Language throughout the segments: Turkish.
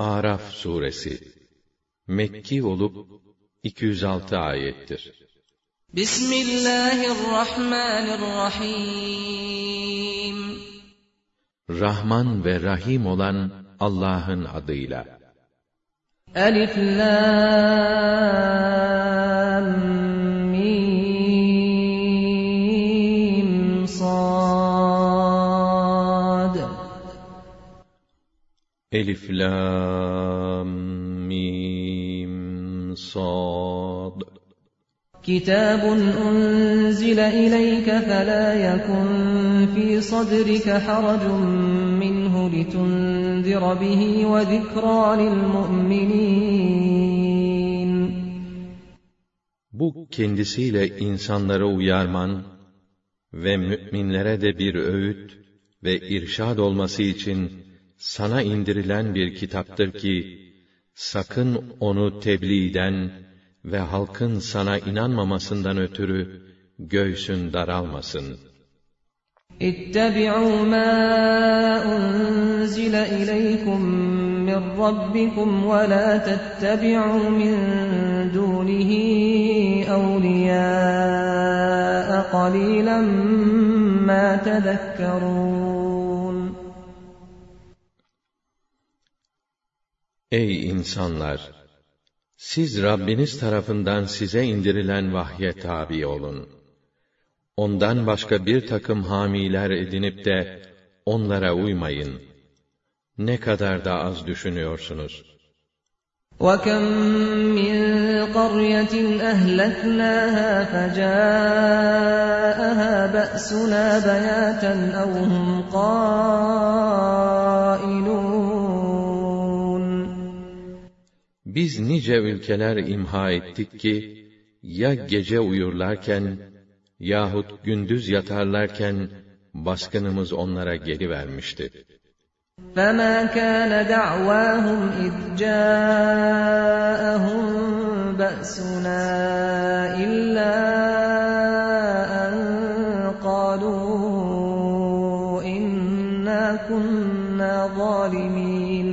Araf suresi Mekki olup 206 ayettir. Bismillahirrahmanirrahim. Rahman ve Rahim olan Allah'ın adıyla. Elif Lam Mim Sad. Elif Lam Mim Sad. Kitabun unzile ileyke felâ yekun fî sadrike haracun minhu litundira bihi ve zikrâ lilmu'minîn. Bu kendisiyle insanları uyarman ve müminlere de bir öğüt ve irşad olması için sana indirilen bir kitaptır ki, sakın onu tebliğden ve halkın sana inanmamasından ötürü göğsün daralmasın. İttebi'û mâ unzile ileykum min rabbikum ve lâ tettebi'û min dûnihi evliyâe qalîlen mâ tedekkerûn. Ey insanlar! Siz Rabbiniz tarafından size indirilen vahye tabi olun. Ondan başka bir takım hamiler edinip de onlara uymayın. Ne kadar da az düşünüyorsunuz. وَكَمْ مِنْ قَرْيَةٍ أَهْلَكْنَاهَا فَجَاءَهَا بَأْسُنَا بَيَاتًا أَوْ هُمْ قَائِلُونَ. Biz nice ülkeler imha ettik ki, ya gece uyurlarken, yahut gündüz yatarlarken, baskınımız onlara gelivermişti. فَمَا كَانَ دَعْوَاهُمْ إِذْ جَاءَهُمْ بَأْسُنَا إِلَّا أَنْ قَالُوا إِنَّا كُنَّا ظَالِمِينَ.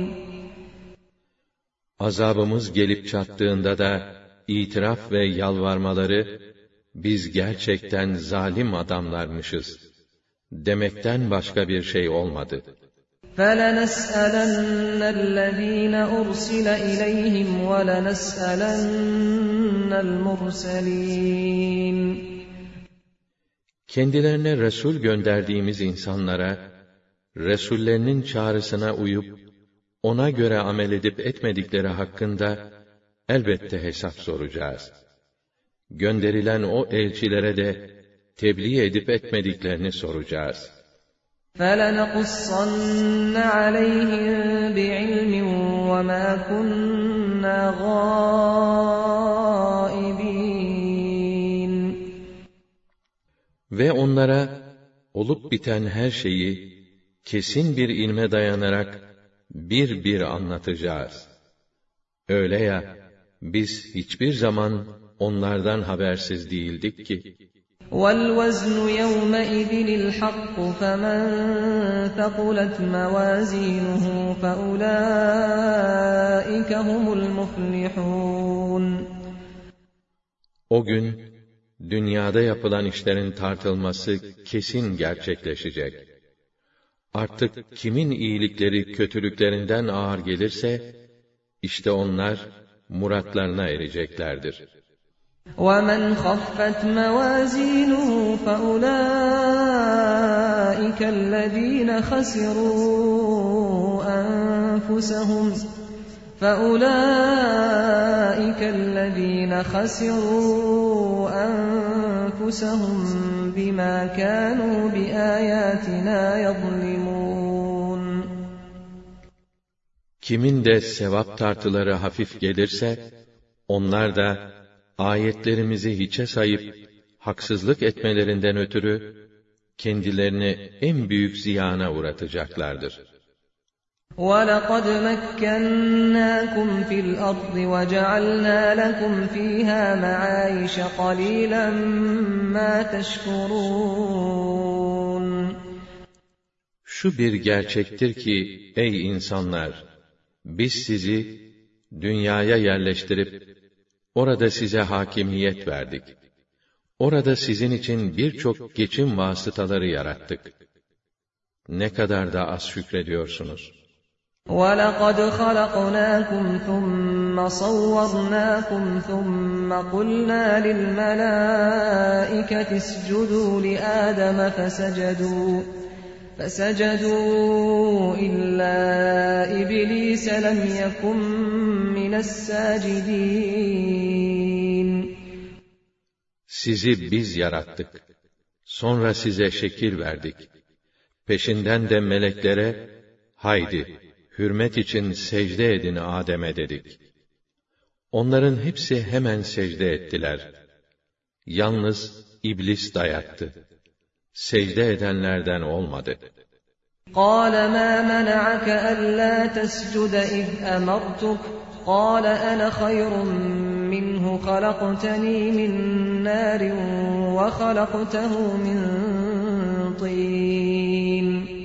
Azabımız gelip çattığında da, itiraf ve yalvarmaları, biz gerçekten zalim adamlarmışız demekten başka bir şey olmadı. فَلَنَسْأَلَنَّ الَّذ۪ينَ أُرْسِلَ إِلَيْهِمْ وَلَنَسْأَلَنَّ الْمُرْسَلِينَ. Kendilerine Resul gönderdiğimiz insanlara, Resullerinin çağrısına uyup, ona göre amel edip etmedikleri hakkında, elbette hesap soracağız. Gönderilen o elçilere de, tebliğ edip etmediklerini soracağız. فَلَنَقُصَّنَّ عَلَيْهِمْ بِعِلْمٍ وَمَا كُنَّا غَائِبِينَ. Ve onlara, olup biten her şeyi, kesin bir ilme dayanarak, bir bir anlatacağız. Öyle ya, biz hiçbir zaman onlardan habersiz değildik ki. وَالْوَزْنُ يَوْمَئِذٍ الْحَقُّ فَمَنْ ثَقُلَتْ مَوَازِينُهُ فَأُولَٰئِكَ هُمُ الْمُفْلِحُونَ. O gün, dünyada yapılan işlerin tartılması kesin gerçekleşecek. Artık kimin iyilikleri kötülüklerinden ağır gelirse, işte onlar muratlarına ereceklerdir. وَمَنْ خَفَّتْ مَوَازِينُهُ فَأُولَٰئِكَ الَّذ۪ينَ خَسِرُوا أَنفُسَهُمْ بِمَا كَانُوا بِآيَاتِنَا يَظْلِمُونَ. Kimin de sevap tartıları hafif gelirse, onlar da, ayetlerimizi hiçe sayıp, haksızlık etmelerinden ötürü, kendilerini en büyük ziyana uğratacaklardır. وَلَقَدْ مَكَّنَّاكُمْ فِي الْأَرْضِ وَجَعَلْنَا لَكُمْ فِيهَا مَعَايِشَ قَلِيلًا مَا تَشْكُرُونَ. Şu bir gerçektir ki, ey insanlar! Biz sizi dünyaya yerleştirip orada size hakimiyet verdik. Orada sizin için birçok geçim vasıtaları yarattık. Ne kadar da az şükrediyorsunuz. وَلَقَدْ خَلَقْنَاكُمْ ثُمَّ صَوَّرْنَاكُمْ ثُمَّ قُلْنَا لِلْمَلَائِكَةِ اسْجُدُوا لِآدَمَ فَسَجَدُوا إِلَّا إِبْلِيسَ لَمْ يَكُنْ مِنَ السَّاجِدِينَ Sizi biz yarattık. Sonra size şekil verdik. Peşinden de meleklere, haydi, hürmet için secde edin Adem'e dedik. Onların hepsi hemen secde ettiler. Yalnız iblis dayattı. Secde edenlerden olmadı. قَالَ مَا مَنَعَكَ أَلَّا تَسْجُدَ إِذْ أَمَرْتُكَ قَالَ أَنَا خَيْرٌ مِّنْهُ خَلَقْتَنِي مِنْ نَارٍ وَخَلَقْتَهُ مِنْ طِينٍ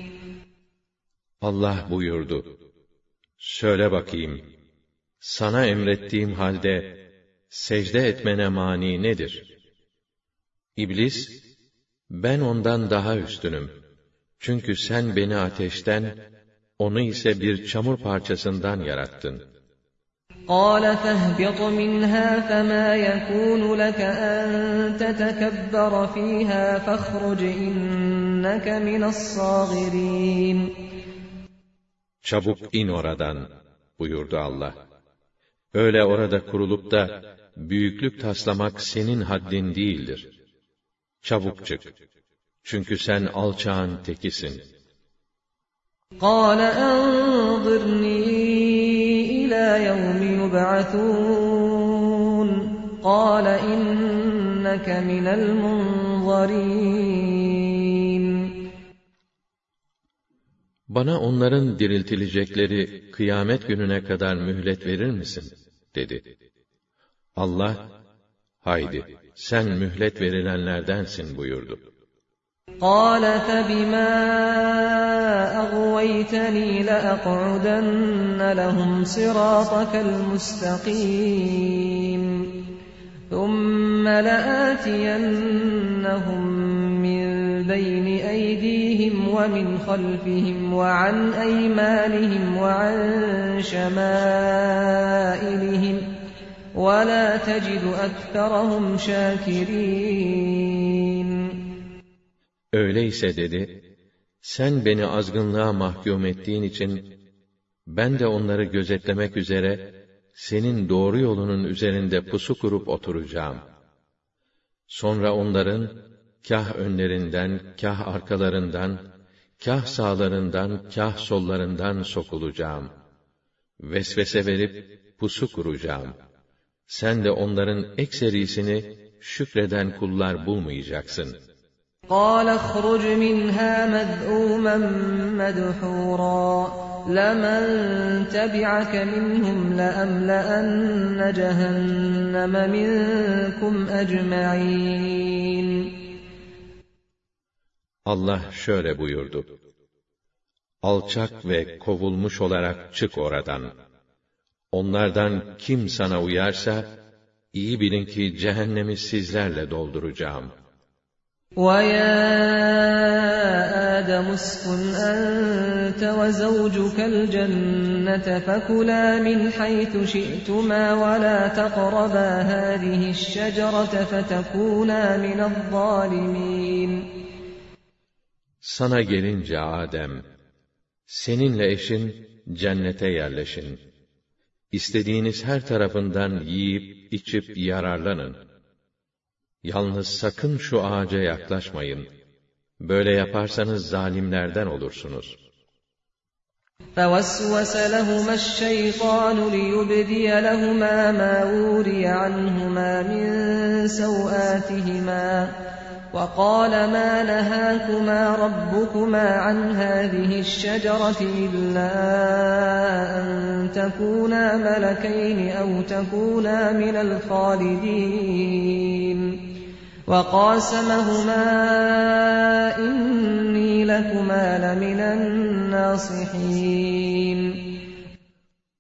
Allah buyurdu, söyle bakayım, sana emrettiğim halde secde etmene mani nedir? İblis, ben ondan daha üstünüm. Çünkü sen beni ateşten, onu ise bir çamur parçasından yarattın. قَالَ فَاهْبِطْ مِنْهَا فَمَا يَكُونُ لَكَ أَنْ تَتَكَبَّرَ فِيهَا فَاخْرُجْ إِنَّكَ مِنَ الصَّاغِرِينَ Çabuk in oradan, buyurdu Allah. Öyle orada kurulup da büyüklük taslamak senin haddin değildir. Çabuk çık. Çünkü sen alçağın tekisin. قَالَ أَنظِرْنِي إِلَى يَوْمِ يُبْعَثُونَ قَالَ إِنَّكَ مِنَ الْمُنظَرِينَ Bana onların diriltilecekleri kıyamet gününe kadar mühlet verir misin? Dedi. Allah, haydi sen mühlet verilenlerdensin buyurdu. قَالَ فَبِمَا أَغْوَيْتَنِي لَأَقْعُدَنَّ لَهُمْ صِرَاطَكَ الْمُسْتَقِيمَ ثُمَّ لَآتِيَنَّهُمْ مِنْ بَيْنِ أَيْدِيهِمْ وَمِنْ خَلْفِهِمْ وَعَنْ أَيْمَانِهِمْ وَعَنْ شَمَائِلِهِمْ وَلَا تَجِدُ أَكْثَرَهُمْ شَاكِرِينَ Öyleyse dedi, sen beni azgınlığa mahkum ettiğin için, ben de onları gözetlemek üzere, senin doğru yolunun üzerinde pusu kurup oturacağım. Sonra onların, kâh önlerinden, kâh arkalarından, kâh sağlarından, kâh sollarından sokulacağım. Vesvese verip, pusu kuracağım. Sen de onların ekserisini, şükreden kullar bulmayacaksın. قَالَ اخْرُجْ مِنْهَا مَذْءُومًا مَدْحُورًا لَمَنْ تَبِعَكَ مِنْهُمْ لَأَمْلَأَنَّ جَهَنَّمَ مِنْكُمْ أَجْمَعِينَ Allah şöyle buyurdu. Alçak ve kovulmuş olarak çık oradan. Onlardan kim sana uyarsa, iyi bilin ki cehennemi sizlerle dolduracağım. وَيَا آدَمُ اسْكُنْ أَنْتَ وَزَوْجُكَ الْجَنَّةَ فَكُلَا مِنْ حَيْثُ شِئْتُمَا وَلَا تَقْرَبَا هَٰذِهِ الشَّجَرَةَ فَتَكُونَا مِنَ الظَّالِمِينَ Sana gelince Adem, seninle eşin cennete yerleşin. İstediğiniz her tarafından yiyip içip yararlanın. Yalnız sakın şu ağaca yaklaşmayın. Böyle yaparsanız zalimlerden olursunuz. فَوَسْوَسَ لَهُمَا الشَّيْطَانُ لِيُبْدِيَ لَهُمَا مَا وُورِيَ عَنْهُمَا مِنْ سَوْآتِهِمَا وَقَالَ مَا نَهَاكُمَا رَبُّكُمَا عَنْ هَٰذِهِ الشَّجَرَةِ إِلَّا أَن تَكُونَا مَلَكَيْنِ أَوْ تَكُونَا مِنَ الْخَالِدِينَ وَقَاسَمَهُمَا إِنِّي لَكُمَا لَمِنَ النَّاصِحِينَ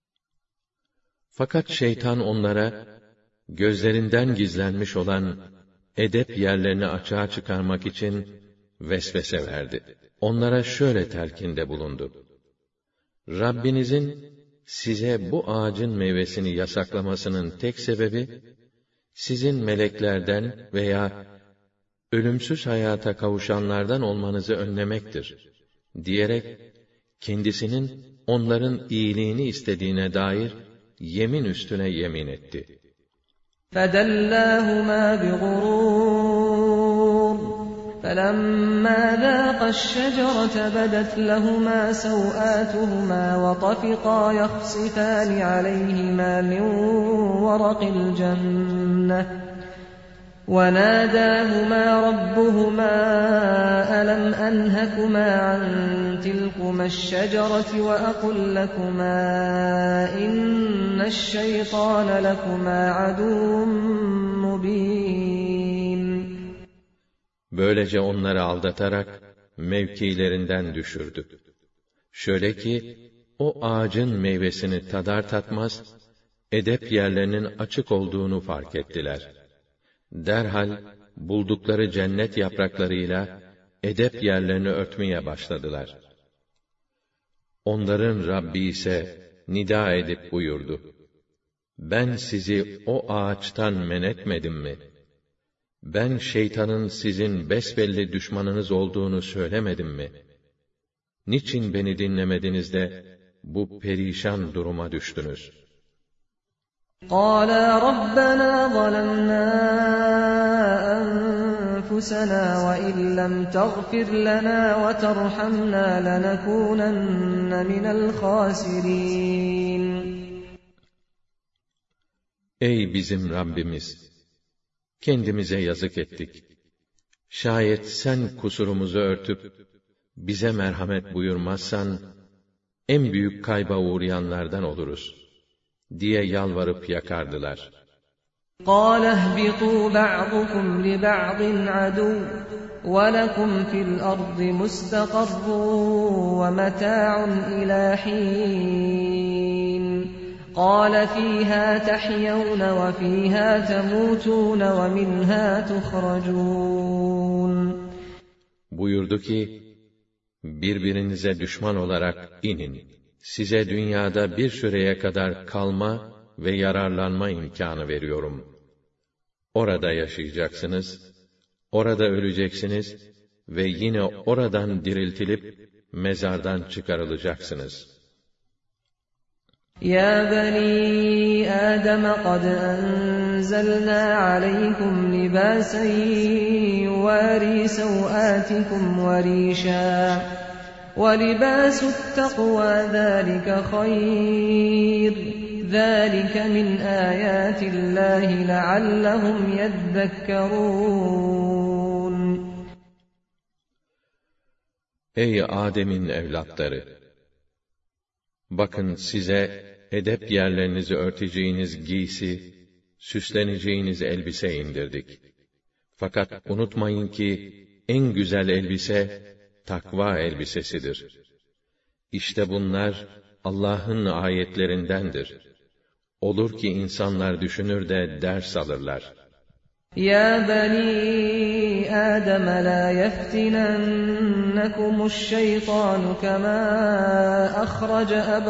Fakat şeytan onlara, gözlerinden gizlenmiş olan edep yerlerini açığa çıkarmak için vesvese verdi. Onlara şöyle telkinde bulundu: Rabbinizin size bu ağacın meyvesini yasaklamasının tek sebebi, sizin meleklerden veya ölümsüz hayata kavuşanlardan olmanızı önlemektir, diyerek, kendisinin onların iyiliğini istediğine dair yemin üstüne yemin etti. فَدَلَّاهُمَا بِغُرُورٍ فَلَمَّا ذَاقَا الشَّجَرَةَ بَدَتْ لَهُمَا سَوْآتُهُمَا وَطَفِقَا يَخْصِفَانِ عَلَيْهِمَا مِنْ وَرَقِ الْجَنَّةِ وَنَادَاهُمَا رَبُّهُمَا أَلَمْ أَنْهَكُمَا عَنْ تِلْكُمَا الشَّجَرَةِ وَأَقُلْ لَكُمَا إِنَّ الشَّيْطَانَ لَكُمَا عَدُوٌّ مُّبِينٌ. Böylece onları aldatarak mevkilerinden düşürdü. Şöyle ki, o ağacın meyvesini tadar tatmaz, edep yerlerinin açık olduğunu fark ettiler. Derhal buldukları cennet yapraklarıyla edep yerlerini örtmeye başladılar. Onların Rabbi ise nida edip buyurdu: Ben sizi o ağaçtan men etmedim mi? Ben şeytanın sizin besbelli düşmanınız olduğunu söylemedim mi? Niçin beni dinlemediniz de bu perişan duruma düştünüz? قَالَا رَبَّنَا ظَلَمْنَا أَنفُسَنَا وَإِن لَّمْ تَغْفِرْ لَنَا وَتَرْحَمْنَا لَنَكُونَنَّ مِنَ الْخَاسِرِينَ. Ey bizim Rabbimiz! Kendimize yazık ettik. Şayet sen kusurumuzu örtüp bize merhamet buyurmazsan, en büyük kayba uğrayanlardan oluruz diye yalvarıp yakardılar. قَالَ اهْبِطُوا بَعْضُكُمْ لِبَعْضٍ عَدُوٌّ وَلَكُمْ فِي الْأَرْضِ مُسْتَقَرٌّ وَمَتَاعٌ إِلَى حِينٍ قَالَ فِيهَا تَحْيَوْنَ وَفِيهَا تَمُوتُونَ وَمِنْهَا تُخْرَجُونَ. Buyurdu ki, birbirinize düşman olarak inin. Size dünyada bir süreye kadar kalma ve yararlanma imkânı veriyorum. Orada yaşayacaksınız, orada öleceksiniz ve yine oradan diriltilip mezardan çıkarılacaksınız. يَا بَنِي آدَمَ قَدْ أَنزَلْنَا عَلَيْكُمْ لِبَاسًا يُوَارِي سَوْآتِكُمْ وَرِيشًا وَلِبَاسُ التَّقْوَى ذَلِكَ خَيْرٌ ذَلِكَ مِنْ آيَاتِ اللّٰهِ لَعَلَّهُمْ يَذَّكَّرُونَ. Ey Adem'in evlatları! Bakın size edep yerlerinizi örteceğiniz giysi, süsleneceğiniz elbise indirdik. Fakat unutmayın ki en güzel elbise takva elbisesidir. İşte bunlar Allah'ın ayetlerindendir. Olur ki insanlar düşünür de ders alırlar. يَا بَنِي آدَمَ لَا يَفْتِنَنَّكُمُ الشَّيْطَانُ كَمَا أَخْرَجَ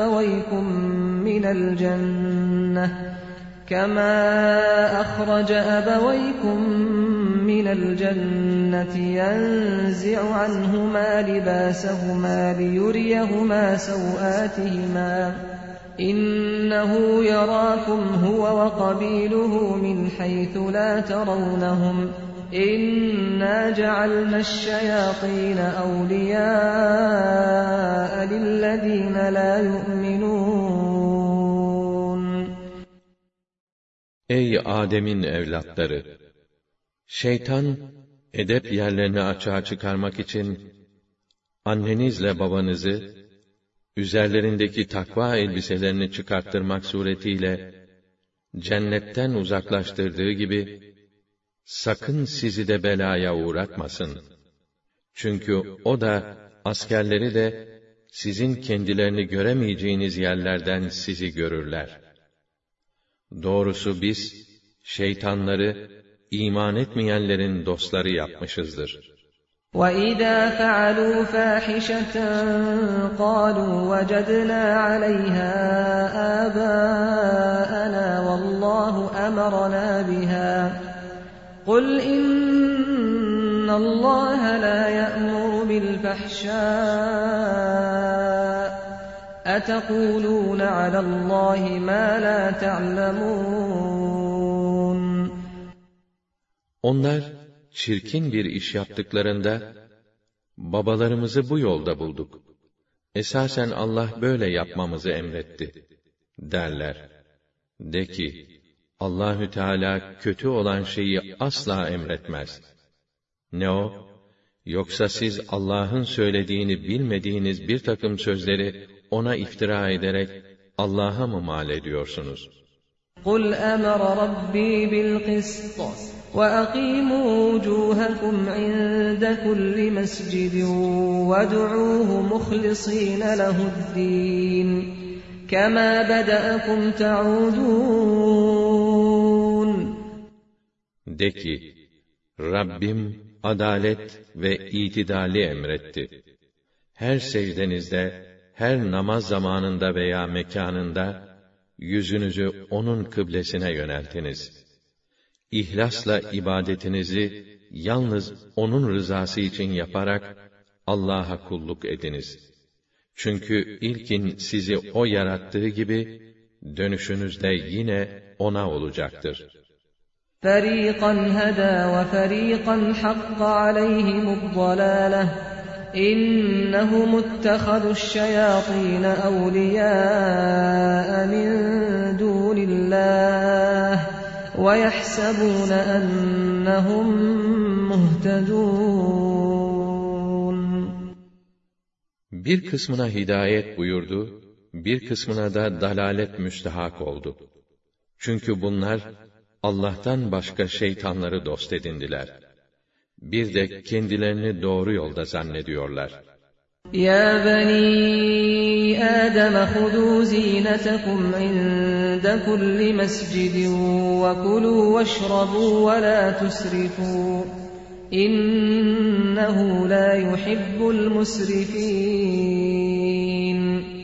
أَبَوَيْكُمْ مِنَ الْجَنَّةِ يَنزِعُ عَنْهُمَا لِبَاسَهُمَا لِيُرِيَهُمَا سَوْآتِهِمَا إِنَّهُ يَرَاكُمْ هُوَ وَقَبِيلُهُ مِنْ حَيْثُ لَا تَرَوْنَهُمْ إِنَّا جَعَلْنَا الشَّيَاطِينَ أَوْلِيَاءَ لِلَّذِينَ لَا يُؤْمِنُونَ. Ey Adem'in evlatları! Şeytan, edep yerlerini açığa çıkarmak için, annenizle babanızı, üzerlerindeki takva elbiselerini çıkarttırmak suretiyle, cennetten uzaklaştırdığı gibi, sakın sizi de belaya uğratmasın. Çünkü o da, askerleri de, sizin kendilerini göremeyeceğiniz yerlerden sizi görürler. Doğrusu biz, şeytanları, iman etmeyenlerin dostları yapmışızdır. وَإِذَا فَعَلُوا فَاحِشَةً قَالُوا وَجَدْنَا عَلَيْهَا آبَاءَنَا وَاللَّهُ أَمَرَنَا بِهَا قُلْ إِنَّ اللَّهَ لَا يَأْمُرُ بِالْفَحْشَاءِ أَتَقُولُونَ عَلَى اللَّهِ مَا لَا تَعْلَمُونَ Onlar, çirkin bir iş yaptıklarında, babalarımızı bu yolda bulduk. Esasen Allah böyle yapmamızı emretti, derler. De ki, Allahü Teala kötü olan şeyi asla emretmez. Ne o? Yoksa siz Allah'ın söylediğini bilmediğiniz bir takım sözleri ona iftira ederek Allah'a mı mal ediyorsunuz? قُلْ أَمَرَ رَبِّي بِالْقِسْطِ وَأَقِيمُوا وُجُوهَكُمْ عِندَ كُلِّ مَسْجِدٍ وَادْعُوهُ مُخْلِصِينَ لَهُ الدِّينَ كَمَا بَدَأَكُمْ تَعُودُونَ De ki, Rabbim adalet ve itidali emretti. Her secdenizde, her namaz zamanında veya mekanında, yüzünüzü onun kıblesine yöneltiniz. İhlasla ibadetinizi yalnız onun rızası için yaparak Allah'a kulluk ediniz. Çünkü ilkin sizi o yarattığı gibi dönüşünüz de yine ona olacaktır. فَرِيقًا هَدَى وَفَرِيقًا حَقَّ عَلَيْهِمُ الضَّلَالَةُ إِنَّهُمُ اتَّخَذُوا الشَّيَاطِينَ أَوْلِيَاءَ مِن دُونِ اللَّهِ وَيَحْسَبُونَ أَنَّهُمْ مُهْتَدُونَ Bir kısmına hidayet buyurdu, bir kısmına da dalalet müstehak oldu. Çünkü bunlar, Allah'tan başka şeytanları dost edindiler. Bir de kendilerini doğru yolda zannediyorlar. يَا بَنِي آدَمَ خُذُوا زِينَتَكُمْ عِندَ كُلِّ مَسْجِدٍ وَكُلُوا وَاشْرَبُوا وَلَا تُسْرِفُوا إِنَّهُ لَا يُحِبُّ الْمُسْرِفِينَ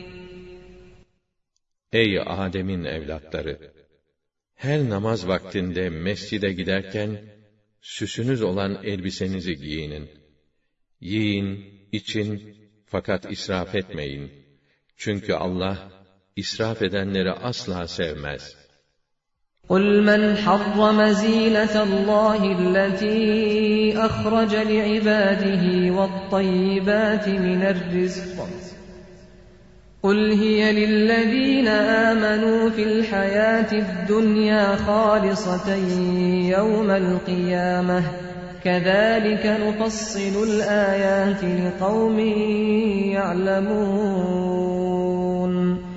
Ey Adem'in evlatları! Her namaz vaktinde mescide giderken, süsünüz olan elbisenizi giyinin. Yiyin, için, fakat israf etmeyin. Çünkü Allah, israf edenleri asla sevmez. قُلْ مَنْ حَرَّمَ زِينَةَ اللَّهِ الَّتِي أَخْرَجَ لِعِبَادِهِ وَالطَّيِّبَاتِ مِنَ الرِّزْقِ قُلْ هِيَ لِلَّذِينَ آمَنُوا فِي الْحَيَاةِ الدُّنْيَا خَالِصَةً يَوْمَ الْقِيَامَةِ كَذَٰلِكَ نُفَصِّلُ الْآيَاتِ لِقَوْمٍ يَعْلَمُونَ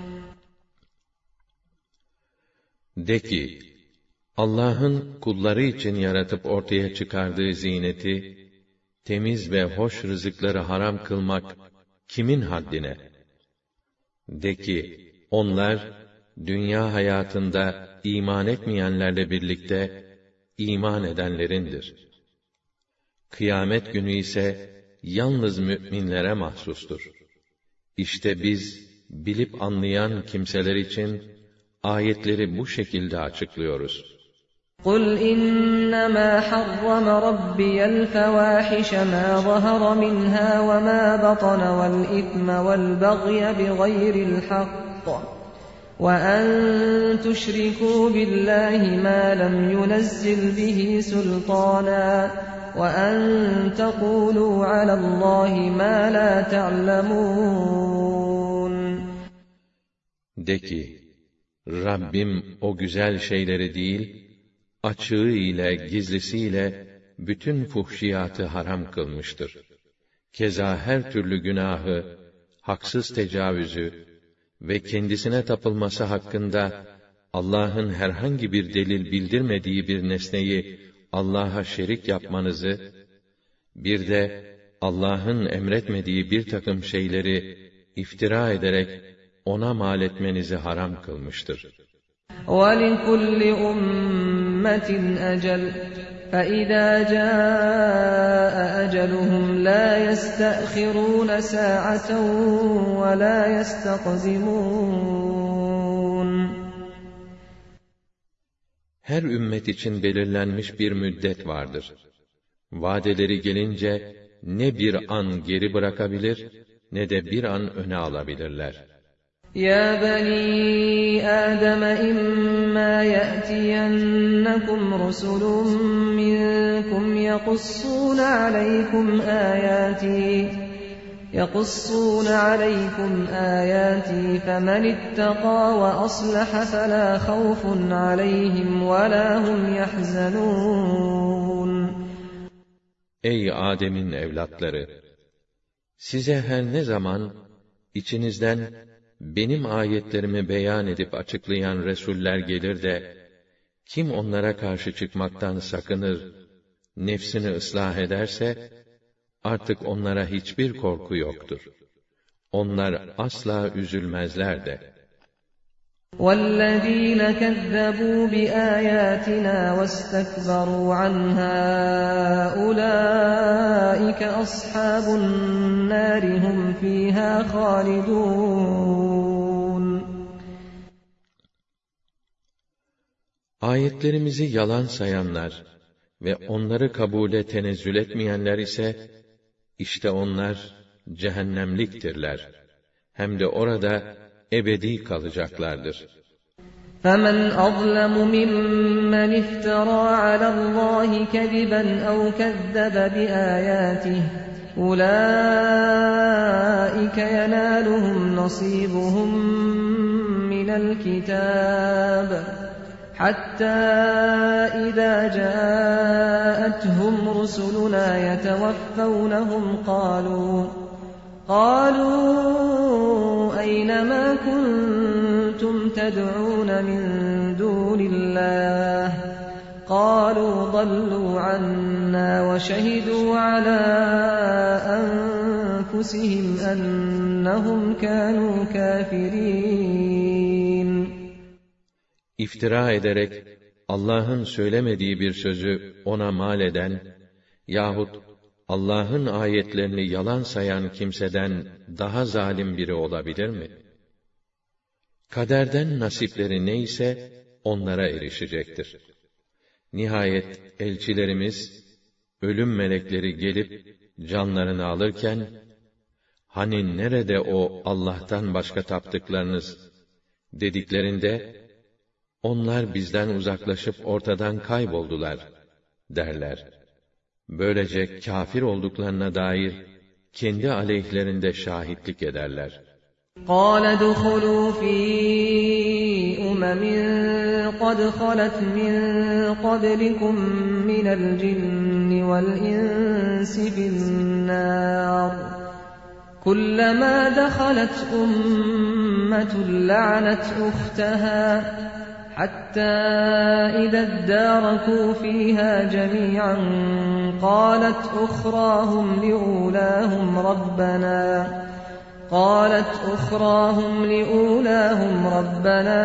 De ki, Allah'ın kulları için yaratıp ortaya çıkardığı zineti, temiz ve hoş rızıkları haram kılmak kimin haddine? De ki, onlar, dünya hayatında iman etmeyenlerle birlikte, iman edenlerindir. Kıyamet günü ise, yalnız mü'minlere mahsustur. İşte biz, bilip anlayan kimseler için, ayetleri bu şekilde açıklıyoruz. قُلْ إِنَّمَا حَرَّمَ رَبِّيَ الْفَوَاحِشَ مَا ظَهَرَ مِنْهَا وَمَا بَطَنَ وَالْإِثْمَ وَالْبَغْيَ بِغَيْرِ الْحَقِّ وَأَن تُشْرِكُوا بِاللَّهِ مَا لَمْ يُنَزِّلْ بِهِ سُلْطَانًا وَأَن تَقُولُوا عَلَى اللَّهِ مَا لَا تَعْلَمُونَ De ki, Rabbim o güzel şeyleri değil, açığı ile gizlisiyle bütün fuhşiyatı haram kılmıştır. Keza her türlü günahı, haksız tecavüzü ve kendisine tapılması hakkında Allah'ın herhangi bir delil bildirmediği bir nesneyi Allah'a şerik yapmanızı, bir de Allah'ın emretmediği bir takım şeyleri iftira ederek ona mal etmenizi haram kılmıştır. وَلِكُلِّ أُمَّةٍ أَجَلٌ فَإِذَا جَاءَ أَجَلُهُمْ لَا يَسْتَأْخِرُونَ سَاعَةً وَلَا يَسْتَقْدِمُونَ. Her ümmet için belirlenmiş bir müddet vardır. Vadeleri gelince ne bir an geri bırakabilir ne de bir an öne alabilirler. يَا بَنِي آدَمَ إِمَّا يَأْتِيَنَّكُمْ رُسُلٌ مِّنكُمْ يَقُصُّونَ عَلَيْكُمْ آيَاتِي فَمَنِ اتَّقَىٰ وَأَصْلَحَ فَلَا خَوْفٌ عَلَيْهِمْ وَلَا هُمْ يَحْزَنُونَ. Ey Adem'in evlatları! Size her ne zaman içinizden benim ayetlerimi beyan edip açıklayan resuller gelir de, kim onlara karşı çıkmaktan sakınır, nefsini ıslah ederse, artık onlara hiçbir korku yoktur. Onlar asla üzülmezler de. وَالَّذ۪ينَ كَذَّبُوا بِآيَاتِنَا وَاسْتَكْبَرُوا عَنْهَا أُولَٰئِكَ أَصْحَابُ النَّارِ هُمْ ف۪يهَا خَالِدُونَ. Ayetlerimizi yalan sayanlar ve onları kabule tenezzül etmeyenler ise, işte onlar cehennemliktirler. Hem de orada ebedi kalacaklardır. فَمَنْ أَظْلَمُ مِمَّنِ افْتَرَىٰ عَلَى اللّٰهِ كَذِبًا أَوْ كَذَّبَ بِآيَاتِهِ أُولَٰئِكَ يَنَالُهُمْ نَصِيبُهُم مِّنَ الْكِتَابِ حَتَّى إِذَا جَاءَتْهُمْ رُسُلُنَا يَتَوَفَّوْنَهُمْ قالوا أين ما كنتم تدعون من دون الله قالوا ضلوا عنا وشهدوا على أنفسهم أنهم كانوا كافرين. İftira ederek Allah'ın söylemediği bir sözü ona mal eden yahut Allah'ın ayetlerini yalan sayan kimseden daha zalim biri olabilir mi? Kaderden nasipleri neyse onlara erişecektir. Nihayet elçilerimiz, ölüm melekleri gelip canlarını alırken, hani nerede o Allah'tan başka taptıklarınız dediklerinde, onlar bizden uzaklaşıp ortadan kayboldular derler. Böylece kâfir olduklarına dair kendi aleyhlerinde şahitlik ederler. قَالَ ادْخُلُوا فِي أُمَمٍ قَدْ خَلَتْ مِن قَبْلِكُم مِّنَ الْجِنِّ وَالْإِنسِ فِي النَّارِ كُلَّمَا دَخَلَتْ أُمَّةٌ لَّعَنَتْ أُخْتَهَا حَتَّى إِذَا ادَّارَكُوا فِيهَا جَمِيعًا قَالَتْ أُخْرَاهُمْ لِأُولَاهُمْ رَبَّنَا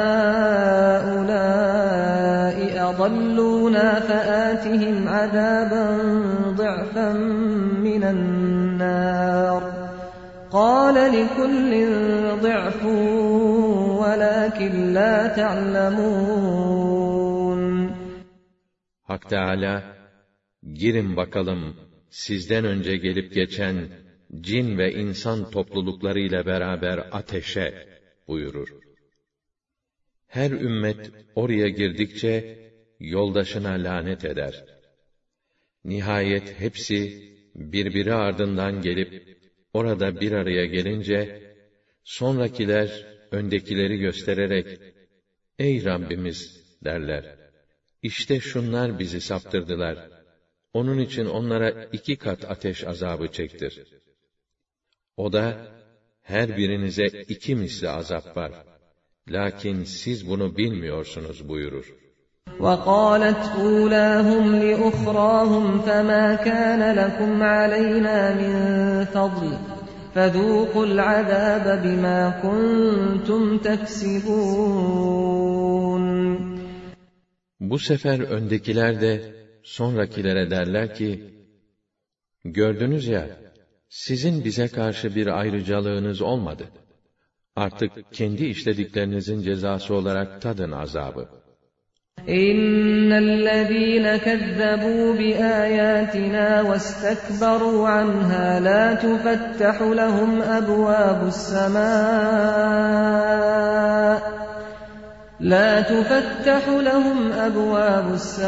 هَٰؤُلَاءِ أَضَلُّونَا فَآتِهِمْ عَذَابًا ضِعْفًا مِّنَ النَّارِ قَالَ لِكُلٍّ ضِعْفٌ وَلَٰكِنْ لَا تَعْلَمُونَ. Hak Teâlâ, girin bakalım sizden önce gelip geçen cin ve insan topluluklarıyla beraber ateşe buyurur. Her ümmet oraya girdikçe yoldaşına lanet eder. Nihayet hepsi birbiri ardından gelip orada bir araya gelince, sonrakiler öndekileri göstererek, "Ey Rabbimiz!" derler. "İşte şunlar bizi saptırdılar. Onun için onlara 2 kat ateş azabı çektir." O da, her birinize 2 misli azap var. Lakin siz bunu bilmiyorsunuz buyurur. وَقَالَتْ أُولَاهُمْ لِأُخْرَاهُمْ فَمَا كَانَ لَكُمْ عَلَيْنَا مِنْ فَضْلٍ فَذُوقُوا الْعَذَابَ بِمَا كُنْتُمْ تَكْسِبُونَ. Bu sefer öndekiler de sonrakilere derler ki, gördünüz ya, sizin bize karşı bir ayrıcalığınız olmadı. Artık kendi işlediklerinizin cezası olarak tadın azabı. İnnellezîne kezzebû biâyâtinâ vestekberû anhâ lâ tufettahu lehum ebvâbus semâ لا تفتح لهم أبواب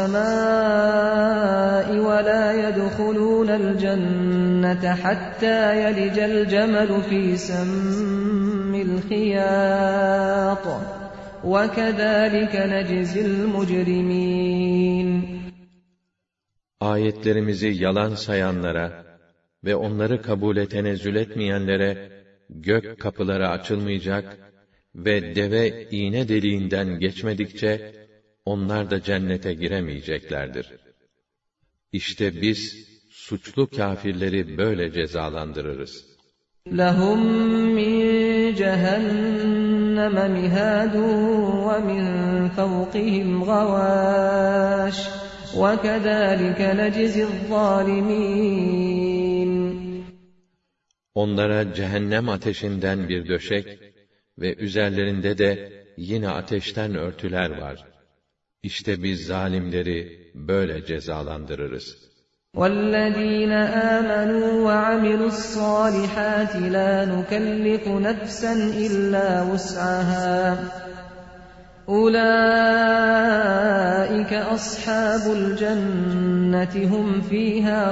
السماء ولا يدخلون الجنة حتى يلج الجمل في سم الخياط وكذلك نجزي المجرمين. Ayetlerimizi yalan sayanlara ve onları kabule tenezzül etmeyenlere gök kapıları açılmayacak ve deve iğne deliğinden geçmedikçe onlar da cennete giremeyeceklerdir. İşte biz suçlu kâfirleri böyle cezalandırırız. لَهُمْ مِنْ جَهَنَّمَ مِهَادٌ وَمِنْ فَوْقِهِمْ غَوَاشٍ وَكَذَلِكَ نَجْزِي الظَّالِمِينَ. Onlara cehennem ateşinden bir döşek ve üzerlerinde de yine ateşten örtüler var. İşte biz zalimleri böyle cezalandırırız. وَالَّذ۪ينَ آمَنُوا وَعَمِلُوا الصَّالِحَاتِ لَا نُكَلِّفُ نَفْسًا إِلَّا وُسْعَهَا أُولَٰئِكَ أَصْحَابُ الْجَنَّةِ هُمْ ف۪يهَا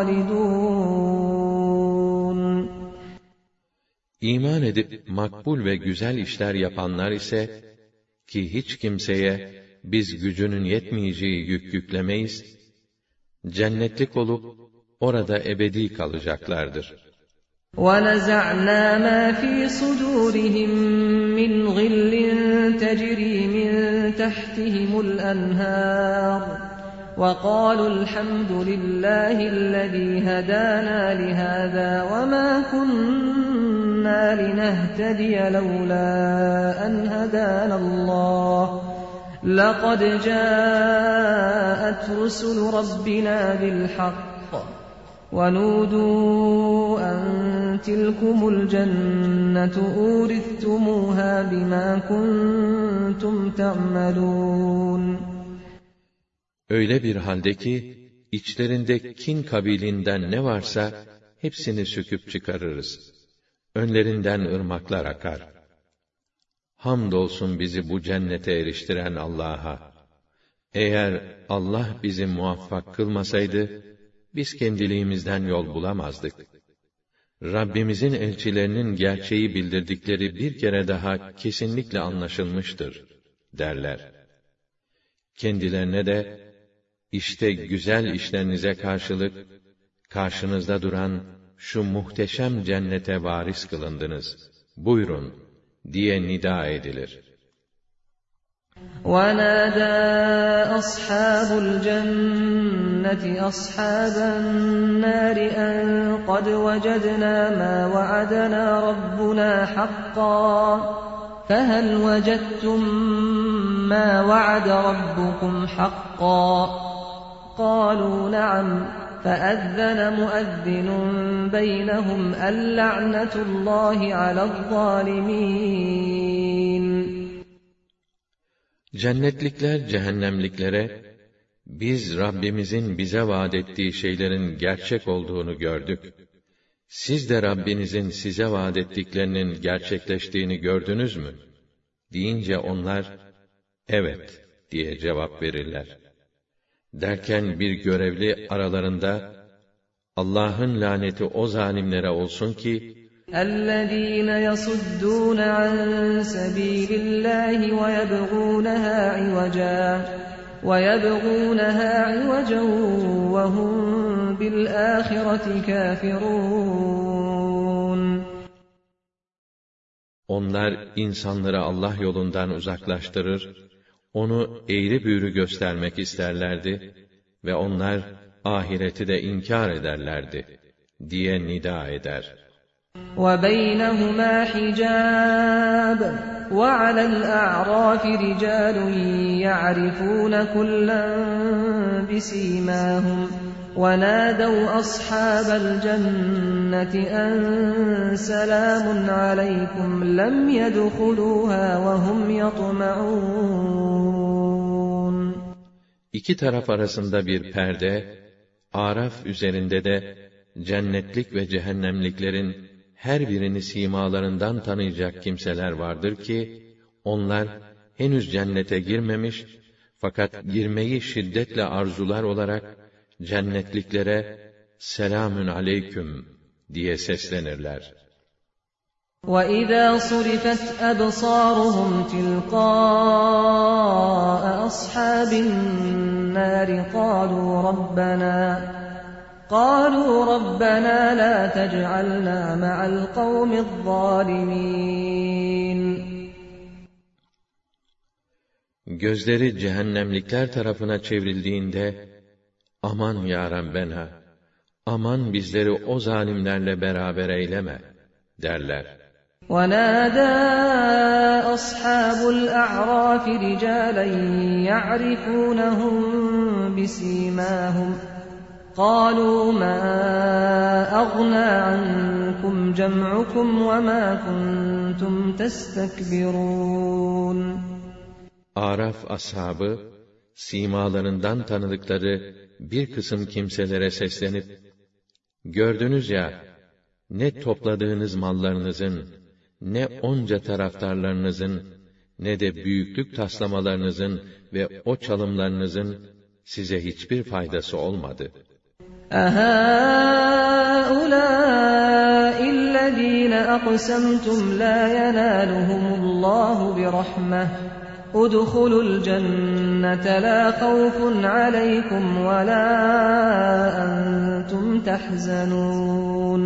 خَالِدُونَ. İman edip makbul ve güzel işler yapanlar ise, ki hiç kimseye biz gücünün yetmeyeceği yük yüklemeyiz, cennetlik olup orada ebedi kalacaklardır. وَنَزَعْنَا مَا فِي صُدُورِهِمْ مِنْ غِلٍّ تَجْرِي مِنْ تَحْتِهِمُ الْأَنْهَارُ وَقَالُوا الْحَمْدُ لِلَّهِ الَّذِي هَدَانَا لِهَذَا وَمَا كُنَّا لِنَهْتَدِيَ لَوْلَا أَنْ هَدَانَا اللَّهُ لَقَدْ جَاءَتْ رُسُلُ رَبِّنَا بِالْحَقِّ وَنُودُوا أَن تِلْكُمُ الْجَنَّةُ أُورِثْتُمُوهَا بِمَا كُنتُمْ تَعْمَلُونَ. Öyle bir halde ki, içlerinde kin kabilinden ne varsa, hepsini söküp çıkarırız. Önlerinden ırmaklar akar. Hamdolsun bizi bu cennete eriştiren Allah'a. Eğer Allah bizi muvaffak kılmasaydı, biz kendiliğimizden yol bulamazdık. Rabbimizin elçilerinin gerçeği bildirdikleri bir kere daha kesinlikle anlaşılmıştır, derler. Kendilerine de, İşte güzel işlerinize karşılık, karşınızda duran şu muhteşem cennete varis kılındınız. Buyurun, diye nida edilir. وَنَادَى أَصْحَابُ الْجَنَّةِ أَصْحَابَ النَّارِ أَنْ قَدْ وَجَدْنَا مَا وَعَدَنَا رَبُّنَا حَقًّا فَهَلْ وَجَدْتُمْ مَا وَعَدَ رَبُّكُمْ حَقًّا قَالُوا نَعَمْ فَأَذَّنَ مُؤَذِّنٌ بَيْنَهُمْ اللَّعْنَةُ اللّٰهِ عَلَى الظَّالِمِينَ. Cennetlikler cehennemliklere, biz Rabbimizin bize vaat ettiği şeylerin gerçek olduğunu gördük. Siz de Rabbinizin size vaat ettiklerinin gerçekleştiğini gördünüz mü? Deyince onlar, evet diye cevap verirler. Derken bir görevli aralarında, Allah'ın laneti o zalimlere olsun ki, اَلَّذ۪ينَ يَصُدُّونَ عَنْ سَب۪يلِ اللّٰهِ وَيَبْغُونَهَا عِوَجًا وَهُمْ بِالْآخِرَةِ كَافِرُونَ. Onlar insanları Allah yolundan uzaklaştırır, onu eğri büğrü göstermek isterlerdi ve onlar ahireti de inkar ederlerdi diye nida eder. وَبَيْنَهُمَا حِجَابٌ وَعَلَى الْأَعْرَافِ رِجَالٌ يَعْرِفُونَ كُلًّا بِسِيمَاهُمْ وَنَادَوْا أَصْحَابَ الْجَنَّةِ أَن سَلَامٌ عَلَيْكُمْ لَمْ يَدْخُلُوهَا وَهُمْ يَطْمَعُونَ. İki taraf arasında bir perde, Araf üzerinde de cennetlik ve cehennemliklerin her birini simalarından tanıyacak kimseler vardır ki, onlar henüz cennete girmemiş, fakat girmeyi şiddetle arzular olarak, cennetliklere selamün aleyküm diye seslenirler. وَإِذَا صُرِفَتْ أَبْصَارُهُمْ تِلْقَاءَ أَصْحَابِ النَّارِ قَالُوا رَبَّنَا لَا تَجْعَلْنَا مَعَ الْقَوْمِ الظَّالِمِينَ. Gözleri cehennemlikler tarafına çevrildiğinde, aman ya Rabbena, aman bizleri o zalimlerle beraber eyleme derler. وَنَادَى أَصْحَابُ الْأَعْرَافِ رِجَالًا يَعْرِفُونَهُم بِسِيمَاهُمْ قَالُوا مَا أَغْنَىٰ عَنكُمْ جَمْعُكُمْ وَمَا كُنتُمْ تَسْتَكْبِرُونَ. Araf ashabı, simalarından tanıdıkları bir kısım kimselere seslenip, gördünüz ya, ne topladığınız mallarınızın, ne onca taraftarlarınızın, ne de büyüklük taslamalarınızın ve o çalımlarınızın size hiçbir faydası olmadı. أَهَٰؤُلَاءِ الَّذ۪ينَ أَقْسَمْتُمْ لَا يَنَالُهُمُ اللّٰهُ بِرَحْمَةٍ اُدْخُلُوا الْجَنَّةَ لَا خَوْفٌ عَلَيْكُمْ وَلَا أَنْتُمْ تَحْزَنُونَ.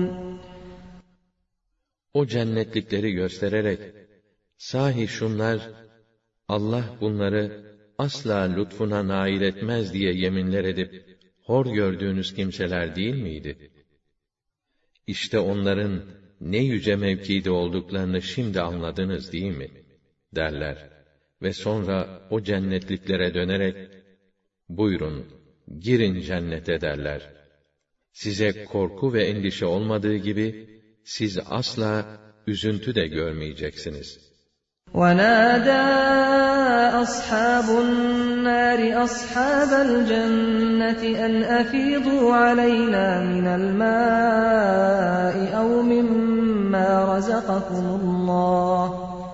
O cennetlikleri göstererek, sahi şunlar, Allah bunları asla lütfuna nail etmez diye yeminler edip, hor gördüğünüz kimseler değil miydi? İşte onların ne yüce mevkide olduklarını şimdi anladınız değil mi? derler. Ve sonra o cennetliklere dönerek, buyurun, girin cennete derler. Size korku ve endişe olmadığı gibi, siz asla üzüntü de görmeyeceksiniz. وَنَادَى أَصْحَابُ النَّارِ أَصْحَابَ الْجَنَّةِ أَنْ أَفِيضُوا عَلَيْنَا مِنَ الْمَاءِ أَوْ مِمَّا رَزَقَكُمُ اللّٰهُ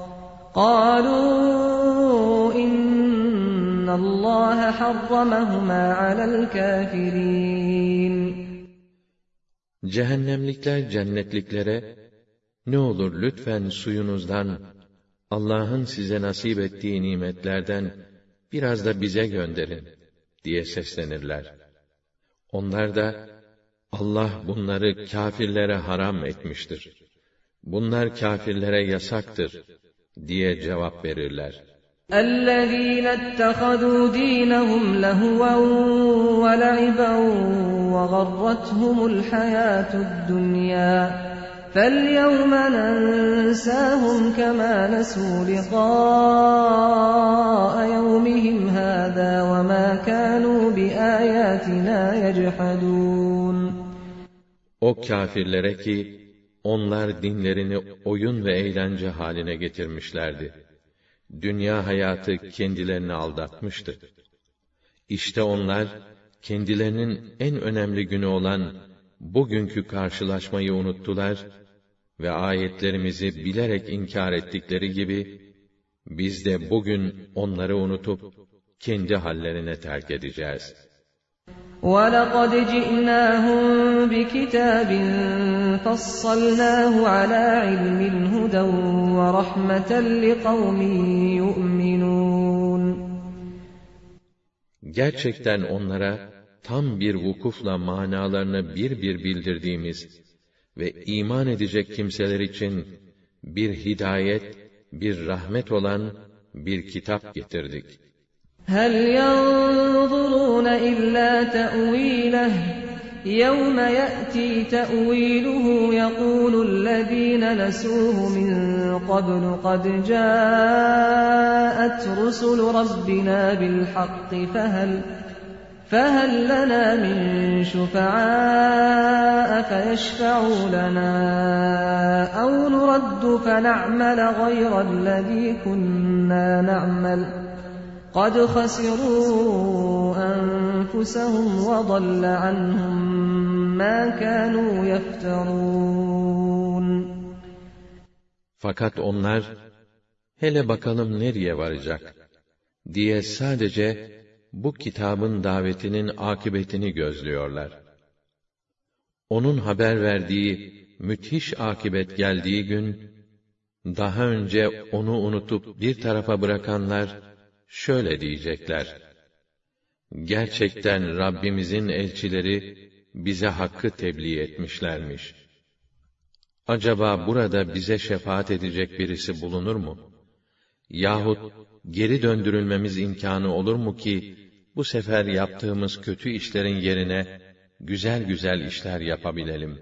قَالُوا إِنَّ اللّٰهَ حَرَّمَهُمَا عَلَى الْكَافِرِينَ. Cehennemlikler cennetliklere, ne olur lütfen suyunuzdan, Allah'ın size nasip ettiği nimetlerden biraz da bize gönderin diye seslenirler. Onlar da, Allah bunları kâfirlere haram etmiştir. Bunlar kâfirlere yasaktır diye cevap verirler. اَلَّذ۪ينَ اتَّخَذُوا د۪ينَهُمْ لَهُوًا وَلَعِبًا وَغَرَّتْهُمُ الْحَيَاةُ الدُّنْيَا فَالْيَوْمَ نَنْسَاهُمْ كَمَا نَسُوا لِقَاءَ يَوْمِهِمْ هَذَا وَمَا كَانُوا بِآيَاتِنَا يَجْحَدُونَ. O kâfirlere ki, onlar dinlerini oyun ve eğlence haline getirmişlerdi. Dünya hayatı kendilerini aldatmıştı. İşte onlar, kendilerinin en önemli günü olan bugünkü karşılaşmayı unuttular ve ayetlerimizi bilerek inkar ettikleri gibi, biz de bugün onları unutup, kendi hallerine terk edeceğiz. وَلَقَدْ جِئْنَاهُمْ بِكِتَابٍ فَصَّلْنَاهُ عَلَى عِلْمٍ هُدًى وَرَحْمَةً لِقَوْمٍ يُؤْمِنُونَ. Gerçekten onlara tam bir vukufla manalarını bir bir bildirdiğimiz ve iman edecek kimseler için bir hidayet, bir rahmet olan bir kitap getirdik. هَلْ يَنْظُرُونَ إِلَّا تَأْوِيلَهُ يَوْمَ يَأْتِي تَأْوِيلُهُ يَقُولُ الَّذِينَ نَسُوهُ مِن قَبْلُ قَدْ جَاءَتْ رُسُلُ رَبِّنَا بِالْحَقِّ فَهَلْ لَنَا مِن شُفَعَاءَ فَيَشْفَعُوا لَنَا أَوْ نُرَدُّ فَنَعْمَلَ غَيْرَ الَّذِي كُنَّا نَعْمَلُ قَدْ خَسِرُوا أَنفُسَهُمْ وَضَلَّ عَنْهُمْ مَا كَانُوا يَفْتَرُونَ. Fakat onlar, hele bakalım nereye varacak diye sadece bu kitabın davetinin akıbetini gözlüyorlar. Onun haber verdiği müthiş akıbet geldiği gün, daha önce onu unutup bir tarafa bırakanlar şöyle diyecekler: gerçekten Rabbimizin elçileri bize hakkı tebliğ etmişlermiş. Acaba burada bize şefaat edecek birisi bulunur mu? Yahut geri döndürülmemiz imkânı olur mu ki, bu sefer yaptığımız kötü işlerin yerine güzel güzel işler yapabilelim?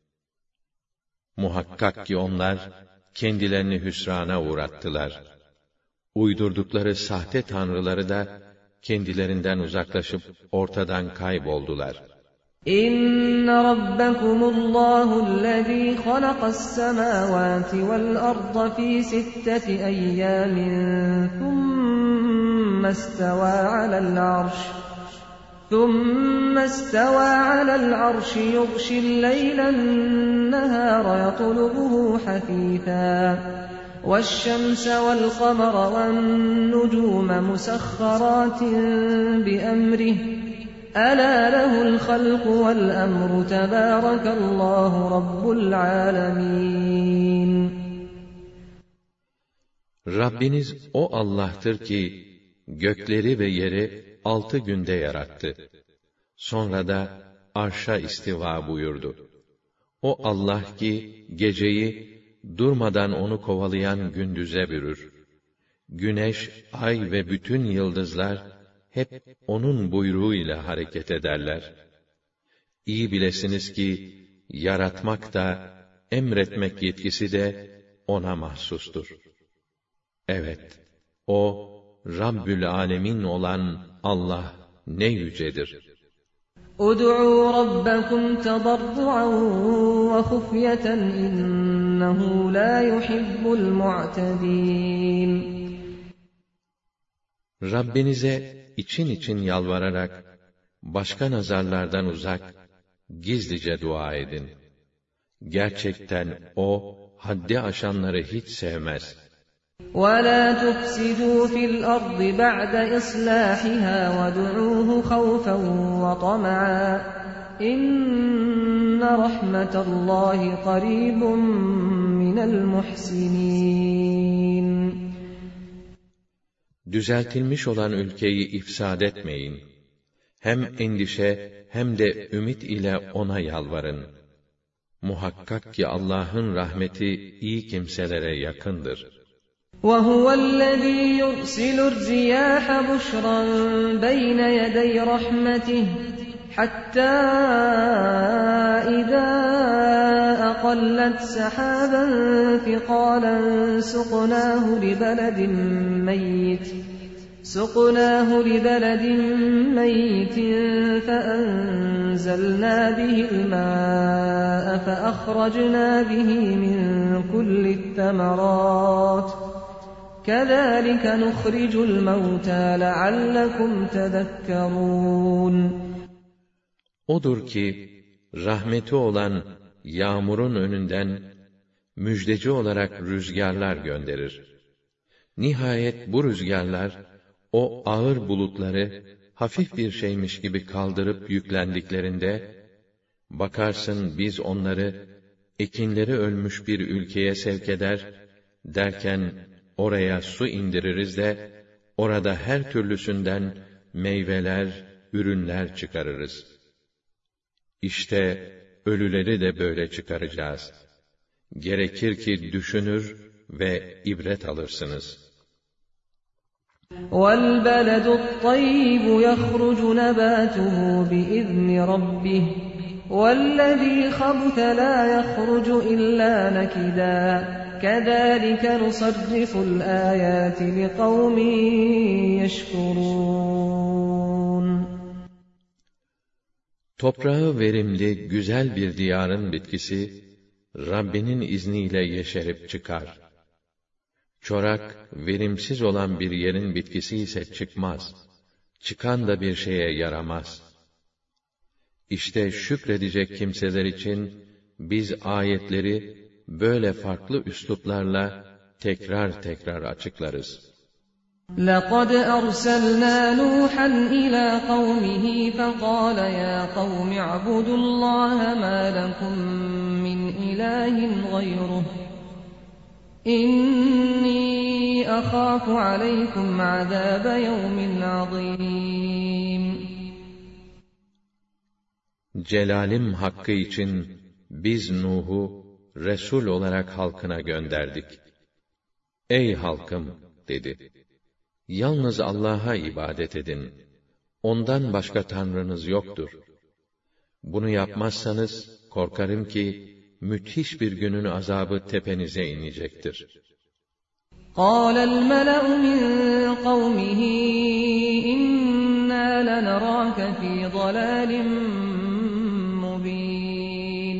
Muhakkak ki onlar kendilerini hüsrana uğrattılar. Uydurdukları sahte tanrıları da kendilerinden uzaklaşıp ortadan kayboldular. İnne rabbekumullâhu'llezî halaqas-semâvâti vel-arda fî sitteti eyyâmin thumma istevâ alel-arşi yughşil-leylen-nehâra yatlubuhu hafîfâ وَالشَّمْسَ وَالْقَمَرَ وَالنُّجُومَ مُسَخَّرَاتٍ بِأَمْرِهِ أَلَا لَهُ الْخَلْقُ وَالْأَمْرُ تَبَارَكَ اللّٰهُ رَبُّ الْعَالَمِينَ. Rabbiniz o Allah'tır ki, gökleri ve yeri 6 günde yarattı. Sonra da arşa istiva buyurdu. O Allah ki, geceyi durmadan onu kovalayan gündüze bürür. Güneş, ay ve bütün yıldızlar hep onun buyruğuyla hareket ederler. İyi bilesiniz ki, yaratmak da, emretmek yetkisi de ona mahsustur. Evet, o, Rabbül Âlemin olan Allah ne yücedir. اُدْعُوا رَبَّكُمْ تَضَرُّعًا وَخُفْيَةً إِنَّهُ لَا يُحِبُّ الْمُعْتَدِينَ. Rabbinize için için yalvararak, başka nazarlardan uzak, gizlice dua edin. Gerçekten o, haddi aşanları hiç sevmez. وَلَا تُفْسِدُوا فِي الْأَرْضِ بَعْدَ إِصْلَاحِهَا وَادْعُوهُ خَوْفًا وَطَمَعًا إِنَّ رَحْمَةَ اللّٰهِ قَرِيبٌ مِنَ الْمُحْسِنِينَ. Düzeltilmiş olan ülkeyi ifsad etmeyin. Hem endişe hem de ümit ile ona yalvarın. Muhakkak ki Allah'ın rahmeti iyi kimselere yakındır. وَهُوَ الَّذ۪ي يُرْسِلُ الرِّيَاحَ بُشْرًا بَيْنَ يَدَيْ رَحْمَتِهِ حَتَّى إِذَا أَقَلَّتْ سَحَابًا ثِقَالًا سُقْنَاهُ لِبَلَدٍ مَّيِّتٍ فَأَنزَلْنَا بِهِ الْمَاءَ فَأَخْرَجْنَا بِهِ مِن كُلِّ الثَّمَرَاتِ كَذَٰلِكَ نُخْرِجُ الْمَوْتَىٰ لَعَلَّكُمْ تَذَكَّرُونَ. Odur ki, rahmeti olan yağmurun önünden müjdeci olarak rüzgarlar gönderir. Nihayet bu rüzgarlar, o ağır bulutları hafif bir şeymiş gibi kaldırıp yüklendiklerinde, bakarsın biz onları ekinleri ölmüş bir ülkeye sevk eder, derken oraya su indiririz de, orada her türlüsünden meyveler, ürünler çıkarırız. İşte ölüleri de böyle çıkaracağız. Gerekir ki düşünür ve ibret alırsınız. وَالْبَلَدُ الطَّيِّبُ يَخْرُجُ نَبَاتُهُ بِإِذْنِ رَبِّهِ وَالَّذ۪ي خَبُثَ لَا يَخْرُجُ إِلَّا نَكِدًا كَذَٰلِكَ نُصَرِّفُ الْآيَاتِ لِقَوْمٍ يَشْكُرُونَ. Toprağı verimli, güzel bir diyarın bitkisi, Rabbinin izniyle yeşerip çıkar. Çorak, verimsiz olan bir yerin bitkisi ise çıkmaz. Çıkan da bir şeye yaramaz. İşte şükredecek kimseler için, biz ayetleri, böyle farklı üsluplarla, tekrar tekrar açıklarız. لَقَدْ أَرْسَلْنَا نُوحًا إِلَى قَوْمِهِ فَقَالَ يَا قَوْمِ اعْبُدُوا اللَّهَ مَا لَكُمْ مِنْ إِلَٰهٍ غَيْرُهُ إِنِّي أَخَافُ عَلَيْكُمْ عَذَابَ يَوْمٍ عَظِيمٍ. Celalim hakkı için biz Nuh'u Resul olarak halkına gönderdik. Ey halkım, dedi. Yalnız Allah'a ibadet edin. Ondan başka tanrınız yoktur. Bunu yapmazsanız korkarım ki müthiş bir günün azabı tepenize inecektir. قَالَ الْمَلَأُ مِنْ قَوْمِهِ إِنَّا لَنَرَاكَ فِي ضَلَالٍ مُبِينٍ.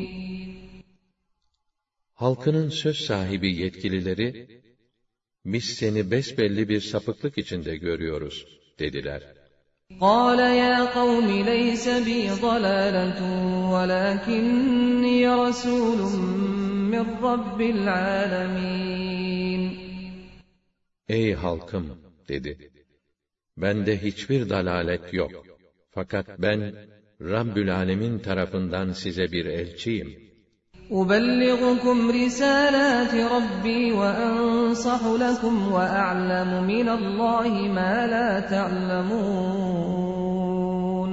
Halkının söz sahibi yetkilileri, biz seni besbelli bir sapıklık içinde görüyoruz, dediler. قَالَ يَا قَوْمِ لَيْسَ بِي ضَلَالَةٌ وَلَكِنِّي رَسُولٌ مِّن رَّبِّ الْعَالَمِينَ. Ey halkım, dedi. Bende hiçbir dalalet yok. Fakat ben, Rabbül Alemin tarafından size bir elçiyim. أُبَلِّغُكُمْ رِسَالَاتِ رَبِّي وَأَنصَحُ لَكُمْ وَأَعْلَمُ مِنَ اللّٰهِ مَا لَا تَعْلَمُونَ.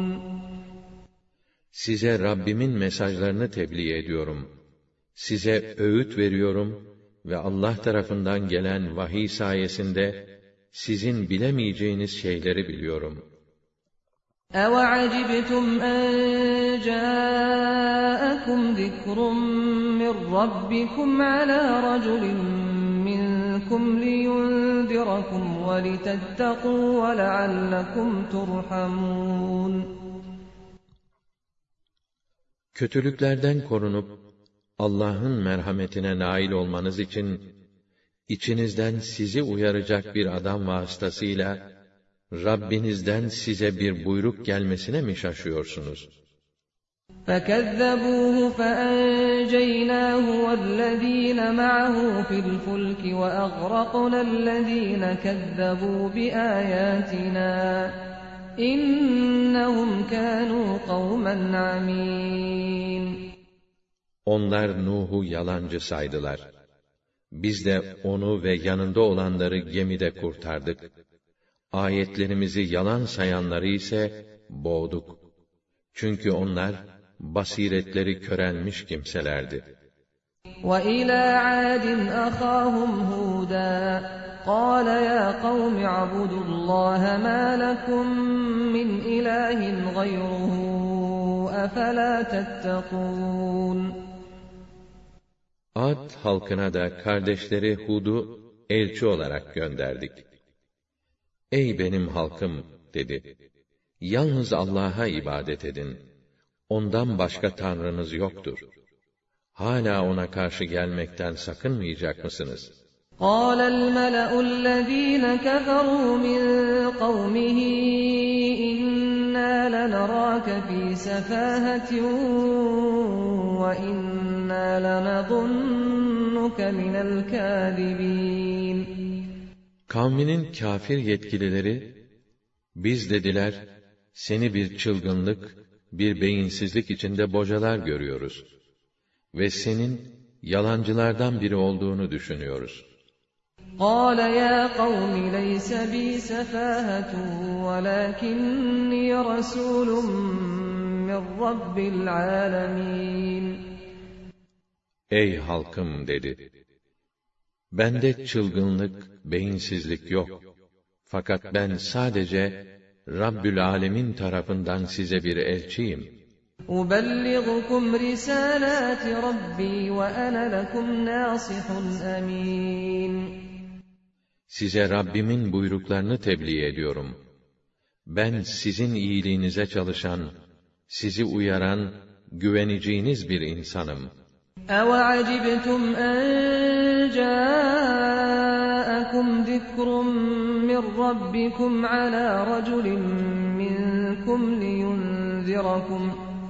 Size Rabbimin mesajlarını tebliğ ediyorum. Size öğüt veriyorum ve Allah tarafından gelen vahiy sayesinde sizin bilemeyeceğiniz şeyleri biliyorum. أَوَعَجِبْتُمْ أَنْ جَاءَكُمْ ذِكْرٌ مِّن رَّبِّكُمْ عَلَىٰ رَجُلٍ مِّنكُمْ لِيُنذِرَكُمْ وَلِتَتَّقُوا وَلَعَلَّكُمْ تُرْحَمُونَ. Kötülüklerden korunup Allah'ın merhametine nail olmanız için içinizden sizi uyaracak bir adam vasıtasıyla Rabbinizden size bir buyruk gelmesine mi şaşıyorsunuz? فَكَذَّبُوهُ فَأَنْجَيْنَاهُ وَالَّذ۪ينَ مَعَهُ فِي الْفُلْكِ وَأَغْرَقْنَا الَّذ۪ينَ كَذَّبُوا بِآيَاتِنَا إِنَّهُمْ كَانُوا قَوْمًا عَمِينَ. Onlar Nuh'u yalancı saydılar. Biz de onu ve yanında olanları gemide kurtardık. Ayetlerimizi yalan sayanları ise boğduk. Çünkü onlar basiretleri körelmiş kimselerdi. وَإِلَى عَادٍ أَخَاهُمْ هُودًا قَالَ يَا قَوْمِ اعْبُدُوا اللَّهَ مَا لَكُمْ مِنْ إِلَٰهٍ غَيْرُهُ أَفَلَا تَتَّقُونَ. Ad halkına da kardeşleri Hud'u elçi olarak gönderdik. Ey benim halkım, dedi. Yalnız Allah'a ibadet edin. Ondan başka tanrınız yoktur. Hala ona karşı gelmekten sakınmayacak mısınız? قَالَ الْمَلَأُ الَّذ۪ينَ كَفَرُوا مِنْ قَوْمِهِ إِنَّا لَنَرَاكَ فِي سَفَاهَةٍ وَإِنَّا لَنَظُنُّكَ مِنَ الْكَاذِبِينَ. Kavminin kâfir yetkilileri, biz dediler, seni bir çılgınlık, bir beyinsizlik içinde bocalar görüyoruz ve senin yalancılardan biri olduğunu düşünüyoruz. قَالَ يَا قَوْمِ لَيْسَ بِي سَفَاهَةٌ وَلَكِنِّي رَسُولٌ مِّن رَّبِّ الْعَالَمِينَ. Ey halkım, dedi. Bende çılgınlık, beyinsizlik yok. Fakat ben sadece Rabbül Alemin tarafından size bir elçiyim. أُبَلِّغُكُمْ رِسَالَاتِ رَبِّي وَأَنَا لَكُمْ نَاصِحٌ أَمِينٌ. Size Rabbimin buyruklarını tebliğ ediyorum. Ben sizin iyiliğinize çalışan, sizi uyaran, güveneceğiniz bir insanım. أَوَعَجِبْتُمْ أَنْ جَاءَكُمْ ذِكْرٌ مِّنْ رَبِّكُمْ عَلَى رَجُلٍ مِّنْكُمْ لِيُنْذِرَكُمْ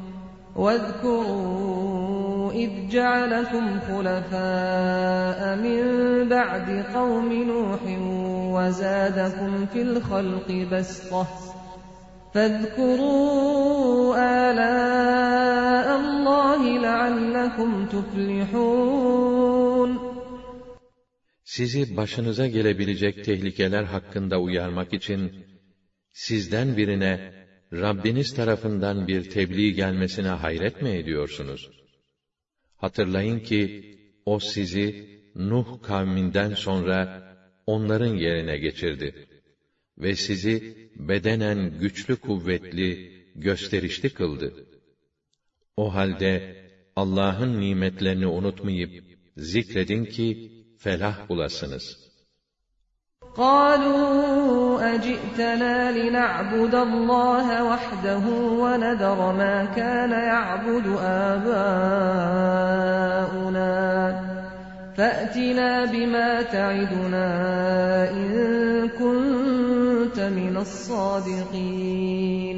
وَاذْكُرُوا إِذْ جَعَلَكُمْ خُلَفَاءَ مِنْ بَعْدِ قَوْمِ نُوحٍ وَزَادَكُمْ فِي الْخَلْقِ بَسْطَةً فَاذْكُرُوا آلَاءَ اللّٰهِ لَعَلَّكُمْ تُفْلِحُونَ. Sizi başınıza gelebilecek tehlikeler hakkında uyarmak için, sizden birine Rabbiniz tarafından bir tebliğ gelmesine hayret mi ediyorsunuz? Hatırlayın ki, o sizi Nuh kavminden sonra onların yerine geçirdi ve sizi bedenen güçlü, kuvvetli, gösterişli kıldı. O halde Allah'ın nimetlerini unutmayıp zikredin ki felah bulasınız. قَالُوا أَجِئْتَنَا لِنَعْبُدَ اللّٰهَ وَحْدَهُ وَنَذَرَ مَا كَانَ يَعْبُدُ آبَاؤُنَا فَأْتِنَا بِمَا تَعِدُنَا إِن كُنتَ مِنَ الصَّادِقِينَ.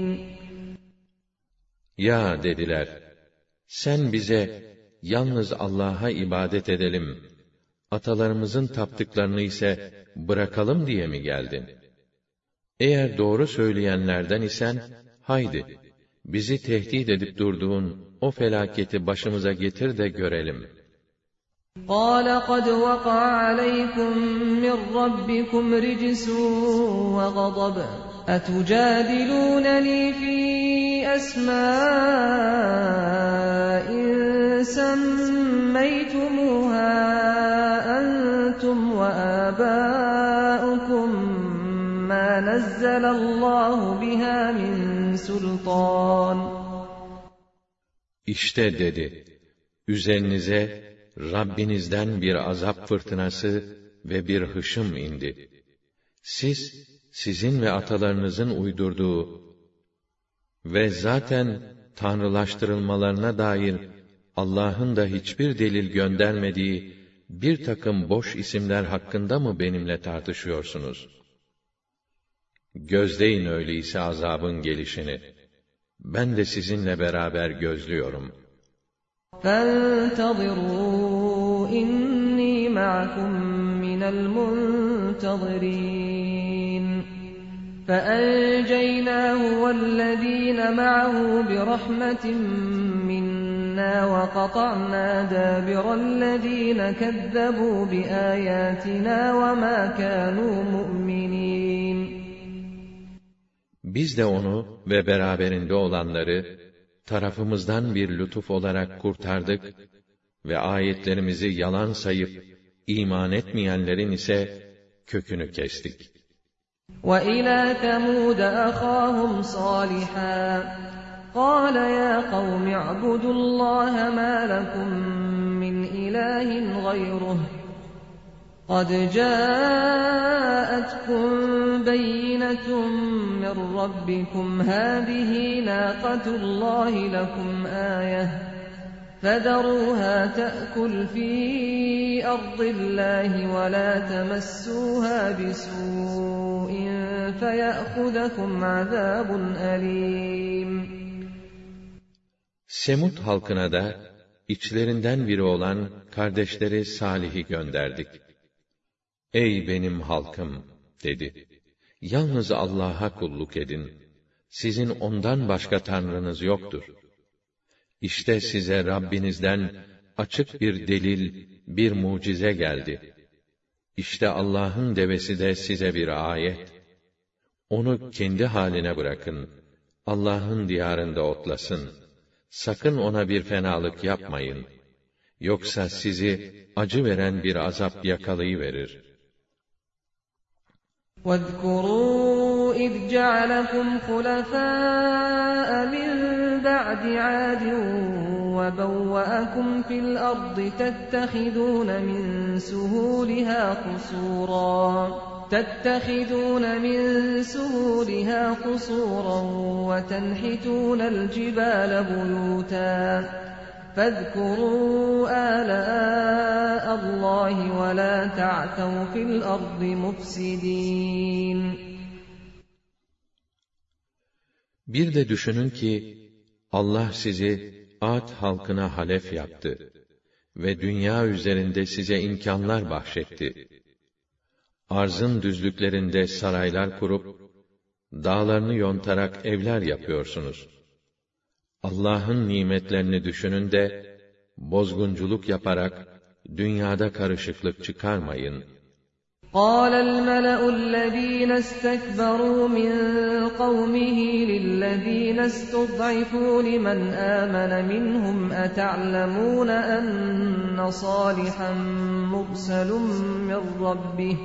Ya dediler, sen bize yalnız Allah'a ibadet edelim, atalarımızın taptıklarını ise bırakalım diye mi geldin? Eğer doğru söyleyenlerden isen, haydi, bizi tehdit edip durduğun o felaketi başımıza getir de görelim. قَالَ قَدْ وَقَعَ عَلَيْكُمْ مِنْ رَبِّكُمْ رِجْسٌ وَغَضَبٌ أَتُجَادِلُونَنِي فِي أَسْمَاءٍ سَمَّيْتُمُوهَا أَنْتُمْ وَآبَاؤُكُمْ مَا نَزَّلَ اللّٰهُ بِهَا مِنْ سُلْطَانٍ. İşte dedi, üzerinize Rabbinizden bir azap fırtınası ve bir hışım indi. Sizin ve atalarınızın uydurduğu ve zaten tanrılaştırılmalarına dair Allah'ın da hiçbir delil göndermediği bir takım boş isimler hakkında mı benimle tartışıyorsunuz? Gözleyin öyleyse azabın gelişini. Ben de sizinle beraber gözlüyorum. فَانْتَظِرُوا إِنِّي مَعَكُمْ مِنَ الْمُنْتَظِرِينَ. فَأَنْجَيْنَاهُ وَالَّذِينَ مَعَهُ بِرَحْمَةٍ مِنَّا وَقَطَعْنَا دَابِرَ الَّذِينَ كَذَّبُوا بِآيَاتِنَا وَمَا كَانُوا مُؤْمِنِينَ. Biz de onu ve beraberinde olanları tarafımızdan bir lütuf olarak kurtardık ve ayetlerimizi yalan sayıp iman etmeyenlerin ise kökünü kestik. وَإِلَى ثَمُودَ أَخَاهُمْ صَالِحًا قَالَ يَا قَوْمِ اعْبُدُوا اللَّهَ مَا لَكُمْ مِنْ إِلَٰهٍ غَيْرُهُ قَدْ جَاءَتْكُمْ بَيِّنَةٌ مِّن رَّبِّكُمْ هَٰذِهِ نَاقَةُ اللَّهِ لَكُمْ آيَةً فَذَرُوهَا تَأْكُلْ فِي أَرْضِ اللَّهِ وَلَا تَمَسُّوهَا بِسُوءٍ فَيَأْخُذَكُمْ عَذَابٌ أَلِيمٌ. Semud halkına da içlerinden biri olan kardeşleri Salih'i gönderdik. Ey benim halkım dedi. Yalnız Allah'a kulluk edin. Sizin ondan başka tanrınız yoktur. İşte size Rabbinizden açık bir delil, bir mucize geldi. İşte Allah'ın devesi de size bir ayet. Onu kendi haline bırakın. Allah'ın diyarında otlasın. Sakın ona bir fenalık yapmayın. Yoksa sizi acı veren bir azap yakalayıverir. وَاذْكُرُوا إذ جعلكم خلفاء من بعد عاد وبوأكم في الأرض تتخذون من سهولها قصورا وتنحتون الجبال بيوتا فاذكروا آلاء الله ولا تعثوا في الأرض مفسدين. Bir de düşünün ki Allah sizi Ad halkına halef yaptı ve dünya üzerinde size imkanlar bahşetti. Arzın düzlüklerinde saraylar kurup, dağlarını yontarak evler yapıyorsunuz. Allah'ın nimetlerini düşünün de, bozgunculuk yaparak, dünyada karışıklık çıkarmayın. قال الملأ الذين استكبروا من قومه للذين استضعفوا لمن آمن منهم أتعلمون أن صالحا مرسل من ربه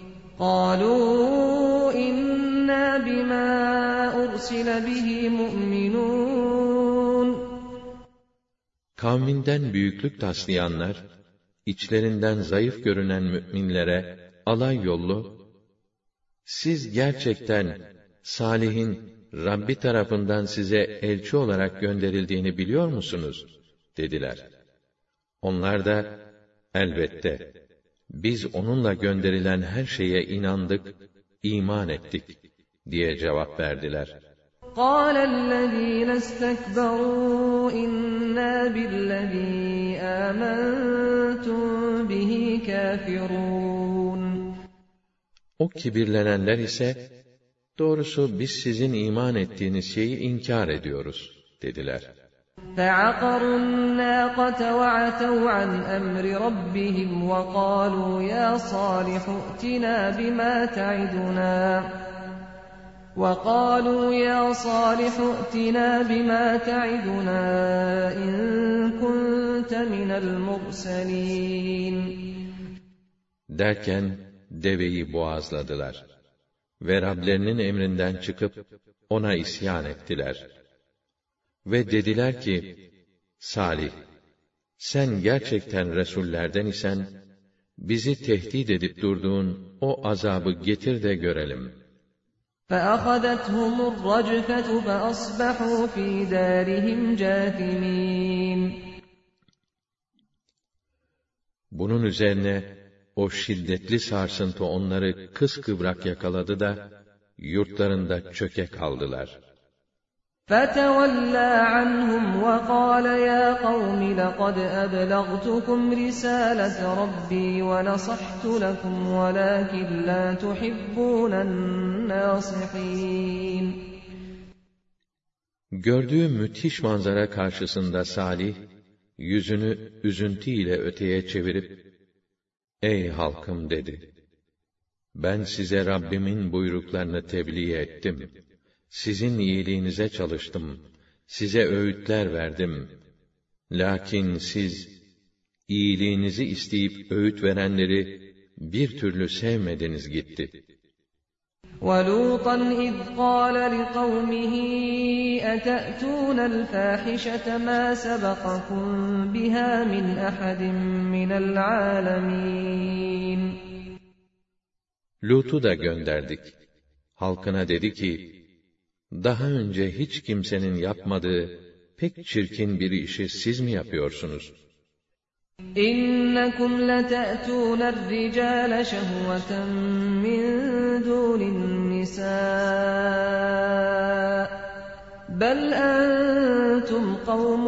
قالوا إنا بما أرسل به مؤمنون. Kavminden büyüklük taslayanlar, içlerinden zayıf görünen müminlere, alay yollu, siz gerçekten Salih'in Rabbi tarafından size elçi olarak gönderildiğini biliyor musunuz? Dediler. Onlar da, elbette, biz onunla gönderilen her şeye inandık, iman ettik, diye cevap verdiler. قَالَ الَّذ۪ينَ اسْتَكْبَرُوا اِنَّا بِالَّذ۪ي آمَنْتُمْ بِهِ كَافِرُونَ. O kibirlenenler ise, doğrusu biz sizin iman ettiğiniz şeyi inkar ediyoruz, dediler. فَعَقَرُوا النَّاقَةَ وَعَتَوْا عَنْ أَمْرِ رَبِّهِمْ وَقَالُوا يَا صَالِحُ ائْتِنَا بِمَا تَعِدُنَا إِن كُنتَ مِنَ الْمُرْسَلِينَ. Derken deveyi boğazladılar ve Rablerinin emrinden çıkıp ona isyan ettiler. Ve dediler ki, Salih, sen gerçekten Resullerden isen, bizi tehdit edip durduğun o azabı getir de görelim. فَأَخَذَتْهُمُ الرَّجْفَةُ فَأَصْبَحُوا فِي دَارِهِمْ جَاثِمِينَ. Bunun üzerine, o şiddetli sarsıntı onları kıskıvrak yakaladı da, yurtlarında çöke kaldılar. فَتَوَلَّى عَنْهُمْ وَقَالَ يَا قَوْمِ لَقَدْ أَبْلَغْتُكُمْ رِسَالَةَ رَبِّي وَنَصَحْتُ لَكُمْ وَلَكِنْ لَا تُحِبُّونَ النَّاصِحِينَ. Gördüğü müthiş manzara karşısında Salih, yüzünü üzüntü ile öteye çevirip, "Ey halkım," dedi. "Ben size Rabbimin buyruklarını tebliğ ettim. Sizin iyiliğinize çalıştım. Size öğütler verdim. Lakin siz, iyiliğinizi isteyip öğüt verenleri bir türlü sevmediniz gitti." وَلُوطًا إِذْ قَالَ لِقَوْمِهِ أَتَأْتُونَ الْفَاحِشَةَ مَا سَبَقَكُمْ بِهَا مِنْ أَحَدٍ مِنَ الْعَالَمِينَ. Lut'u da gönderdik. Halkına dedi ki, daha önce hiç kimsenin yapmadığı pek çirkin bir işi siz mi yapıyorsunuz? إِنَّكُمْ لَتَأْتُونَ الرِّجَالَ شَهْوَةً مِّن دُونِ النِّسَاءِ بَلْ أَنْتُمْ قَوْمٌ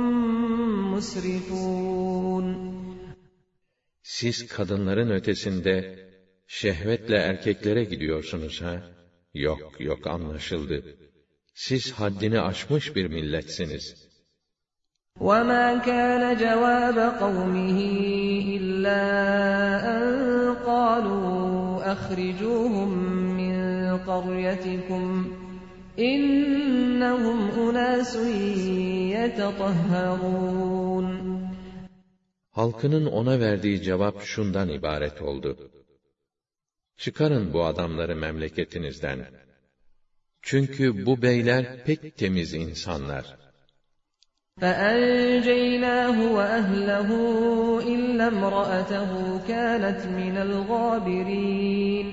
مُسْرِفُونَ. Siz kadınların ötesinde şehvetle erkeklere gidiyorsunuz ha? Yok anlaşıldı. Siz haddini aşmış bir milletsiniz. وَمَا كَانَ جَوَابَ قَوْمِهِ إِلَّا أَنْ قَالُوا أَخْرِجُوهُمْ مِنْ قَرْيَتِكُمْ إِنَّهُمْ أُنَاسٌ يَتَطَهَّرُونَ. Halkının ona verdiği cevap şundan ibaret oldu: "Çıkarın bu adamları memleketinizden. Çünkü bu beyler pek temiz insanlar. فَأَنْجَيْنَاهُ وَأَهْلَهُ إِلَّا امْرَأَتَهُ كَانَتْ مِنَ الْغَابِرِينَ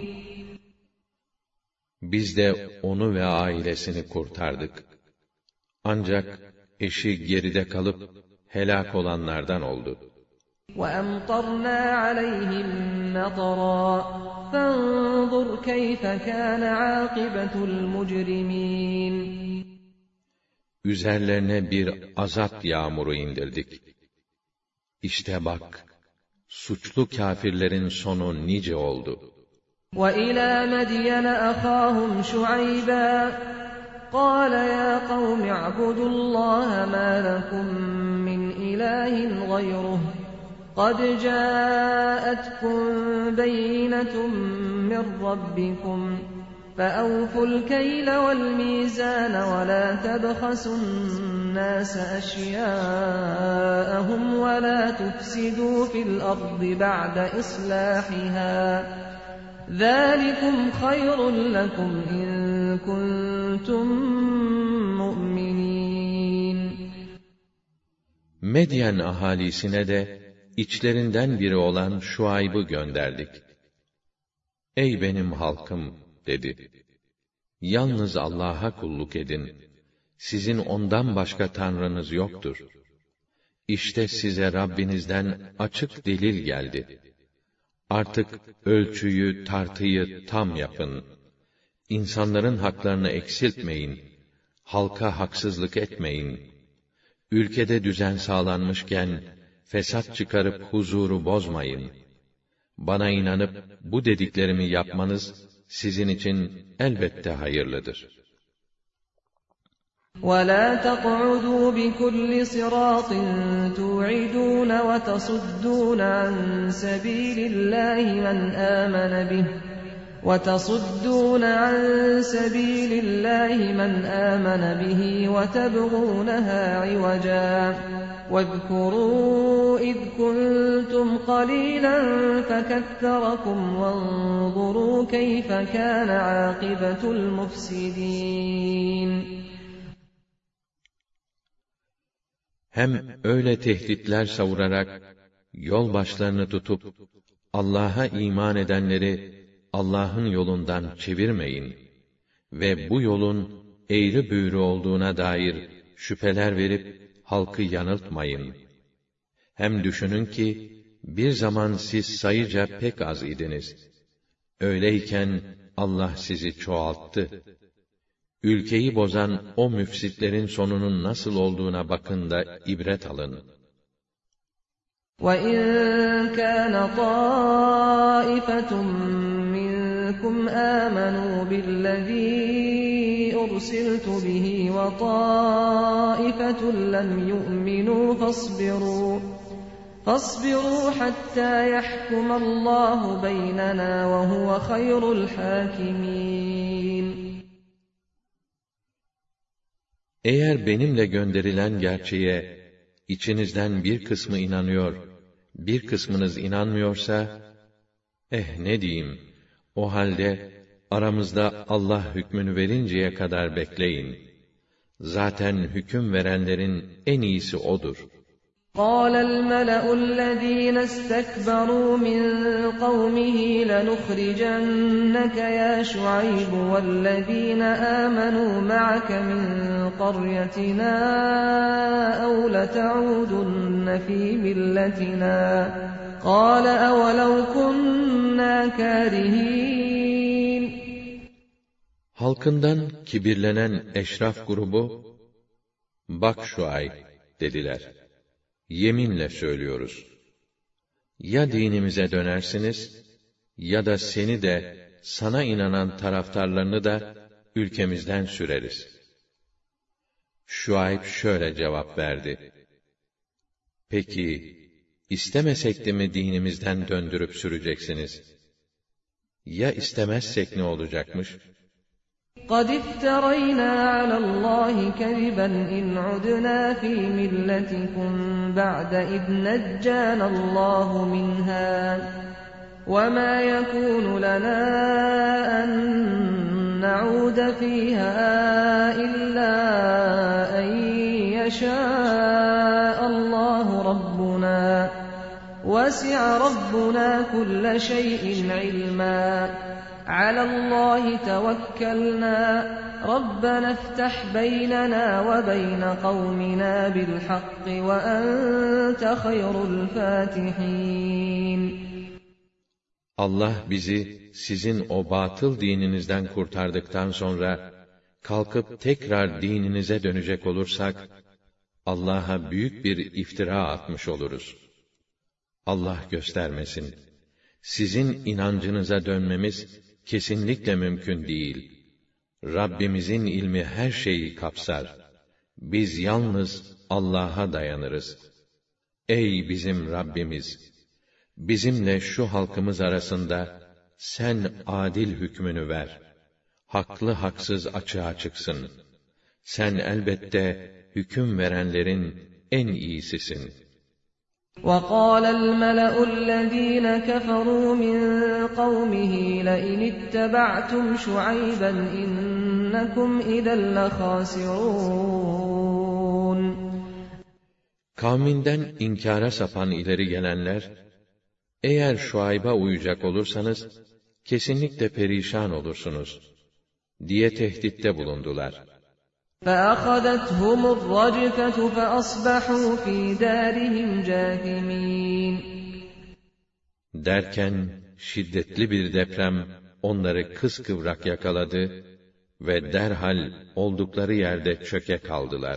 Biz de onu ve ailesini kurtardık. Ancak eşi geride kalıp helak olanlardan oldu. وَأَمْطَرْنَا عَلَيْهِمْ مَطَرًا فَانظُرْ كَيْفَ كَانَ عَاقِبَةُ الْمُجْرِمِينَ Üzerlerine bir azap yağmuru indirdik. İşte bak, suçlu kâfirlerin sonu nice oldu. وَإِلَى مَدْيَنَ أَخَاهُمْ شُعَيْبًا قَالَ يَا قَوْمِ اعْبُدُوا اللَّهَ مَا لَكُمْ مِنْ إِلَٰهٍ غَيْرُهُ قَدْ جَاءَتْكُمْ بَيِّنَةٌ مِّن رَّبِّكُمْ فَأَوْفُوا الْكَيْلَ وَالْمِيزَانَ وَلَا تَبْخَسُوا النَّاسَ أَشْيَاءَهُمْ وَلَا تُفْسِدُوا فِي الْأَرْضِ بَعْدَ إِصْلَاحِهَا ذَٰلِكُمْ خَيْرٌ لَّكُمْ إِن كُنتُم مُّؤْمِنِينَ Medyen ahalisine de içlerinden biri olan Şuayb'ı gönderdik. Ey benim halkım, dedi. Yalnız Allah'a kulluk edin. Sizin ondan başka tanrınız yoktur. İşte size Rabbinizden açık delil geldi. Artık ölçüyü, tartıyı tam yapın. İnsanların haklarını eksiltmeyin. Halka haksızlık etmeyin. Ülkede düzen sağlanmışken fesat çıkarıp huzuru bozmayın. Bana inanıp bu dediklerimi yapmanız sizin için elbette hayırlıdır. وَلَا تَقْعُدُوا بِكُلِّ صِرَاطٍ تُوعِدُونَ وَتَصُدُّونَ عَن سَبِيلِ اللَّهِ مَنْ آمَنَ بِهِ وَتَبْغُونَهَا عِوَجًا وَاذْكُرُوا إِذْ كُنتُمْ قَلِيلًا فَكَثَّرَكُمْ وَانظُرُوا كَيْفَ كَانَ عَاقِبَةُ الْمُفْسِدِينَ Hem öyle tehditler savurarak yol başlarını tutup Allah'a iman edenleri Allah'ın yolundan çevirmeyin ve bu yolun eğri büğrü olduğuna dair şüpheler verip halkı yanıltmayın. Hem düşünün ki bir zaman siz sayıca pek az idiniz. Öyleyken Allah sizi çoğalttı. Ülkeyi bozan o müfsitlerin sonunun nasıl olduğuna bakın da ibret alın. وَإِنْ كَانَ طَائِفَةٌ مِّنكُمْ آمَنُوا بِالَّذِي أُرْسِلْتُ بِهِ وَطَائِفَةٌ لَّمْ يُؤْمِنُوا فَاصْبِرُوا حَتَّى يَحْكُمَ اللَّهُ بَيْنَنَا وَهُوَ خَيْرُ الْحَاكِمِينَ Eğer benimle gönderilen gerçeğe içinizden bir kısmı inanıyor, bir kısmınız inanmıyorsa, ne diyeyim, o halde aramızda Allah hükmünü verinceye kadar bekleyin. Zaten hüküm verenlerin en iyisi O'dur. قَالَ الْمَلَأُ الَّذ۪ينَ اسْتَكْبَرُوا مِنْ قَوْمِهِ لَنُخْرِجَنَّكَ يَا شُعَيْبُ وَالَّذ۪ينَ آمَنُوا مَعَكَ مِنْ قَرْيَتِنَا أَوْ لَتَعُودُنَّ ف۪ي مِلَّتِنَا قَالَ أَوَلَوْ كُنَّا كَارِهِينَ Halkından kibirlenen eşraf grubu, bak Şuayb, dediler. Yeminle söylüyoruz. Ya dinimize dönersiniz, ya da seni de, sana inanan taraftarlarını da ülkemizden süreriz. Şuayb şöyle cevap verdi. Peki, istemesek de mi dinimizden döndürüp süreceksiniz? Ya istemezsek ne olacakmış? قَدِ افْتَرَيْنَا عَلَى اللّٰهِ كَذِبًا إِنْ عُدْنَا فِي مِلَّتِكُمْ بَعْدَ إِذْ نَجَّانَا اللّٰهُ مِنْهَا وَمَا يَكُونُ لَنَا أَن نعود فيها إلا أن يشاء الله ربنا وسع ربنا كل شيء علما على الله توكلنا ربنا افتح بيننا وبين قومنا بالحق وأنت خير الفاتحين. Allah bizi sizin o batıl dininizden kurtardıktan sonra kalkıp tekrar dininize dönecek olursak Allah'a büyük bir iftira atmış oluruz. Allah göstermesin. Sizin inancınıza dönmemiz kesinlikle mümkün değil. Rabbimizin ilmi her şeyi kapsar. Biz yalnız Allah'a dayanırız. Ey bizim Rabbimiz! Bizimle şu halkımız arasında sen adil hükmünü ver. Haklı haksız açığa çıksın. Sen elbette hüküm verenlerin en iyisisin. وَقَالَ الْمَلَأُ الَّذ۪ينَ كَفَرُوا مِنْ قَوْمِهِ لَئِنِ اتَّبَعْتُمْ شُعَيْبًا إِنَّكُمْ اِذًا لَخَاسِرُونَ. Kavminden inkara sapan ileri gelenler, eğer Şuayb'a uyacak olursanız, kesinlikle perişan olursunuz, diye tehditte bulundular. فَأَخَذَتْهُمُ الرَّجْفَةُ فَأَصْبَحُوا فِي دَارِهِمْ جَاثِمِينَ. Derken, şiddetli bir deprem onları kıskıvrak yakaladı ve derhal oldukları yerde çöke kaldılar.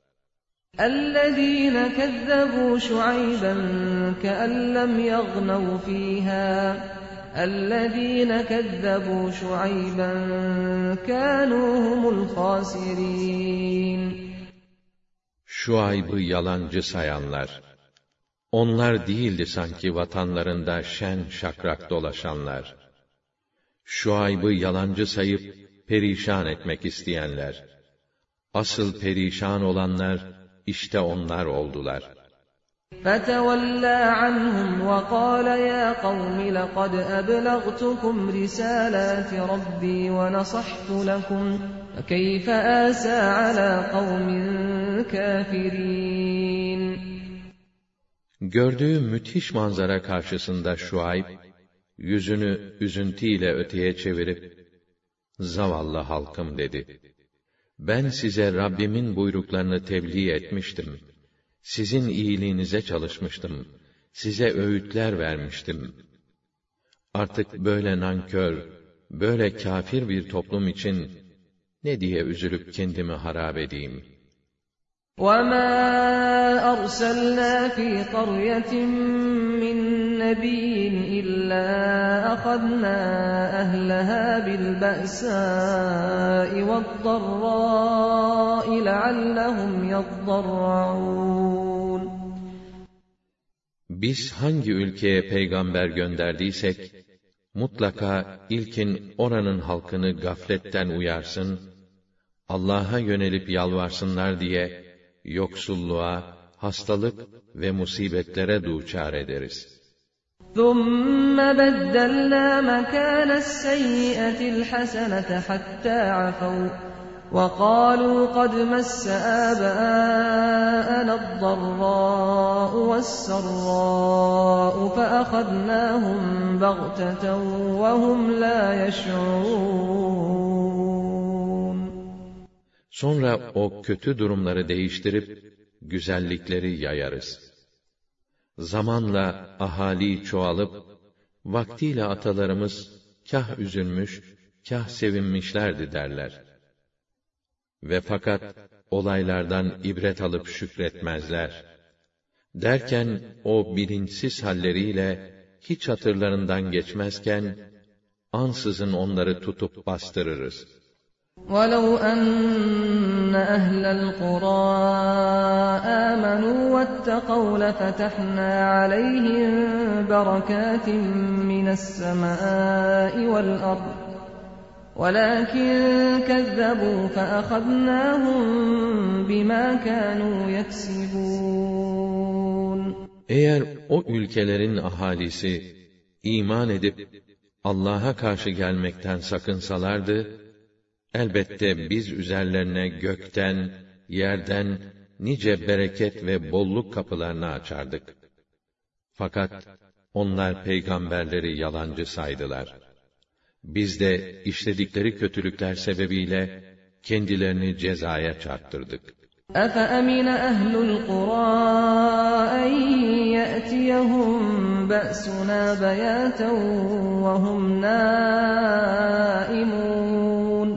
الَّذ۪ينَ كَذَّبُوا شُعَيْبًا كَأَنْ لَمْ يَغْنَوْا فِيهَا الَّذ۪ينَ كَذَّبُوا شُعَيْبًا كَانُوا هُمُ الْخَاسِرِينَ. Şuayb'ı yalancı sayanlar, onlar değildi sanki vatanlarında şen şakrak dolaşanlar. Şuayb'ı yalancı sayıp perişan etmek isteyenler, asıl perişan olanlar işte onlar oldular. فَتَوَلَّى عَنْهُمْ وَقَالَ يَا قَوْمِ لَقَدْ أَبْلَغْتُكُمْ رِسَالَاتِ رَبِّي وَنَصَحْتُ لَكُمْ فَكَيْفَ آسَى عَلَى قَوْمٍ كَافِرِينَ. Gördüğü müthiş manzara karşısında Şuayb, yüzünü üzüntüyle öteye çevirip, "Zavallı halkım" dedi. "Ben size Rabbimin buyruklarını tebliğ etmiştim. Sizin iyiliğinize çalışmıştım. Size öğütler vermiştim. Artık böyle nankör, böyle kâfir bir toplum için ne diye üzülüp kendimi harap edeyim?" وَمَا أَرْسَلْنَا فِي قَرْيَةٍ مِّن نَّبِيٍّ إِلَّا أَخَذْنَا أَهْلَهَا بِالْبَأْسَاءِ وَالضَّرَّاءِ لَعَلَّهُمْ يَضَّرَّعُونَ. Biz hangi ülkeye peygamber gönderdiysek, mutlaka ilkin oranın halkını gafletten uyarsın, Allah'a yönelip yalvarsınlar diye, yoksulluğa, hastalık ve musibetlere duçar ederiz. ثُمَّ بَدَّلْنَا مَكَانَ السَّيِّئَةِ الْحَسَنَةَ حَتَّى عَفَوْا وَقَالُوا قَدْ مَسَّ آبَاءَنَا الضَّرَّاءُ وَالسَّرَّاءُ فَأَخَذْنَاهُمْ بَغْتَةً وَهُمْ لَا يَشْعُرُونَ. Sonra o kötü durumları değiştirip, güzellikleri yayarız. Zamanla ahali çoğalıp, vaktiyle atalarımız kah üzülmüş, kah sevinmişlerdi derler. Ve fakat olaylardan ibret alıp şükretmezler. Derken o bilinçsiz halleriyle hiç hatırlarından geçmezken, ansızın onları tutup bastırırız. وَلَوْ أَنَّ أَهْلَ الْقُرَىٰ آمَنُوا وَاتَّقَوْا لَفَتَحْنَا عَلَيْهِم بَرَكَاتٍ مِّنَ السَّمَاءِ وَالْأَرْضِ وَلَٰكِن كَذَّبُوا فَأَخَذْنَاهُم بِمَا كَانُوا يَكْسِبُونَ. Eğer o ülkelerin ahalisi iman edip Allah'a karşı gelmekten sakınsalardı, elbette biz üzerlerine gökten, yerden nice bereket ve bolluk kapılarını açardık. Fakat onlar peygamberleri yalancı saydılar. Biz de işledikleri kötülükler sebebiyle kendilerini cezaya çarptırdık. أَفَأَمِنَ أَهْلُ الْقُرَىٰ أَن يَأْتِيَهُم بَأْسُنَا بَيَاتًا وَهُمْ نَائِمُونَ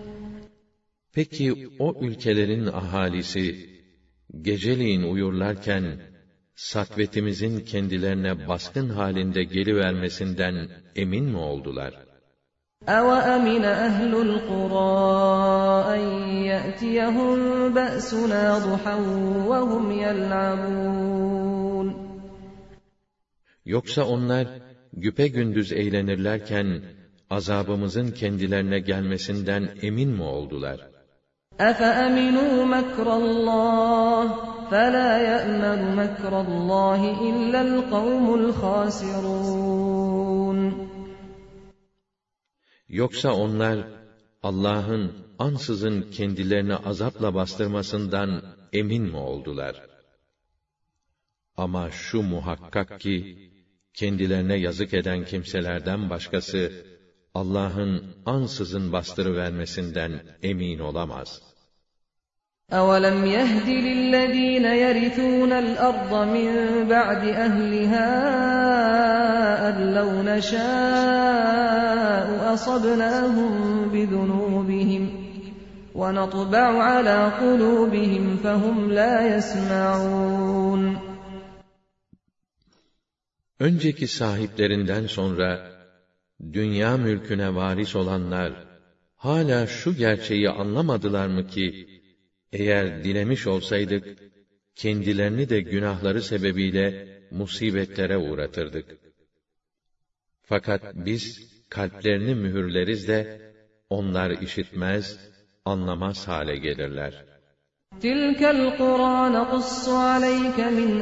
Peki o ülkelerin ahalisi geceleyin uyurlarken satvetimizin kendilerine baskın halinde gelivermesinden emin mi oldular? أَوَأَمِنَ أَهْلُ الْقُرَىٰ أَن يَأْتِيَهُم بَأْسُنَا ضُحًى وَهُمْ يَلْعَبُونَ Yoksa onlar güpegündüz eğlenirlerken azabımızın kendilerine gelmesinden emin mi oldular? أَفَأَمِنُوا مَكْرَ اللّٰهِ فَلَا يَأْمَنُ مَكْرَ اللّٰهِ إِلَّا الْقَوْمُ الْخَاسِرُونَ Yoksa onlar Allah'ın ansızın kendilerini azapla bastırmasından emin mi oldular? Ama şu muhakkak ki kendilerine yazık eden kimselerden başkası Allah'ın ansızın bastırıvermesinden emin olamaz. أَوَلَمْ يَهْدِ لِلَّذ۪ينَ يَرِثُونَ الْأَرْضَ مِنْ بَعْدِ أَهْلِهَا أَنْ لَوْ نَشَاءُ أَصَبْنَاهُمْ بِذُنُوبِهِمْ وَنَطْبَعُ عَلَى قُلُوبِهِمْ فَهُمْ لَا يَسْمَعُونَ Önceki sahiplerinden sonra dünya mülküne varis olanlar hala şu gerçeği anlamadılar mı ki eğer dilemiş olsaydık kendilerini de günahları sebebiyle musibetlere uğratırdık. Fakat biz kalplerini mühürleriz de onlar işitmez, anlamaz hale gelirler. تِلْكَ الْقُرَى نَقُصُّ عَلَيْكَ مِنْ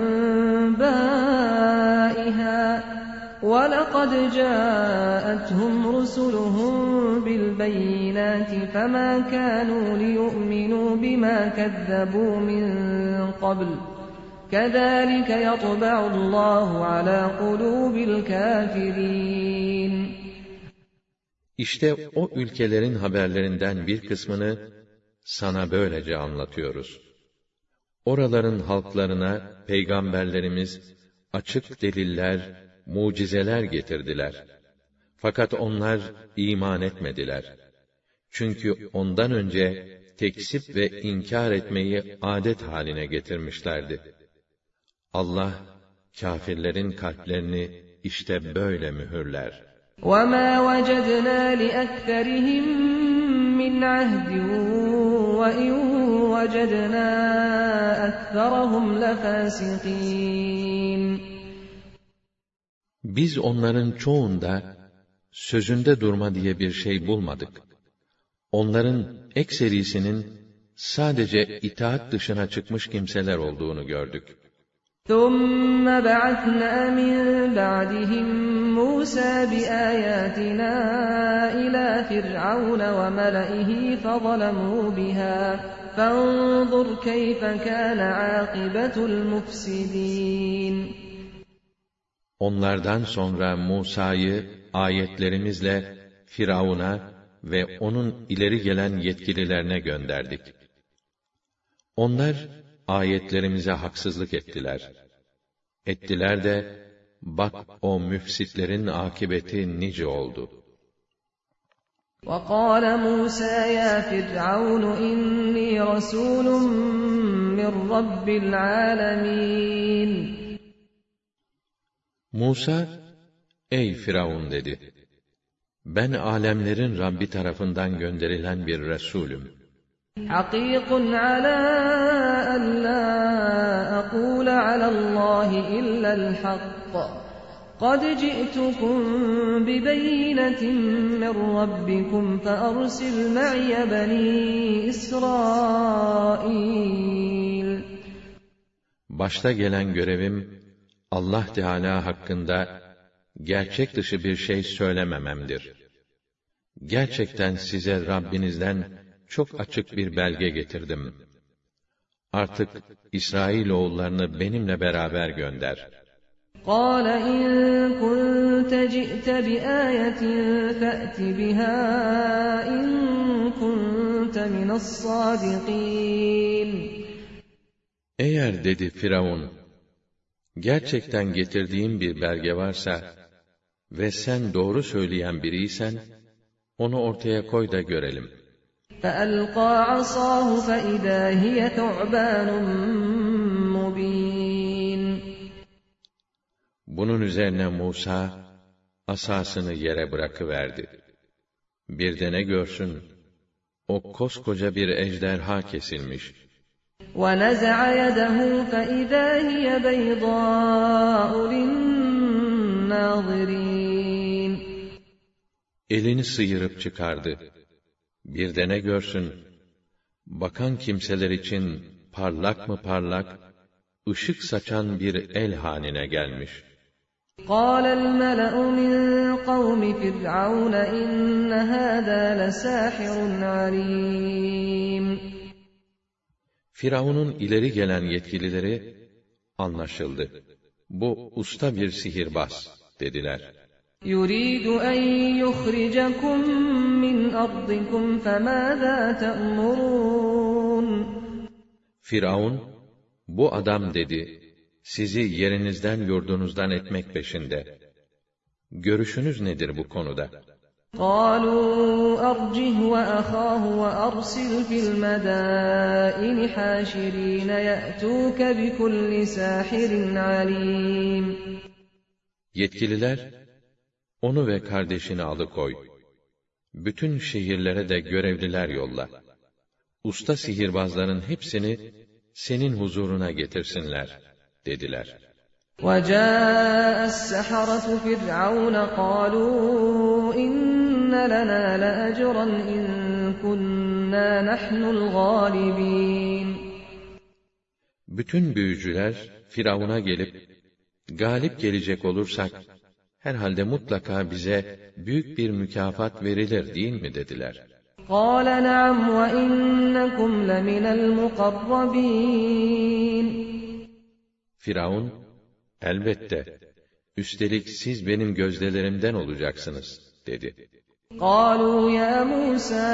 أَنْبَائِهَا وَلَقَدْ جَاءَتْهُمْ رُسُلُهُم بِالْبَيِّنَاتِ فَمَا كَانُوا لِيُؤْمِنُوا بِمَا كَذَّبُوا مِن قَبْلُ كَذَٰلِكَ يَطْبَعُ اللّٰهُ عَلَى قُلُوبِ الْكَافِرِينَ İşte o ülkelerin haberlerinden bir kısmını sana böylece anlatıyoruz. Oraların halklarına peygamberlerimiz açık deliller, mucizeler getirdiler. Fakat onlar iman etmediler. Çünkü ondan önce tekzip ve inkar etmeyi adet haline getirmişlerdi. Allah kâfirlerin kalplerini işte böyle mühürler. وَمَا وَجَدْنَا لِأَكْثَرِهِم مِّنْ عَهْدٍ وَإِن وَجَدْنَا أَكْثَرَهُمْ لَفَاسِقِينَ Biz onların çoğunda sözünde durma diye bir şey bulmadık. Onların ekserisinin sadece itaat dışına çıkmış kimseler olduğunu gördük. ثُمَّ بَعَثْنَا مِن بَعْدِهِم مُّوسَىٰ بِآيَاتِنَا إِلَىٰ فِرْعَوْنَ وَمَلَئِهِ فَظَلَمُوا بِهَا فَانظُرْ كَيْفَ كَانَ عَاقِبَةُ الْمُفْسِدِينَ Onlardan sonra Musa'yı ayetlerimizle Firavun'a ve onun ileri gelen yetkililerine gönderdik. Onlar ayetlerimize haksızlık ettiler. Ettiler de bak o müfsitlerin akıbeti nice oldu. وَقَالَ مُوسَىٰ يَا فِرْعَوْنُ إِنِّي رَسُولٌ مِّن رَّبِّ الْعَالَمِينَ Musa, ey Firavun dedi. Ben alemlerin Rabbi tarafından gönderilen bir Resulüm. حَقِيقٌ عَلَىٰ أَن لَّا أَقُولَ عَلَى اللّٰهِ إِلَّا الْحَقَّ قَدْ جِئْتُكُم بِبَيِّنَةٍ مِّن رَّبِّكُمْ فَأَرْسِلْ مَعِيَ بَنِي إِسْرَائِيلَ Başta gelen görevim, Allah Teâlâ hakkında gerçek dışı bir şey söylemememdir. gerçekten size Rabbinizden çok açık bir belge getirdim. Artık İsrailoğullarını benimle beraber gönder. قَالَ إِن كُنتَ جِئْتَ بِآيَةٍ فَأْتِ بِهَا إِن كُنتَ مِنَ الصَّادِقِينَ Eğer dedi Firavun, gerçekten getirdiğim bir belge varsa ve sen doğru söyleyen biriysen, onu ortaya koy da görelim. فَأَلْقَى عَصَاهُ فَإِذَا هِيَ ثُعْبَانٌ مُّبِينٌ Bunun üzerine Musa, asasını yere bırakıverdi. Bir de ne görsün, o koskoca bir ejderha kesilmiş. وَنَزَعَ يَدَهُ فَإِذَا هِيَ بَيْضَاءُ لِلنَّاظِرِينَ Elini sıyırıp çıkardı. Bir de ne görsün, bakan kimseler için parlak mı parlak, ışık saçan bir el haline gelmiş. قَالَ الْمَلَأُ مِنْ قَوْمِ فِرْعَوْنَ إِنَّ هَذَا لَسَاحِرٌ عَلِيمٌ Firavun'un ileri gelen yetkilileri, anlaşıldı, bu usta bir sihirbaz dediler. يُرِيدُ أَنْ يُخْرِجَكُمْ مِنْ أَرْضِكُمْ فَمَاذَا تَأْمُرُونَ Firavun, bu adam dedi, sizi yerinizden yurdunuzdan etmek peşinde. Görüşünüz nedir bu konuda? قَالُوا أَرْجِهْ وَأَخَاهُ وَأَرْسِلْ فِي الْمَدَائِنِ حَاشِرِينَ يَأْتُوكَ بِكُلِّ سَاحِرٍ عَلِيمٍ Yetkililer, onu ve kardeşini alıkoy. Bütün şehirlere de görevliler yolla. Usta sihirbazların hepsini senin huzuruna getirsinler, dediler. وَجَاءَ السَّحَرَةُ فِرْعَوْنَ قَالُوا إِنَّ لَنَا لَأَجْرًا إِن كُنَّا نَحْنُ الْغَالِبِينَ Bütün büyücüler Firavun'a gelip, galip gelecek olursak, herhalde mutlaka bize büyük bir mükafat verilir değil mi dediler. قَالَ نَعَمْ وَإِنَّكُمْ لَمِنَ الْمُقَرَّبِينَ Firavun, elbette, üstelik siz benim gözdelerimden olacaksınız, dedi. قَالُوا يَا مُوسَى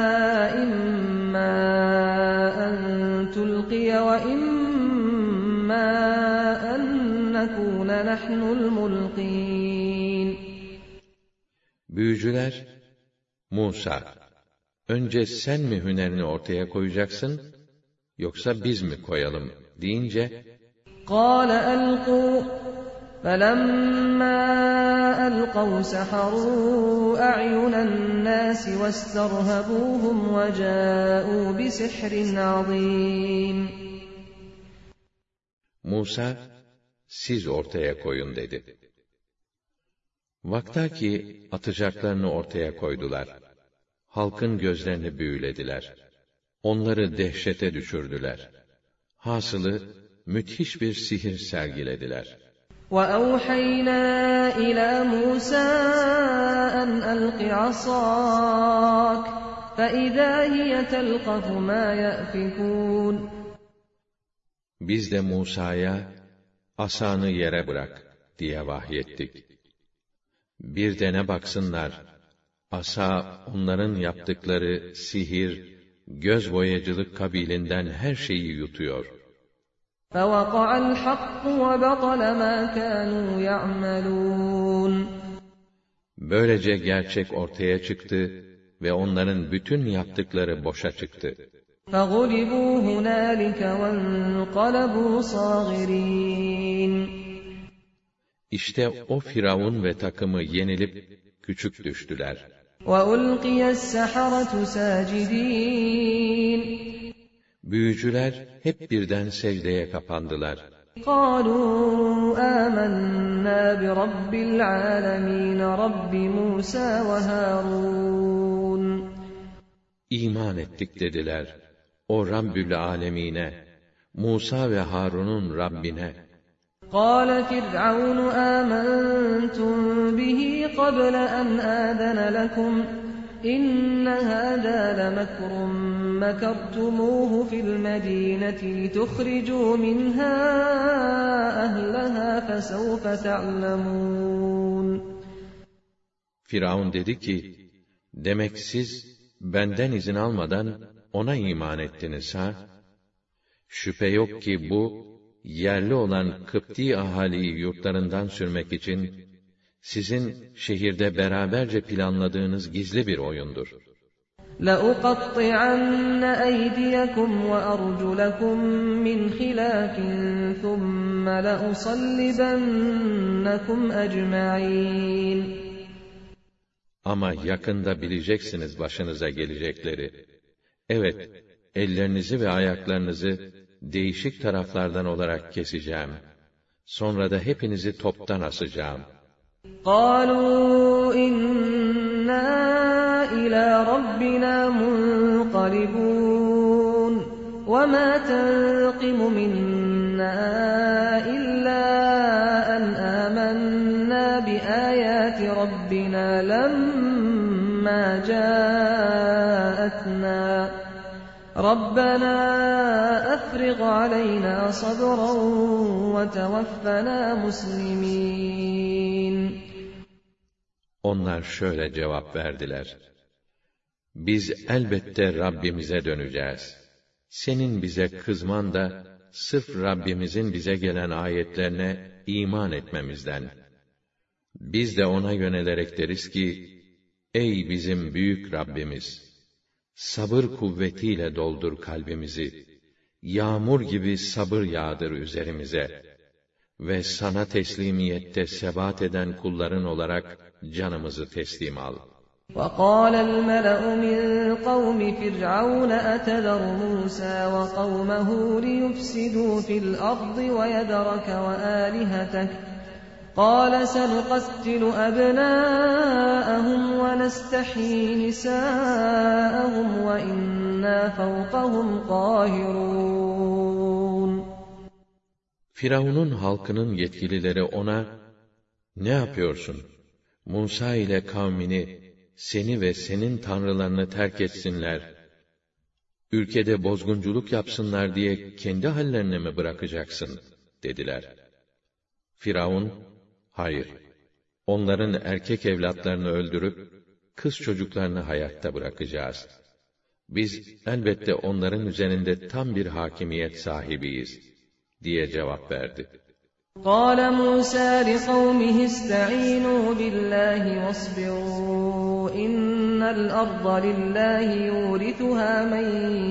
إِمَّا أَن تُلْقِيَ وَإِمَّا أَن نَّكُونَ نَحْنُ الْمُلْقِينَ Büyücüler, Musa, önce sen mi hünerini ortaya koyacaksın, yoksa biz mi koyalım, deyince, قَالَ أَلْقُوا فَلَمَّا أَلْقَوْا سَحَرُوا أَعْيُنَ النَّاسِ وَاسْتَرْهَبُوهُمْ وَجَاءُوا بِسِحْرٍ عَظِيمٍ Musa, siz ortaya koyun dedi. Vaktaki atacaklarını ortaya koydular. Halkın gözlerini büyülediler. Onları dehşete düşürdüler. Hasılı, müthiş bir sihir sergilediler. وَأَوْحَيْنَا إِلَى مُوسَى أَنْ أَلْقِ عَصَاكَ فَإِذَا هِيَ تَلْقَفُ مَا يَأْفِكُونَ Biz de Musa'ya, asanı yere bırak diye vahyettik. Bir de ne baksınlar, asa onların yaptıkları sihir, göz boyacılık kabilinden her şeyi yutuyor. فَوَقَعَ الْحَقُّ وَبَطَلَ مَا كَانُوا يَعْمَلُونَ Böylece gerçek ortaya çıktı ve onların bütün yaptıkları boşa çıktı. فَغُلِبُوا هُنَالِكَ وَانقَلَبُوا صَاغِرِينَ İşte o Firavun ve takımı yenilip küçük düştüler. وَأُلْقِيَ السَّحَرَةُ سَاجِدِينَ Büyücüler hep birden secdeye kapandılar. قَالُوا آمَنَّا بِرَبِّ الْعَالَمِينَ رَبِّ مُوسَى وَهَارُونَ İman ettik dediler. O Rabbül Alemine, Musa ve Harun'un Rabbine. قَالَ فِرْعَوْنُ آمَنْتُمْ بِهِ قَبْلَ أَنْ آذَنَ لَكُمْ إن هذا لمكر مكرتموه في المدينة لتخرجوا منها أهلها فسوف تعلمون. Firavun dedi ki, demek siz benden izin almadan ona iman ettiniz ha? Şüphe yok ki bu, yerli olan Kıpti ahaliyi yurtlarından sürmek için, sizin şehirde beraberce planladığınız gizli bir oyundur. لَأُقَطِّعَنَّ أَيْدِيَكُمْ وَأَرْجُلَكُمْ مِنْ خِلَافٍ ثُمَّ لَأُصَلِّبَنَّكُمْ أَجْمَعِينَ. Ama yakında bileceksiniz başınıza gelecekleri. Evet, ellerinizi ve ayaklarınızı değişik taraflardan olarak keseceğim. Sonra da hepinizi toptan asacağım. قَالُوا إِنَّا إِلَى رَبِّنَا مُنْقَلِبُونَ وَمَا تَنْقِمُ مِنَّا إِلَّا أَنْ آمَنَّا بِآيَاتِ رَبِّنَا لَمَّا جَاءَتْنَا رَبَّنَا أَفْرِغْ عَلَيْنَا صَبْرًا وَتَوَفَّنَا مُسْلِمِينَ. Onlar şöyle cevap verdiler: Biz elbette Rabbimize döneceğiz. Senin bize kızman da sırf Rabbimizin bize gelen ayetlerine iman etmemizden. Biz de ona yönelerek deriz ki, ey bizim büyük Rabbimiz! Sabır kuvvetiyle doldur kalbimizi, yağmur gibi sabır yağdır üzerimize ve sana teslimiyette sebat eden kulların olarak canımızı teslim al. وَقَالَ الْمَلَأُ مِنْ قَوْمِ فِرْعَوْنَ أَتَذَرُ مُوسَى وَقَوْمَهُ لِيُفْسِدُوا فِي الْأَرْضِ وَيَذَرَكَ وَآلِهَتَكَ قَالَ سَنُقَتِّلُ أَبْنَاءَهُمْ وَنَسْتَحْيِي نِسَاءَهُمْ وَإِنَّا فَوْقَهُمْ قَاهِرُونَ. Firavun'un halkının yetkilileri ona, ne yapıyorsun? Musa ile kavmini, seni ve senin tanrılarını terk etsinler, ülkede bozgunculuk yapsınlar diye kendi hallerine mi bırakacaksın? Dediler. Firavun, hayır, onların erkek evlatlarını öldürüp, kız çocuklarını hayatta bırakacağız. Biz elbette onların üzerinde tam bir hakimiyet sahibiyiz, diye cevap verdi. قَالَ مُوسَى لِقَوْمِهِ اسْتَعِينُوا بِاللَّهِ وَاصْبِرُوا إِنَّ الْأَرْضَ لِلَّهِ يُورِثُهَا مَن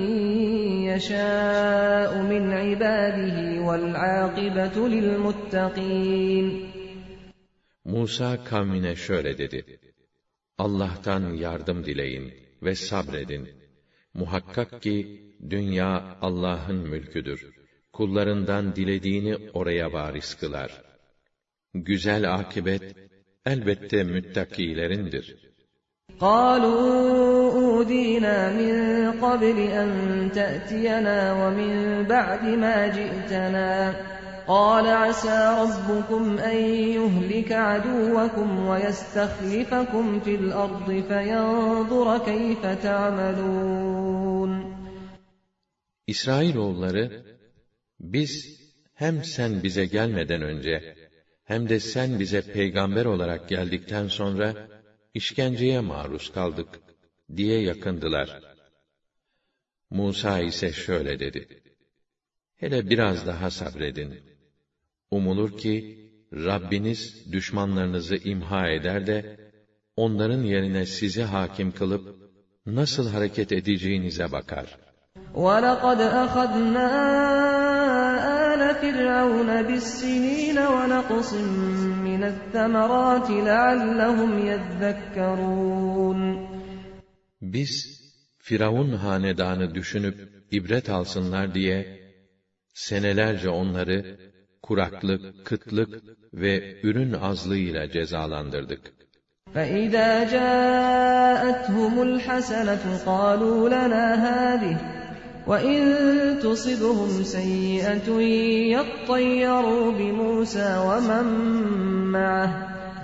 يَشَاءُ مِنْ عِبَادِهِ وَالْعَاقِبَةُ لِلْمُتَّقِينَ. Musa kavmine şöyle dedi: Allah'tan yardım dileyin ve sabredin. Muhakkak ki dünya Allah'ın mülküdür. Kullarından dilediğini oraya varis kılar. Güzel akibet elbette müttakilerindir. قَالُوا أُوذِينَا مِنْ قَبْلِ أَنْ تَأْتِيَنَا وَمِنْ بَعْدِ مَا جِئْتَنَا قَالَ عَسَى رَبُّكُمْ أَنْ يُهْلِكَ عَدُوَّكُمْ وَيَسْتَخْلِفَكُمْ فِي الْأَرْضِ فَيَنْظُرَ كَيْفَ تَعْمَلُونَ. İsrailoğulları, biz hem sen bize gelmeden önce, hem de sen bize peygamber olarak geldikten sonra, işkenceye maruz kaldık, diye yakındılar. Musa ise şöyle dedi: Hele biraz daha sabredin. Umulur ki, Rabbiniz düşmanlarınızı imha eder de, onların yerine sizi hakim kılıp, nasıl hareket edeceğinize bakar. وَلَقَدْ أَخَذْنَا آلَ فِرْعَوْنَ بِالسِّنِينَ وَنَقْصٍ مِّنَ الثَّمَرَاتِ لَعَلَّهُمْ يَذَّكَّرُونَ. Biz, Firavun hanedanı düşünüp ibret alsınlar diye, senelerce onları kuraklık, kıtlık ve ürün azlığıyla cezalandırdık. فَإِذَا جَاءَتْهُمُ الْحَسَنَةُ قَالُوا لَنَا هَٰذِهِ وَإِن تُصِبْهُمْ سَيِّئَةٌ يَطَّيَّرُوا بِمُوسَىٰ وَمَن مَّعَهُ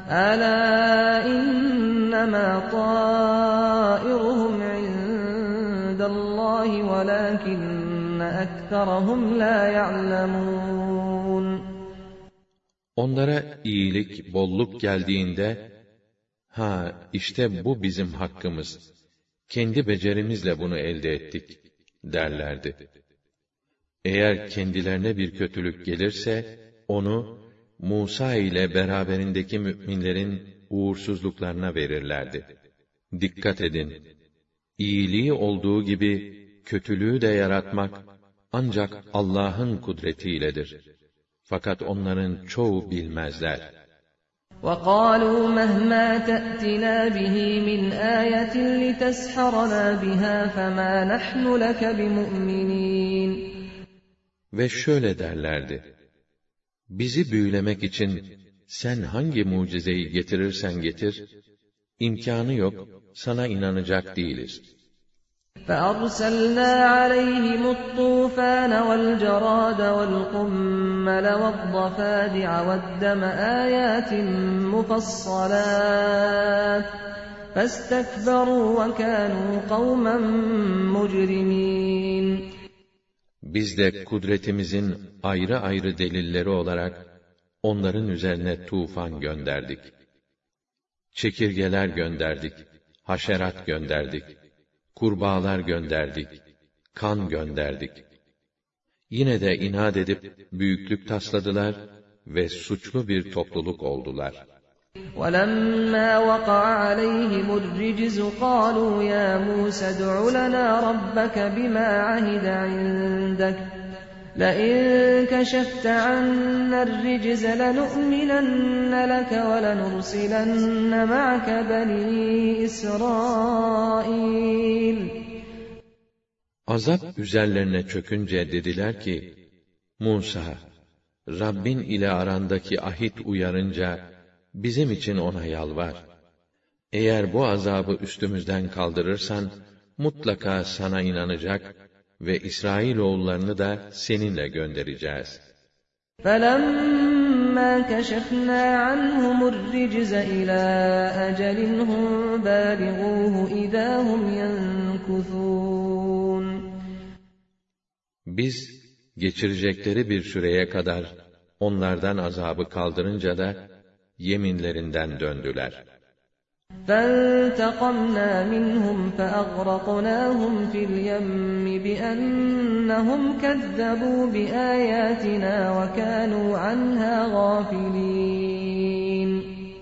ألا إنما طائرهم عند الله ولكن أكثرهم لا يعلمون. Onlara iyilik, bolluk geldiğinde, işte bu bizim hakkımız, kendi becerimizle bunu elde ettik derlerdi. Eğer kendilerine bir kötülük gelirse, onu Musa ile beraberindeki müminlerin uğursuzluklarına verirlerdi. Dikkat edin! İyiliği olduğu gibi kötülüğü de yaratmak ancak Allah'ın kudretiyledir. Fakat onların çoğu bilmezler. وَقَالُوا مَهْمَا تَأْتِنَا بِهِ مِنْ آيَةٍ لِتَسْحَرَنَا بِهَا فَمَا نَحْنُ لَكَ بِمُؤْمِنِينَ. Ve şöyle derlerdi: bizi büyülemek için sen hangi mucizeyi getirirsen getir, imkânı yok, sana inanacak değiliz. فَأَرْسَلْنَا عَلَيْهِمُ الطُّوفَانَ وَالْجَرَادَ وَالْقُمَّلَ وَالضَّفَادِعَ وَالدَّمَ آيَاتٍ مُفَصَّلَاتٍ فَاسْتَكْبَرُوا وَكَانُوا قَوْمًا مُجْرِمِينَ. Biz de kudretimizin ayrı ayrı delilleri olarak onların üzerine tufan gönderdik. Çekirgeler gönderdik, haşerat gönderdik, kurbağalar gönderdik, kan gönderdik. Yine de inat edip büyüklük tasladılar ve suçlu bir topluluk oldular. وَلَمَّا وَقَعَ عَلَيْهِمُ الرِّجْزُ قَالُوا يَا مُوسَى ادْعُ لَنَا رَبَّكَ بِمَا عَهِدَ عِندَكَ لَئِن كَشَفْتَ عَنَّا الرِّجْزَ لَنُؤْمِنَنَّ لَكَ وَلَنُرْسِلَنَّ مَعَكَ بَنِي إِسْرَائِيلَ. Azap üzerlerine çökünce dediler ki, Musa, Rabbin ile arandaki ahit uyarınca, bizim için ona yalvar. Eğer bu azabı üstümüzden kaldırırsan, mutlaka sana inanacak ve İsrailoğullarını da seninle göndereceğiz. فَلَمَّا كَشَفْنَا عَنْهُمُ الرِّجْزَ إِلَى أَجَلٍ هُمْ بَالِغُوهُ إِذَا هُمْ يَنكُثُونَ. Biz, geçirecekleri bir süreye kadar onlardan azabı kaldırınca da yeminlerinden döndüler. فَانْتَقَمْنَا مِنْهُمْ فَأَغْرَقْنَاهُمْ فِي الْيَمِّ بِأَنَّهُمْ كَذَّبُوا بِآيَاتِنَا وَكَانُوا عَنْهَا غَافِلِينَ.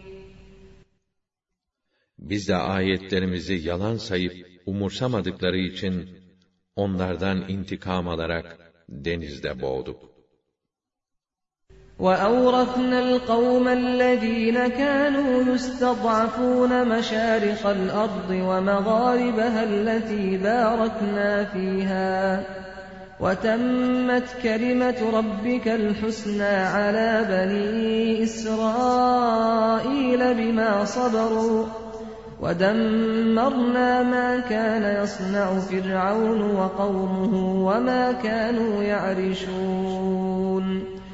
Biz de ayetlerimizi yalan sayıp umursamadıkları için onlardan intikam alarak denizde boğduk. وَأَوْرَثْنَا الْقَوْمَ الَّذِينَ كَانُوا يُسْتَضْعَفُونَ مَشَارِقَ الْأَرْضِ وَمَغَارِبَهَا الَّتِي بَارَكْنَا فِيهَا وَتَمَّتْ كَلِمَةُ رَبِّكَ الْحُسْنَى عَلَى بَنِي إِسْرَائِيلَ بِمَا صَبَرُوا وَدَمَّرْنَا مَا كَانَ يَصْنَعُ فِرْعَوْنُ وَقَوْمُهُ وَمَا كَانُوا يَعْرِشُونَ.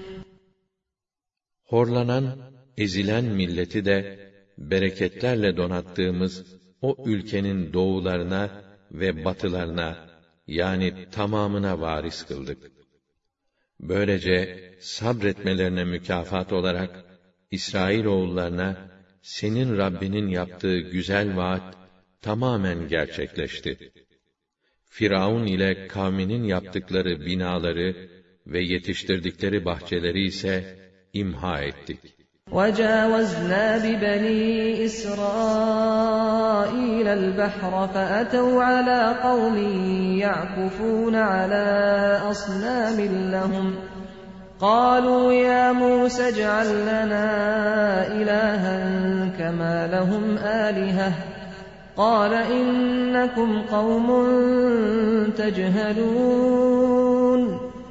Horlanan, ezilen milleti de bereketlerle donattığımız o ülkenin doğularına ve batılarına, yani tamamına varis kıldık. Böylece sabretmelerine mükafat olarak İsrailoğullarına senin Rabbinin yaptığı güzel vaat tamamen gerçekleşti. Firavun ile kavminin yaptıkları binaları ve yetiştirdikleri bahçeleri ise imha ettik. وَجَاوَزْنَا بِبَنِي إِسْرَائِيلَ الْبَحْرَ فَأَتَوْا عَلَى قَوْمٍ يَعْكُفُونَ عَلَى أَصْنَامٍ لَهُمْ قَالُوا يَا مُوسَى اجْعَل لَّنَا إِلَٰهًا كَمَا لَهُمْ آلِهَةٌ قَالَ إِنَّكُمْ قَوْمٌ تَجْهَلُونَ.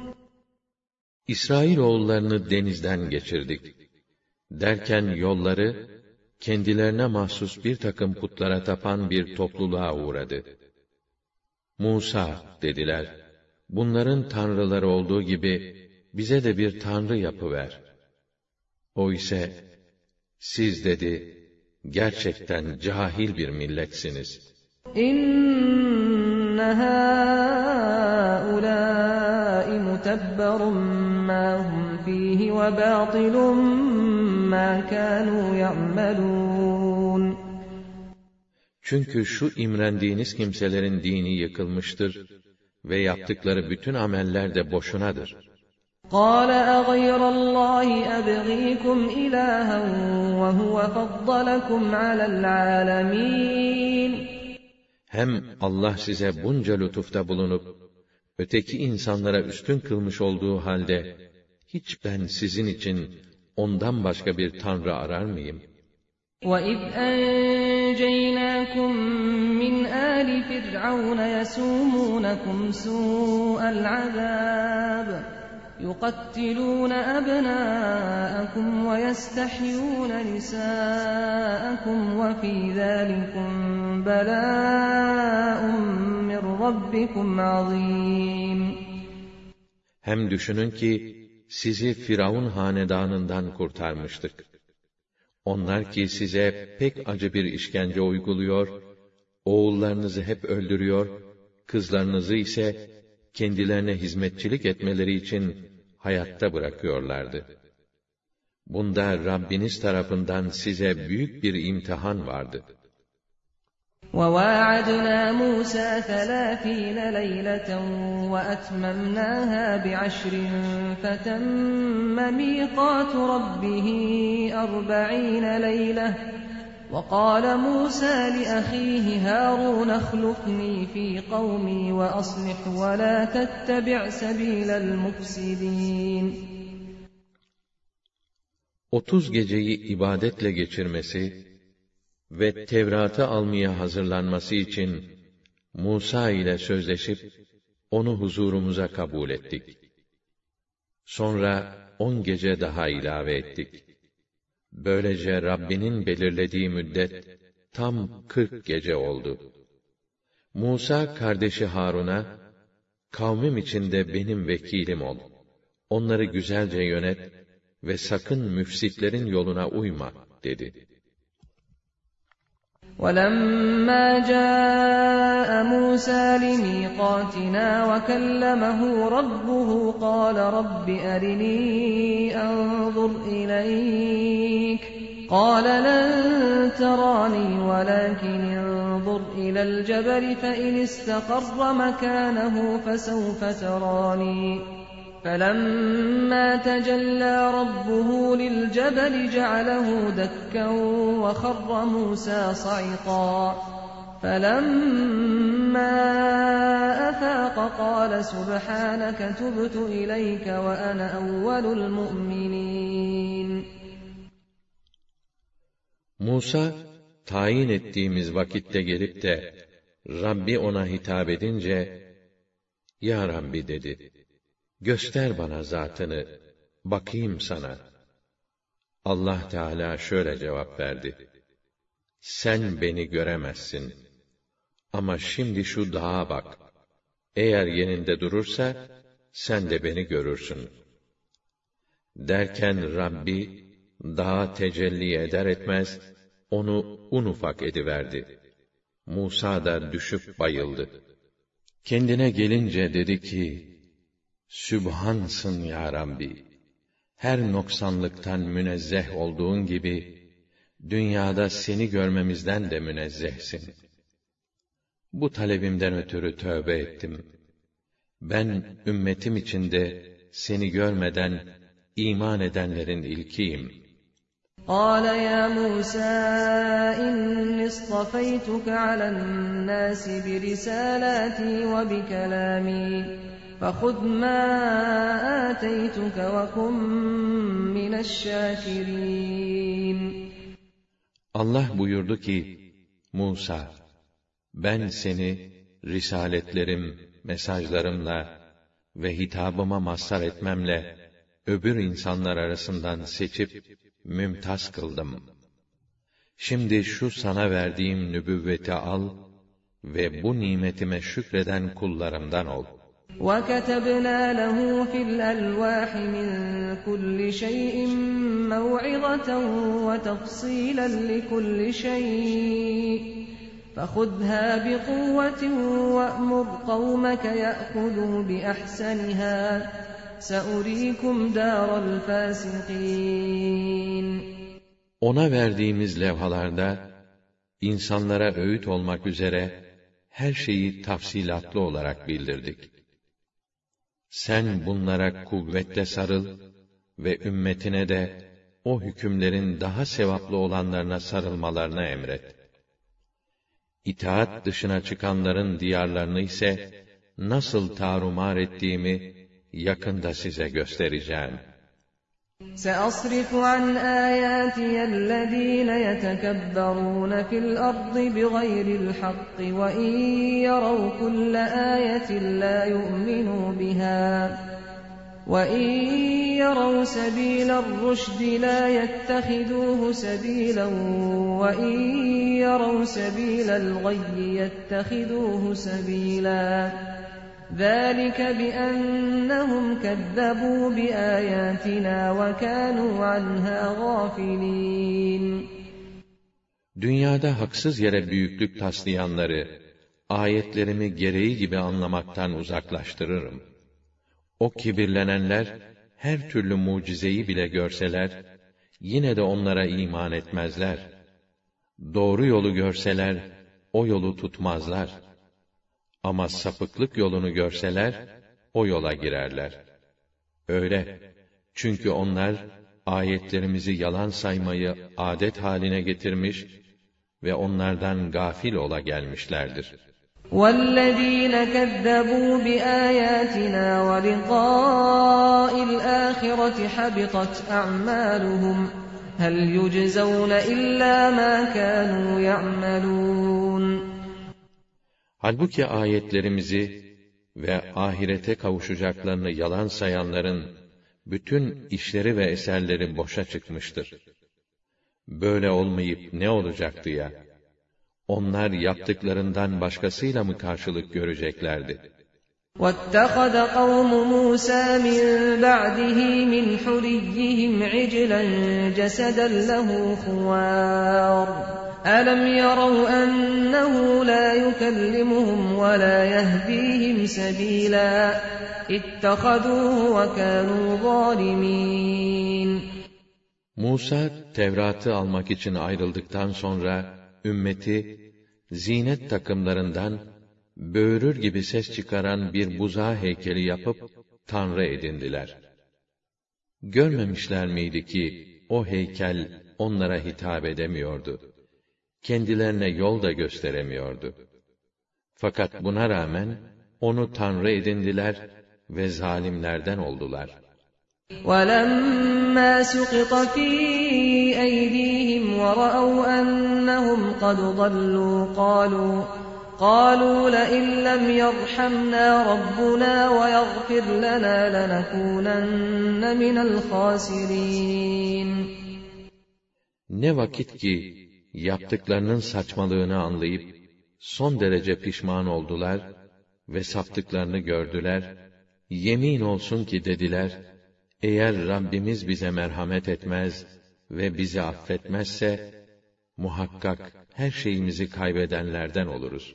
İsrailoğullarını denizden geçirdik. Derken yolları, kendilerine mahsus bir takım putlara tapan bir topluluğa uğradı. Musa, dediler, bunların tanrıları olduğu gibi, bize de bir tanrı yapıver. O ise, Siz dedi, gerçekten cahil bir milletsiniz. İnne hâulâi mutebberun mâ hum fîhi ve bâtilun mâ kânû ya'melûn. Çünkü şu imrendiğiniz kimselerin dini yıkılmıştır ve yaptıkları bütün ameller de boşunadır. قَالَ أَغَيْرَ اللّٰهِ أَبْغِيكُمْ إِلَٰهًا وَهُوَ فَضَّلَكُمْ عَلَى الْعَالَمِينَ. Hem Allah size bunca lütufta bulunup, öteki insanlara üstün kılmış olduğu halde, hiç ben sizin için ondan başka bir tanrı arar mıyım? وَإِذْ أَنْجَيْنَاكُمْ مِنْ آلِ فِرْعَوْنَ يَسُومُونَكُمْ سُوءَ الْعَذَابِ يُقَتِّلُونَ أَبْنَاءَكُمْ وَيَسْتَحْيُونَ نِسَاءَكُمْ وَفِي ذَلِكُمْ بَلَاءٌ مِّن رَّبِّكُمْ عَظِيمٌ. Hem düşünün ki, sizi Firavun hanedanından kurtarmıştık. Onlar ki size pek acı bir işkence uyguluyor, oğullarınızı hep öldürüyor, kızlarınızı ise kendilerine hizmetçilik etmeleri için hayatta bırakıyorlardı. Bunda Rabbiniz tarafından size büyük bir imtihan vardı. وَوَاعَدْنَا مُوسَى 30 لَيْلَةً وَأَتْمَمْنَاهَا بِعَشْرٍ فَتَمَّ مِيقَاتُ رَبِّهِ 40 لَيْلَةً وَقَالَ مُوسَى لِأَخِيهِ هَارُونَ اخْلُفْنِي فِي قَوْمِي وَأَصْلِحْ وَلَا تَتَّبِعْ سَبِيلَ الْمُفْسِدِينَ. 30 geceyi ibadetle geçirmesi ve Tevrat'ı almaya hazırlanması için Musa ile sözleşip onu huzurumuza kabul ettik. Sonra 10 gece daha ilave ettik. Böylece Rabbinin belirlediği müddet tam 40 gece oldu. Musa kardeşi Harun'a, kavmim içinde benim vekilim ol. Onları güzelce yönet ve sakın müfsitlerin yoluna uyma dedi. وَلَمَّا جَاءَ مُوسَى لِمِيقَاتِنَا وَكَلَّمَهُ رَبُّهُ قَالَ رَبِّ أَرِنِي أَنظُرْ إِلَيْكَ قَالَ لَن تَرَانِي وَلَكِنِ انظُرْ إِلَى الْجَبَلِ فَإِنِ اسْتَقَرَّ مَكَانَهُ فَسَوْفَ تَرَانِي فَلَمَّا تَجَلَّى رَبُّهُ لِلْجَبَلِ جَعَلَهُ دَكًّا وَخَرَّ مُوسَى صَعِقًا فَلَمَّا أَفَاقَ قَالَ سُبْحَانَكَ تُبْتُ إِلَيْكَ وَأَنَا أَوَّلُ الْمُؤْمِنِينَ. Musa, tayin ettiğimiz vakitte gelip de, Rabbi ona hitap edince, Ya Rabbi dedi, göster bana zatını, bakayım sana. Allah Teala şöyle cevap verdi. Sen beni göremezsin. Ama şimdi şu dağa bak. Eğer yerinde durursa, sen de beni görürsün. Derken Rabbi, dağa tecelli eder etmez, onu un ufak ediverdi. Musa da düşüp bayıldı. Kendine gelince dedi ki, Sübhansın ya Rabbi! Her noksanlıktan münezzeh olduğun gibi, dünyada seni görmemizden de münezzehsin. Bu talebimden ötürü tövbe ettim. Ben, ümmetim içinde seni görmeden iman edenlerin ilkiyim. قَالَ يَا مُوسَى إِنِّي اصْطَفَيْتُكَ عَلَى النَّاسِ بِرِسَالَاتِي وَبِكَلَامِي فَخُذْ مَا آتَيْتُكَ وَكُنْ مِنَ الشَّاكِرِينَ. Allah buyurdu ki, Musa, ben seni risaletlerim, mesajlarımla ve hitabıma mazhar etmemle öbür insanlar arasından seçip mümtaz kıldım. Şimdi şu sana verdiğim nübüvveti al ve bu nimetime şükreden kullarımdan ol. وَكَتَبْنَا لَهُ فِي الْأَلْوَاحِ مِنْ كُلِّ شَيْءٍ مَوْعِظَةً وَتَفْصِيلًا لِكُلِّ شَيْءٍ فَخُذْهَا بِقُوَّةٍ وَأْمُرْ قَوْمَكَ يَأْخُذُوا بِأَحْسَنِهَا سَأُرِيكُمْ دَارَ الْفَاسِقِينَ. Ona verdiğimiz levhalarda, insanlara öğüt olmak üzere, her şeyi tafsilatlı olarak bildirdik. Sen bunlara kuvvetle sarıl ve ümmetine de o hükümlerin daha sevaplı olanlarına sarılmalarına emret. İtaat dışına çıkanların diyarlarını ise nasıl tarumar ettiğimi yakında size göstereceğim. سَأَصْرِفُ عَنْ آيَاتِيَ الَّذِينَ يَتَكَبَّرُونَ فِي الْأَرْضِ بِغَيْرِ الْحَقِّ وَإِنْ يَرَوْا كُلَّ آيَةٍ لَا يُؤْمِنُوا بِهَا وَإِنْ يَرَوْا سَبِيلَ الرُّشْدِ لَا يَتَّخِذُوهُ سَبِيلًا وَإِنْ يَرَوْا سَبِيلَ الْغَيِّ يَتَّخِذُوهُ سَبِيلًا ذَٰلِكَ بِأَنَّهُمْ كَذَّبُوا بِآيَاتِنَا وَكَانُوا عَنْهَا غَافِلِينَ. Dünyada haksız yere büyüklük taslayanları, ayetlerimi gereği gibi anlamaktan uzaklaştırırım. O kibirlenenler, her türlü mucizeyi bile görseler, yine de onlara iman etmezler. Doğru yolu görseler, o yolu tutmazlar. Ama sapıklık yolunu görseler, o yola girerler. Öyle, çünkü onlar, ayetlerimizi yalan saymayı adet haline getirmiş ve onlardan gafil ola gelmişlerdir. وَالَّذ۪ينَ كَذَّبُوا بِآيَاتِنَا وَلِقَاءِ الْآخِرَةِ حَبِطَتْ أَعْمَالُهُمْ هَلْ يُجْزَوْنَ إِلَّا مَا كَانُوا يَعْمَلُونَ. Halbuki ayetlerimizi ve ahirete kavuşacaklarını yalan sayanların bütün işleri ve eserleri boşa çıkmıştır. Böyle olmayıp ne olacaktı ya? Onlar yaptıklarından başkasıyla mı karşılık göreceklerdi? وَاتَّخَذَ قَوْمُ مُوسَى مِنْ بَعْدِهِ مِنْ حُلِيِّهِمْ عِجْلًا جَسَدًا لَهُ خُوَارٌ أَلَمْ يَرَوْا أَنَّهُ لَا يُكَلِّمُهُمْ وَلَا يَهْدِيهِمْ سَبِيلًا اتَّخَذُوهُ وَكَانُوا ظَالِمِينَ. Musa, Tevrat'ı almak için ayrıldıktan sonra, ümmeti, zinet takımlarından, böğürür gibi ses çıkaran bir buzağı heykeli yapıp, tanrı edindiler. Görmemişler miydi ki, o heykel onlara hitap edemiyordu? Kendilerine yol da gösteremiyordu. Fakat buna rağmen, onu tanrı edindiler ve zalimlerden oldular. وَلَمَّا سُقِطَ فِي أَيْدِيهِمْ وَرَأَوْا أَنَّهُمْ قَدْ ضَلُّوا قَالُوا لَئِن لَّمْ يَرْحَمْنَا رَبُّنَا وَيَغْفِرْ لَنَا لَنَكُونَنَّ مِنَ الْخَاسِرِينَ. Ne vakit ki, yaptıklarının saçmalığını anlayıp, son derece pişman oldular ve saptıklarını gördüler, yemin olsun ki dediler, eğer Rabbimiz bize merhamet etmez ve bizi affetmezse, muhakkak her şeyimizi kaybedenlerden oluruz.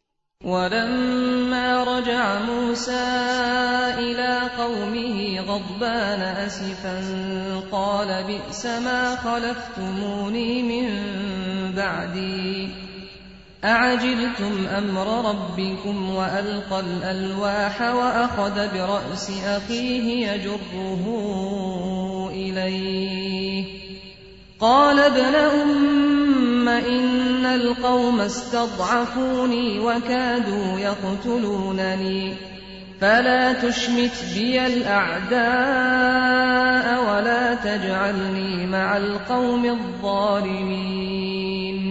وَلَمَّا رَجَعَ مُوسَى إِلَى قَوْمِهِ غَضْبَانَ أَسِفًا قَالَ بِئْسَ مَا خَلَفْتُمُونِي مِنْ بَعْدِي أَعَجِلْتُمْ أَمْرَ رَبِّكُمْ وَأَلْقَى الْأَلْوَاحَ وَأَخَذَ بِرَأْسِ أَخِيهِ يَجُرُّهُ إِلَيْهِ قَالَ ابْنَ أُمَّ إِنَّ الْقَوْمَ اسْتَضْعَفُونِي وَكَادُوا يَقْتُلُونَنِي فَلَا تُشْمِتْ بِيَ الْأَعْدَاءَ وَلَا تَجْعَلْنِي مَعَ الْقَوْمِ الظَّالِمِينَ.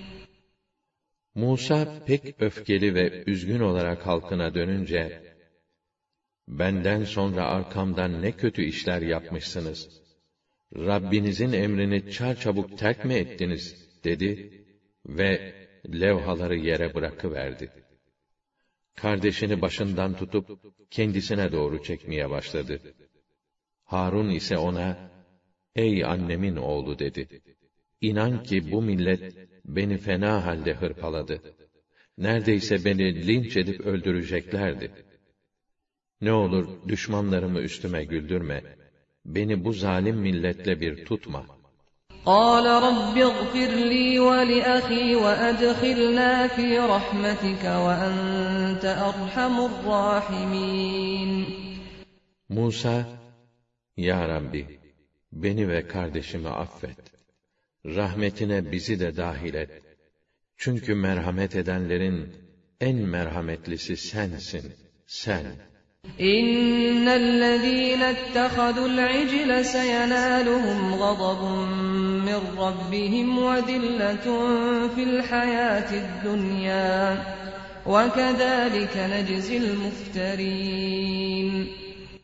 Musa pek öfkeli ve üzgün olarak halkına dönünce, benden sonra arkamdan ne kötü işler yapmışsınız, Rabbinizin emrini çarçabuk terk mi ettiniz, dedi ve levhaları yere bırakıverdi. kardeşini başından tutup kendisine doğru çekmeye başladı. Harun ise ona, "Ey annemin oğlu," dedi. "İnan ki bu millet beni fena halde hırpaladı. Neredeyse beni linç edip öldüreceklerdi. Ne olur düşmanlarımı üstüme güldürme. Beni bu zalim milletle bir tutma." قال رب اغفر لي ولأخي وأدخلنا في رحمتك وأنت أرحم الراحمين. Musa, "Ya Rabbi, beni ve kardeşimi affet. Rahmetine bizi de dahil et. Çünkü merhamet edenlerin en merhametlisi sensin, sen." إِنَّ الَّذِينَ اتَّخَذُوا الْعِجْلَ سَيَنَالُهُمْ غَضَبٌ مِّن رَّبِّهِمْ وَذِلَّةٌ فِي الْحَيَاةِ الدُّنْيَا وَكَذَٰلِكَ نَجْزِي الْمُفْتَرِينَ.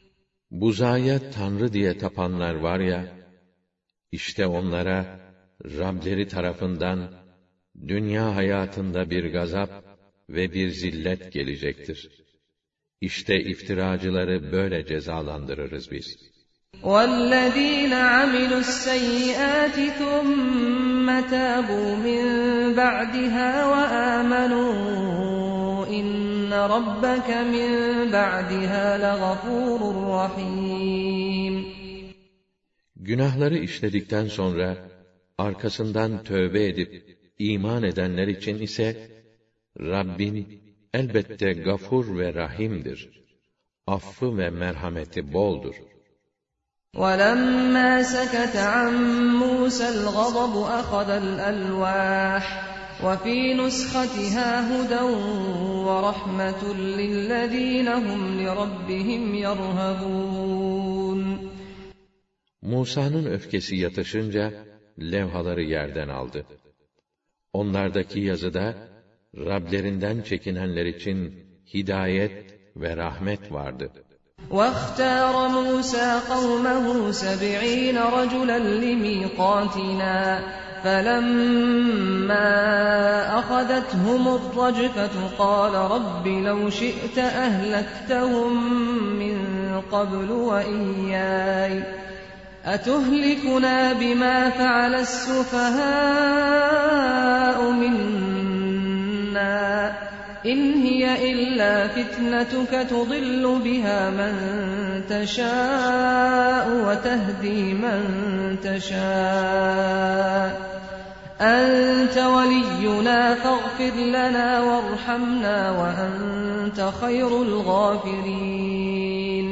Buzaya tanrı diye tapanlar var ya, işte onlara Rableri tarafından dünya hayatında bir gazap ve bir zillet gelecektir. İşte iftiracıları böyle cezalandırırız biz. وَالَّذ۪ينَ عَمِلُوا السَّيِّئَاتِ ثُمَّ تَابُوا مِنْ بَعْدِهَا وَآمَنُوا إِنَّ رَبَّكَ مِنْ بَعْدِهَا لَغَفُورٌ رَحِيمٌ. Günahları işledikten sonra arkasından tövbe edip iman edenler için ise Rabbin elbette gafur ve rahimdir. Affı ve merhameti boldur. وَلَمَّا سَكَتَ عَنْ مُوسَى الْغَضَبُ أَخَذَ الْأَلْوَاحَ وَفِي نُسْخَتِهَا هُدًى وَرَحْمَةٌ لِلَّذ۪ينَ هُمْ لِرَبِّهِمْ يَرْهَبُونَ. Musa'nın öfkesi yatışınca levhaları yerden aldı. Onlardaki yazıda Rablerinden çekinenler için hidayet ve rahmet vardı. وَاخْتَارَ مُوسَى قَوْمَهُ 70 رَجُلًا لِمِيقَاتِنَا فَلَمَّا أَخَذَتْهُمُ الرَّجْفَةُ قَالَ رَبِّ لَوْ شِئْتَ أَهْلَكْتَهُم مِّن قَبْلُ وَإِيَّايَ أَتُهْلِكُنَا بِمَا فَعَلَ السُّفَهَاءُ مِنَّا إِنْ هِيَ إِلَّا فِتْنَتُكَ تُضِلُّ بِهَا مَن تَشَاءُ وَتَهْدِي مَن تَشَاءُ أَنْتَ وَلِيُّنَا فَاغْفِرْ لَنَا وَارْحَمْنَا وَأَنْتَ خَيْرُ الْغَافِرِينَ.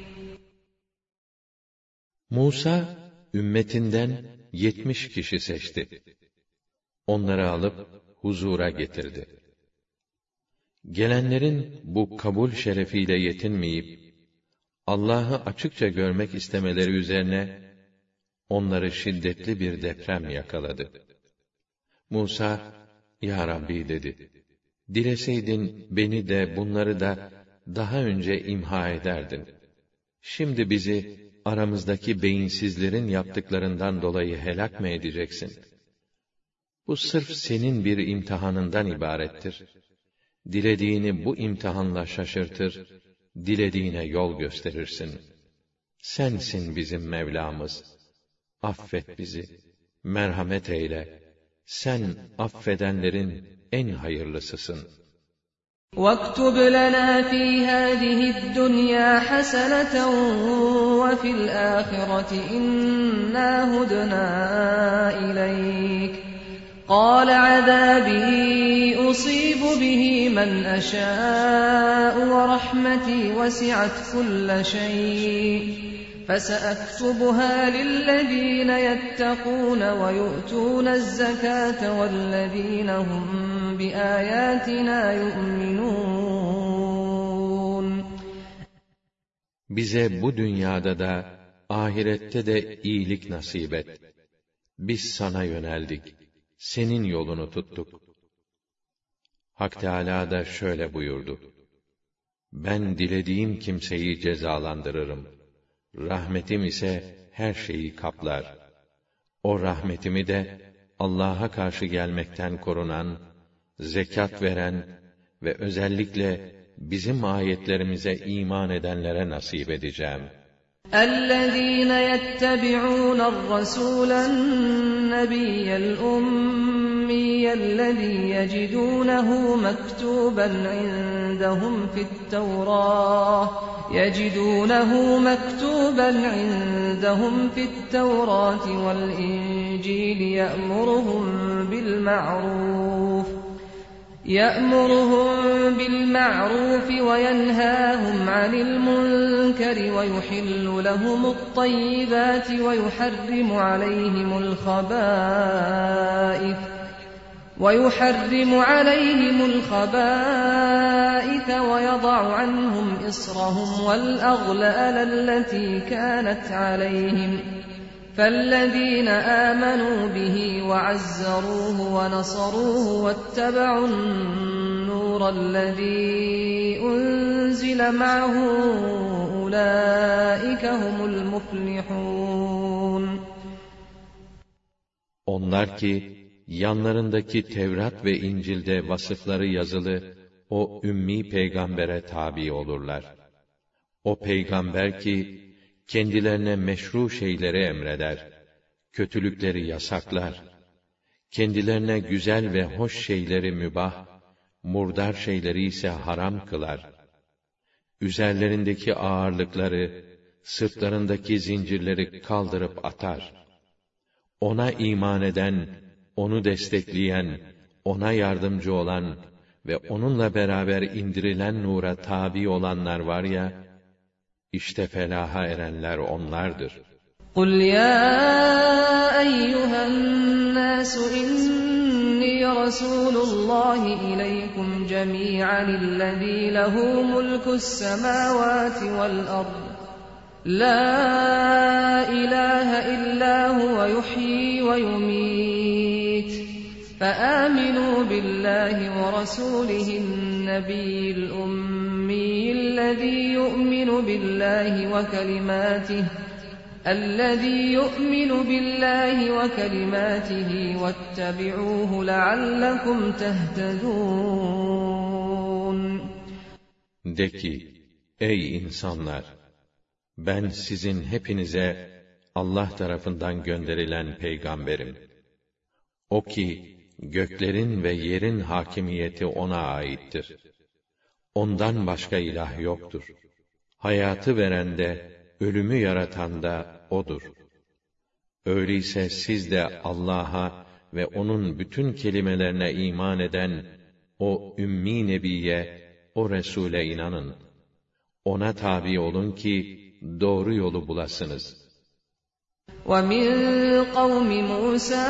Musa, ümmetinden 70 kişi seçti. Onları alıp huzura getirdi. Gelenlerin bu kabul şerefiyle yetinmeyip, Allah'ı açıkça görmek istemeleri üzerine, onları şiddetli bir deprem yakaladı. Musa, "Ya Rabbi," dedi, "dileseydin beni de bunları da daha önce imha ederdin. Şimdi bizi aramızdaki beyinsizlerin yaptıklarından dolayı helak mı edeceksin? Bu sırf senin bir imtihanından ibarettir. Dilediğini bu imtihanla şaşırtır, dilediğine yol gösterirsin. Sensin bizim Mevlamız. Affet bizi, merhamet eyle. Sen affedenlerin en hayırlısısın." وَاكْتُبْ لَنَا فِي هَٰذِهِ الدُّنْيَا حَسَنَةً وَفِي الْآخِرَةِ إِنَّا هُدْنَا إِلَيْكَ قَالَ عَذَابِي أُصِيبُ بِهِ مَنْ أَشَاءُ وَرَحْمَتِي وَسِعَتْ كُلَّ شَيْءٍ فَسَأَكْتُبُهَا لِلَّذِينَ يَتَّقُونَ وَيُؤْتُونَ الزَّكَاةَ وَالَّذِينَ هُمْ بِآيَاتِنَا يُؤْمِنُونَ. Bize bu dünyada da, ahirette de iyilik nasip et. Biz sana yöneldik, senin yolunu tuttuk. Hak Teâlâ da şöyle buyurdu: "Ben dilediğim kimseyi cezalandırırım. Rahmetim ise her şeyi kaplar. O rahmetimi de Allah'a karşı gelmekten korunan, zekat veren ve özellikle bizim ayetlerimize iman edenlere nasip edeceğim. الذين يتبعون الرسول النبي الأمي الذي يجدونه مكتوبا عندهم في التوراة والإنجيل يأمرهم بالمعروف وينهاهم عن المنكر ويحل لهم الطيبات ويحرم عليهم الخبائث ويضع عنهم إصرهم والأغلال التي كانت عليهم فالذين آمنوا به وعزروه ونصروه واتبعوا النور الذي أنزل معه أولئك هم المفلحون. Onlar ki yanlarındaki Tevrat ve İncil'de vasıfları yazılı o ümmi peygambere tabi olurlar. O peygamber ki kendilerine meşru şeyleri emreder, kötülükleri yasaklar, kendilerine güzel ve hoş şeyleri mübah, murdar şeyleri ise haram kılar. Üzerlerindeki ağırlıkları, sırtlarındaki zincirleri kaldırıp atar. Ona iman eden, onu destekleyen, ona yardımcı olan ve onunla beraber indirilen nura tabi olanlar var ya, İşte felaha erenler onlardır. قُلْ يَا أَيُّهَا النَّاسُ إِنِّي رَسُولُ اللّٰهِ إِلَيْكُمْ جَمِيعًا الَّذ۪ي لَهُ مُلْكُ السَّمَاوَاتِ وَالْأَرْضِ لَا إِلَٰهَ إِلَّا هُوَ يُحْيِي وَيُمِيتُ فآمنوا بالله ورسوله النبي الأمي الذي يؤمن بالله وكلماته واتبعوه لعلكم تهتدون. De ki, ey insanlar! Ben sizin hepinize Allah tarafından gönderilen peygamberim. O ki, göklerin ve yerin hakimiyeti ona aittir. Ondan başka ilah yoktur. Hayatı veren de, ölümü yaratan da O'dur. Öyleyse siz de Allah'a ve O'nun bütün kelimelerine iman eden o Ümmi Nebi'ye, o Resul'e inanın. Ona tabi olun ki, doğru yolu bulasınız. وَمِنْ قَوْمِ مُوسَى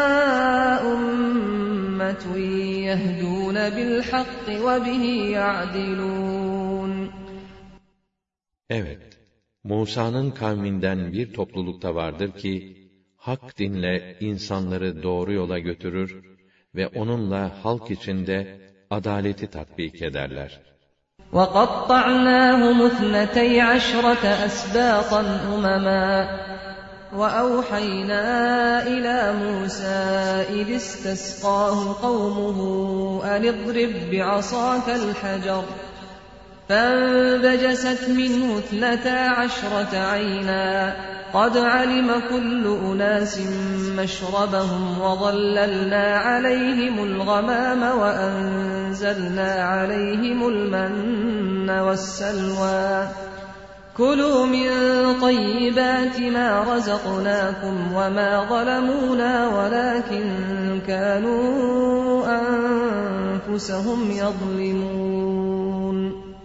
أُمَّةٌ يَهْدُونَ بِالْحَقِّ وَبِهِ يَعْدِلُونَ. Evet, Musa'nın kavminden bir toplulukta vardır ki, hak dinle insanları doğru yola götürür ve onunla halk içinde adaleti tatbik ederler. وَقَطَّعْنَاهُمُ اثْنَتَيْ عَشْرَةَ أَسْبَاطًا أُمَمًا وَأَوْحَيْنَا إِلَى مُوسَى إِذِ اسْتَسْقَاهُ قَوْمُهُ أَنِ اضْرِبْ بِعَصَاكَ الْحَجَرَ فَانبَجَسَتْ مِنْهُ 12 عَيْنًا قَدْ عَلِمَ كُلُّ أُنَاسٍ مَّشْرَبَهُمْ وَظَلَّلْنَا عَلَيْهِمُ الْغَمَامَ وَأَنزَلْنَا عَلَيْهِمُ الْمَنَّ وَالسَّلْوَىٰ كُلُوا مِن طَيِّبَاتِ مَا رَزَقْنَاكُمْ وَمَا ظَلَمُونَا وَلَٰكِن كَانُوا أَنفُسَهُمْ يَظْلِمُونَ.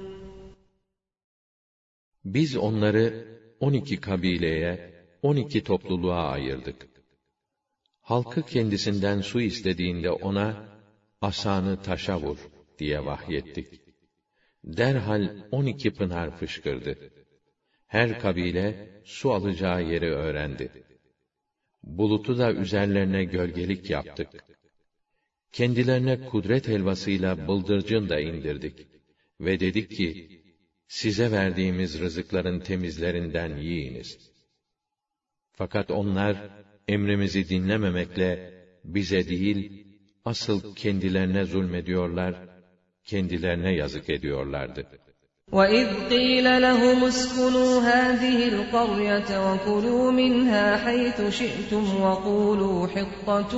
Biz onları 12 kabileye, 12 topluluğa ayırdık. Halkı kendisinden su istediğinde ona, asanı taşa vur diye vahyettik. Derhal 12 pınar fışkırdı. Her kabile su alacağı yeri öğrendi. Bulutu da üzerlerine gölgelik yaptık. Kendilerine kudret helvasıyla bıldırcın da indirdik. Ve dedik ki, size verdiğimiz rızıkların temizlerinden yiyiniz. Fakat onlar, emrimizi dinlememekle, bize değil, asıl kendilerine zulmediyorlar kendilerine yazık ediyorlardı. وَإِذْ قِيلَ لَهُمُ اسْكُنُوا هَٰذِهِ الْقَرْيَةَ وَكُلُوا مِنْهَا حَيْثُ شِئْتُمْ وَقُولُوا حِطَّةٌ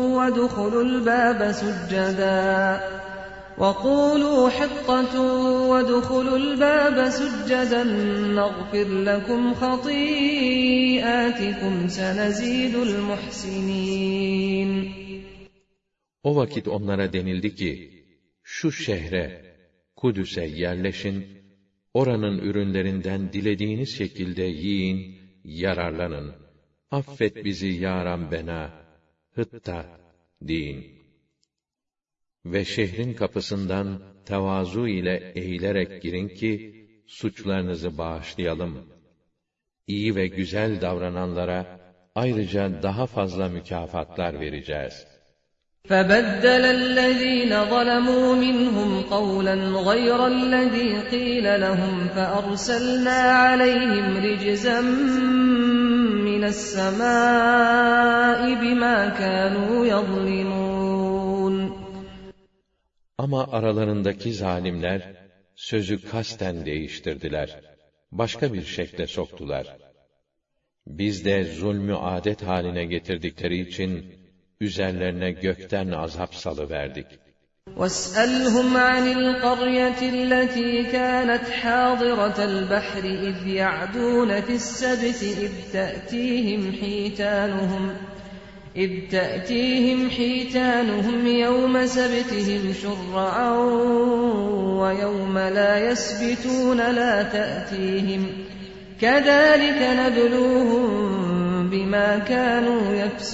وَادْخُلُوا الْبَابَ سُجَّدًا نَغْفِرْ لَكُمْ خَطِيئَاتِكُمْ سَنَزِيدُ الْمُحْسِنِينَ. O vakit onlara denildi ki, şu şehre, Kudüs'e yerleşin, oranın ürünlerinden dilediğiniz şekilde yiyin, yararlanın. Affet bizi ya Rabbena, Hıtta deyin. Ve şehrin kapısından tevazu ile eğilerek girin ki, suçlarınızı bağışlayalım. İyi ve güzel davrananlara ayrıca daha fazla mükafatlar vereceğiz. فَبَدَّلَ الَّذ۪ينَ ظَلَمُوا مِنْهُمْ قَوْلًا غَيْرَ الَّذ۪ي قِيلَ لَهُمْ فَأَرْسَلْنَا عَلَيْهِمْ رِجْزًا مِنَ السَّمَاءِ بِمَا كَانُوا يَظْلِمُونَ. Ama aralarındaki zalimler, sözü kasten değiştirdiler. Başka bir şekle soktular. Biz de zulmü adet haline getirdikleri için, üzerlerine gökten azap salıverdik. وَاسْأَلْهُمْ عَنِ الْقَرْيَةِ الَّتِي كَانَتْ حَاضِرَةَ الْبَحْرِ إِذْ يَعْدُونَ فِي السَّبْتِ إِذْ تَأْتِيهِمْ حِيتَانُهُمْ يَوْمَ سَبْتِهِمْ شُرَّعًا وَيَوْمَ لَا يَسْبِتُونَ لَا تَأْتِيهِمْ كَذَٰلِكَ نَبْلُوهُمْ بِمَا كَانُوا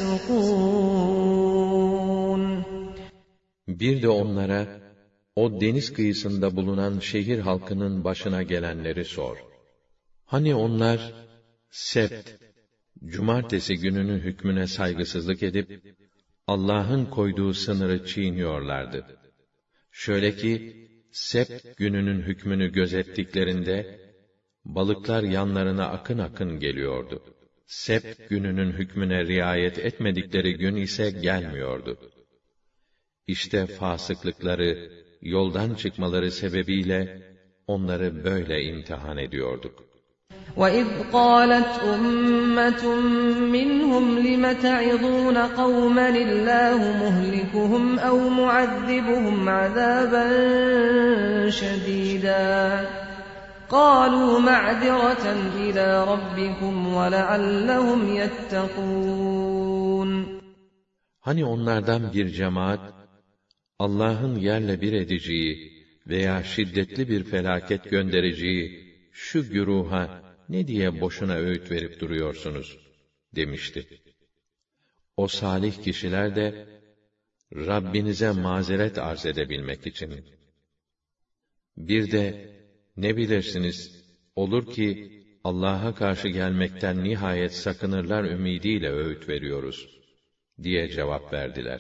يَفْسُقُونَ. Bir de onlara, o deniz kıyısında bulunan şehir halkının başına gelenleri sor. Hani onlar, Sebt, cumartesi gününün hükmüne saygısızlık edip, Allah'ın koyduğu sınırı çiğniyorlardı. Şöyle ki, Sebt gününün hükmünü gözettiklerinde, balıklar yanlarına akın akın geliyordu. Sebt gününün hükmüne riayet etmedikleri gün ise gelmiyordu. İşte fasıklıkları, yoldan çıkmaları sebebiyle onları böyle imtihan ediyorduk. وَإِذْ قَالَتْ أُمَّةٌ مِّنْهُمْ لِمَ تَعِظُونَ قَوْمًا اللَّهُ مُهْلِكُهُمْ أَوْ مُعَذِّبُهُمْ عَذَابًا شَدِيدًا قَالُوا مَعْذِرَةً إِلَى رَبِّكُمْ وَلَعَلَّهُمْ يَتَّقُونَ. Hani onlardan bir cemaat, Allah'ın yerle bir edeceği veya şiddetli bir felaket göndereceği şu güruha ne diye boşuna öğüt verip duruyorsunuz demişti. O salih kişiler de Rabbinize mazeret arz edebilmek için. Bir de ne bilirsiniz, olur ki Allah'a karşı gelmekten nihayet sakınırlar ümidiyle öğüt veriyoruz diye cevap verdiler.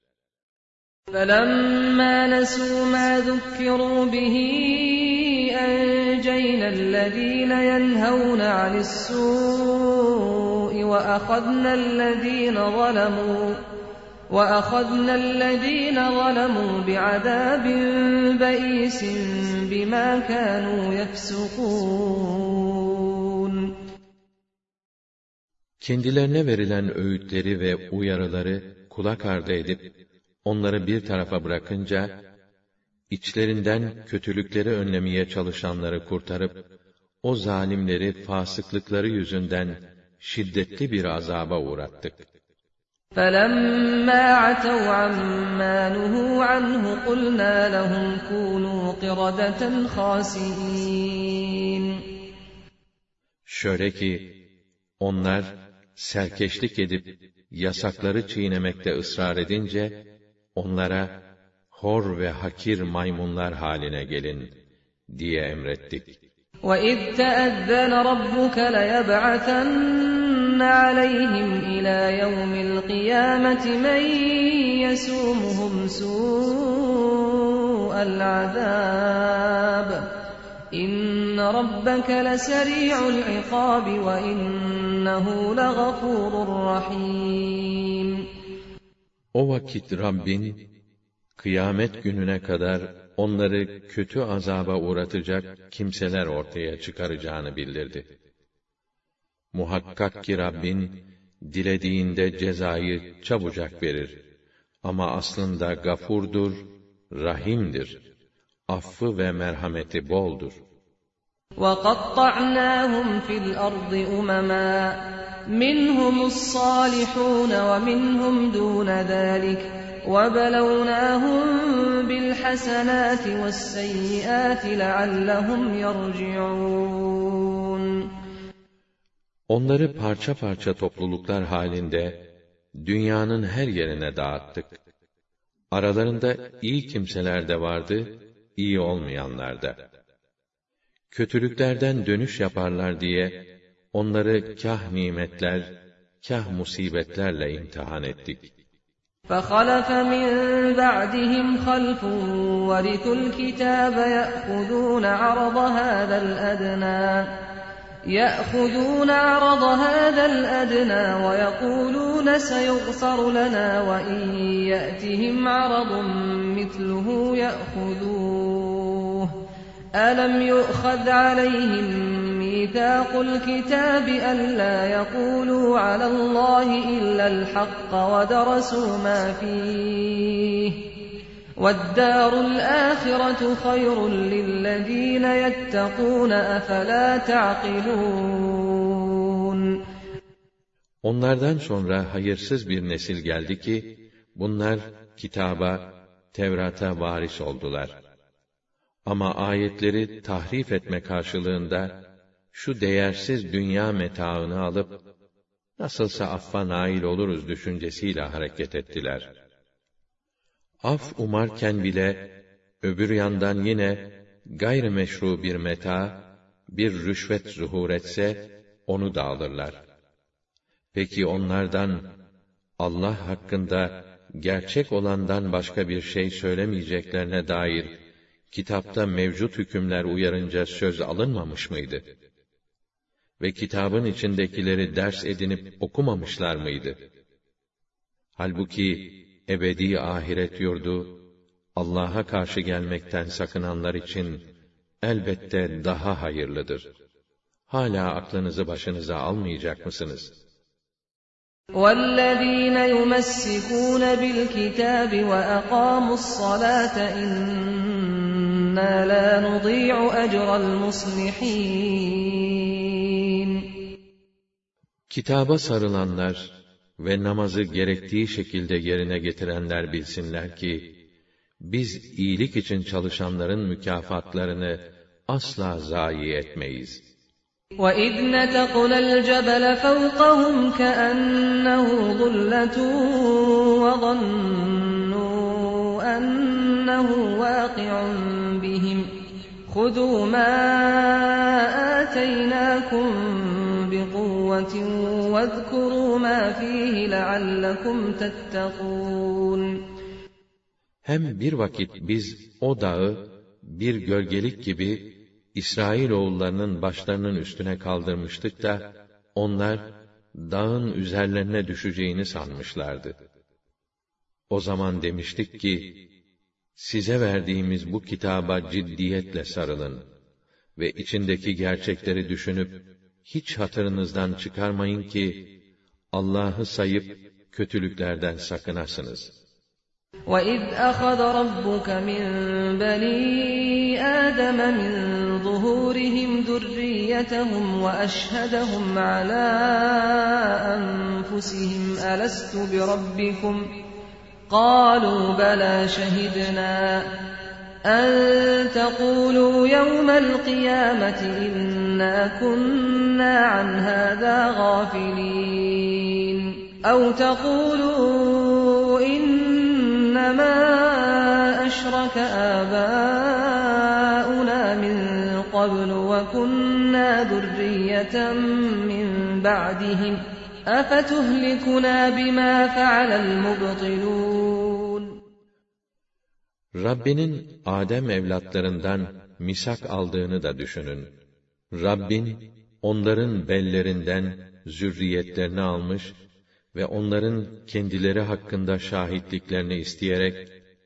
فَلَمَّا نَسُوا مَا ذُكِّرُوا بِهِ أَنجَيْنَا الَّذ۪ينَ يَنْهَوْنَ عَنِ السُّوءِ وَأَخَذْنَا الَّذ۪ينَ ظَلَمُوا بِعَذَابٍ بَئِيسٍ بِمَا كَانُوا يَفْسُقُونَ. Kendilerine verilen öğütleri ve uyarıları kulak ardı edip, onları bir tarafa bırakınca, içlerinden kötülükleri önlemeye çalışanları kurtarıp, o zalimleri fasıklıkları yüzünden şiddetli bir azaba uğrattık. فَلَمَّا عَتَوْا عَمَّا نُهُوا عَنْهُ قُلْنَا لَهُمْ كُونُوا قِرَدَةً خَاسِئِينَ. Şöyle ki, onlar serkeşlik edip, yasakları çiğnemekte ısrar edince, onlara, hor ve hakir maymunlar haline gelin diye emrettik. وَإِذْ تَأَذَّنَ رَبُّكَ لَيَبْعَثَنَّ عَلَيْهِمْ إِلَى يَوْمِ الْقِيَامَةِ مَنْ يَسُومُهُمْ سُوءَ الْعَذَابِ إِنَّ رَبَّكَ لَسَرِيعُ الْعِقَابِ وَإِنَّهُ لَغَفُورٌ رَحِيمٌ. O vakit Rabbin, kıyamet gününe kadar onları kötü azaba uğratacak kimseler ortaya çıkaracağını bildirdi. Muhakkak ki Rabbin, dilediğinde cezayı çabucak verir. Ama aslında gafurdur, rahimdir. Affı ve merhameti boldur. وَقَطَّعْنَاهُمْ فِي الْأَرْضِ أُمَمًا مِنْهُمُ الصَّالِحُونَ وَمِنْهُمْ دُونَ ذَلِكَ وَبَلَوْنَاهُمْ بِالْحَسَنَاتِ وَالسَّيِّئَاتِ لَعَلَّهُمْ يَرْجِعُونَ Onları parça parça topluluklar halinde dünyanın her yerine dağıttık. Aralarında iyi kimseler de vardı, iyi olmayanlar da. Kötülüklerden dönüş yaparlar diye onları kâh nimetler, kâh musibetlerle imtihan ettik. فَخَلَفَ مِنْ بَعْدِهِمْ خَلْفٌ وَرِثُوا الْكِتَابَ يَأْخُذُونَ عَرَضَ هَذَا الْأَدْنَى وَيَقُولُونَ سَيُغْفَرُ لَنَا وَإِنْ يَأْتِهِمْ عَرَضٌ مِثْلُهُ يَأْخُذُوهُ أَلَمْ يُؤْخَذْ عَلَيْهِمْ مِيثَاقُ الْكِتَابِ أَلَّا يَقُولُوا عَلَى اللَّهِ إِلَّا الْحَقَّ وَدَرَسُوا مَا فِيهِ وَالدَّارُ الْآخِرَةُ خَيْرٌ لِلَّذ۪ينَ يَتَّقُونَ أَفَلَا تَعْقِلُونَ Onlardan sonra hayırsız bir nesil geldi ki, bunlar kitaba, Tevrat'a varis oldular. Ama ayetleri tahrif etme karşılığında, şu değersiz dünya metaını alıp, nasılsa affa nail oluruz düşüncesiyle hareket ettiler. Af umarken bile, öbür yandan yine, gayrimeşru bir meta, bir rüşvet zuhur etse, onu da alırlar. Peki onlardan, Allah hakkında, gerçek olandan başka bir şey söylemeyeceklerine dair, kitapta mevcut hükümler uyarınca söz alınmamış mıydı? Ve kitabın içindekileri ders edinip okumamışlar mıydı? Halbuki, ebedi ahiret yurdu, Allah'a karşı gelmekten sakınanlar için, elbette daha hayırlıdır. Hala aklınızı başınıza almayacak mısınız? وَالَّذ۪ينَ يُمَسِّكُونَ بِالْكِتَابِ وَأَقَامُوا الصَّلَاةَ إِنَّا لَا نُضِيعُ أَجْرَ الْمُصْلِحِينَ Kitaba sarılanlar ve namazı gerektiği şekilde yerine getirenler bilsinler ki, biz iyilik için çalışanların mükafatlarını asla zayi etmeyiz. وَإِذْ نَتَقْنَا الْجَبَلَ فَوْقَهُمْ كَأَنَّهُ ظُلَّةٌ وَظَنُّوا أَنَّهُ وَاقِعٌ بِهِمْ خُذُوا مَا آتَيْنَاكُمْ بِقُوَّةٍ وَاذْكُرُوا مَا فِيهِ لَعَلَّكُمْ تَتَّقُونَ Hem bir vakit biz o dağı bir gölgelik gibi İsrailoğullarının başlarının üstüne kaldırmıştık da, onlar dağın üzerlerine düşeceğini sanmışlardı. O zaman demiştik ki, size verdiğimiz bu kitaba ciddiyetle sarılın ve içindeki gerçekleri düşünüp, hiç hatırınızdan çıkarmayın ki, Allah'ı sayıp kötülüklerden sakınasınız. وَإِذْ أَخَذَ رَبُّكَ مِنْ بَنِي آدَمَ مِنْ ظُهُورِهِمْ ذُرِّيَّتَهُمْ وَأَشْهَدَهُمْ عَلَى أَنفُسِهِمْ أَلَسْتُ بِرَبِّكُمْ قَالُوا بَلَى شَهِدْنَا أَنْ تَقُولُوا يَوْمَ الْقِيَامَةِ إِنَّا كُنَّا عَنْ هَذَا غَافِلِينَ أَوْ تَقُولُوا إِنَّمَا أَشْرَكَ آبَاؤُنَا مِنْ قَبْلُ وَكُنَّا ذُرِّيَّةً مِنْ بَعْدِهِمْ أَفَتُهْلِكُنَا بِمَا فَعَلَ الْمُبْطِلُونَ Rabbinin Adem evlatlarından misak aldığını da düşünün. Rabbin, onların bellerinden zürriyetlerini almış ve onların kendileri hakkında şahitliklerini isteyerek,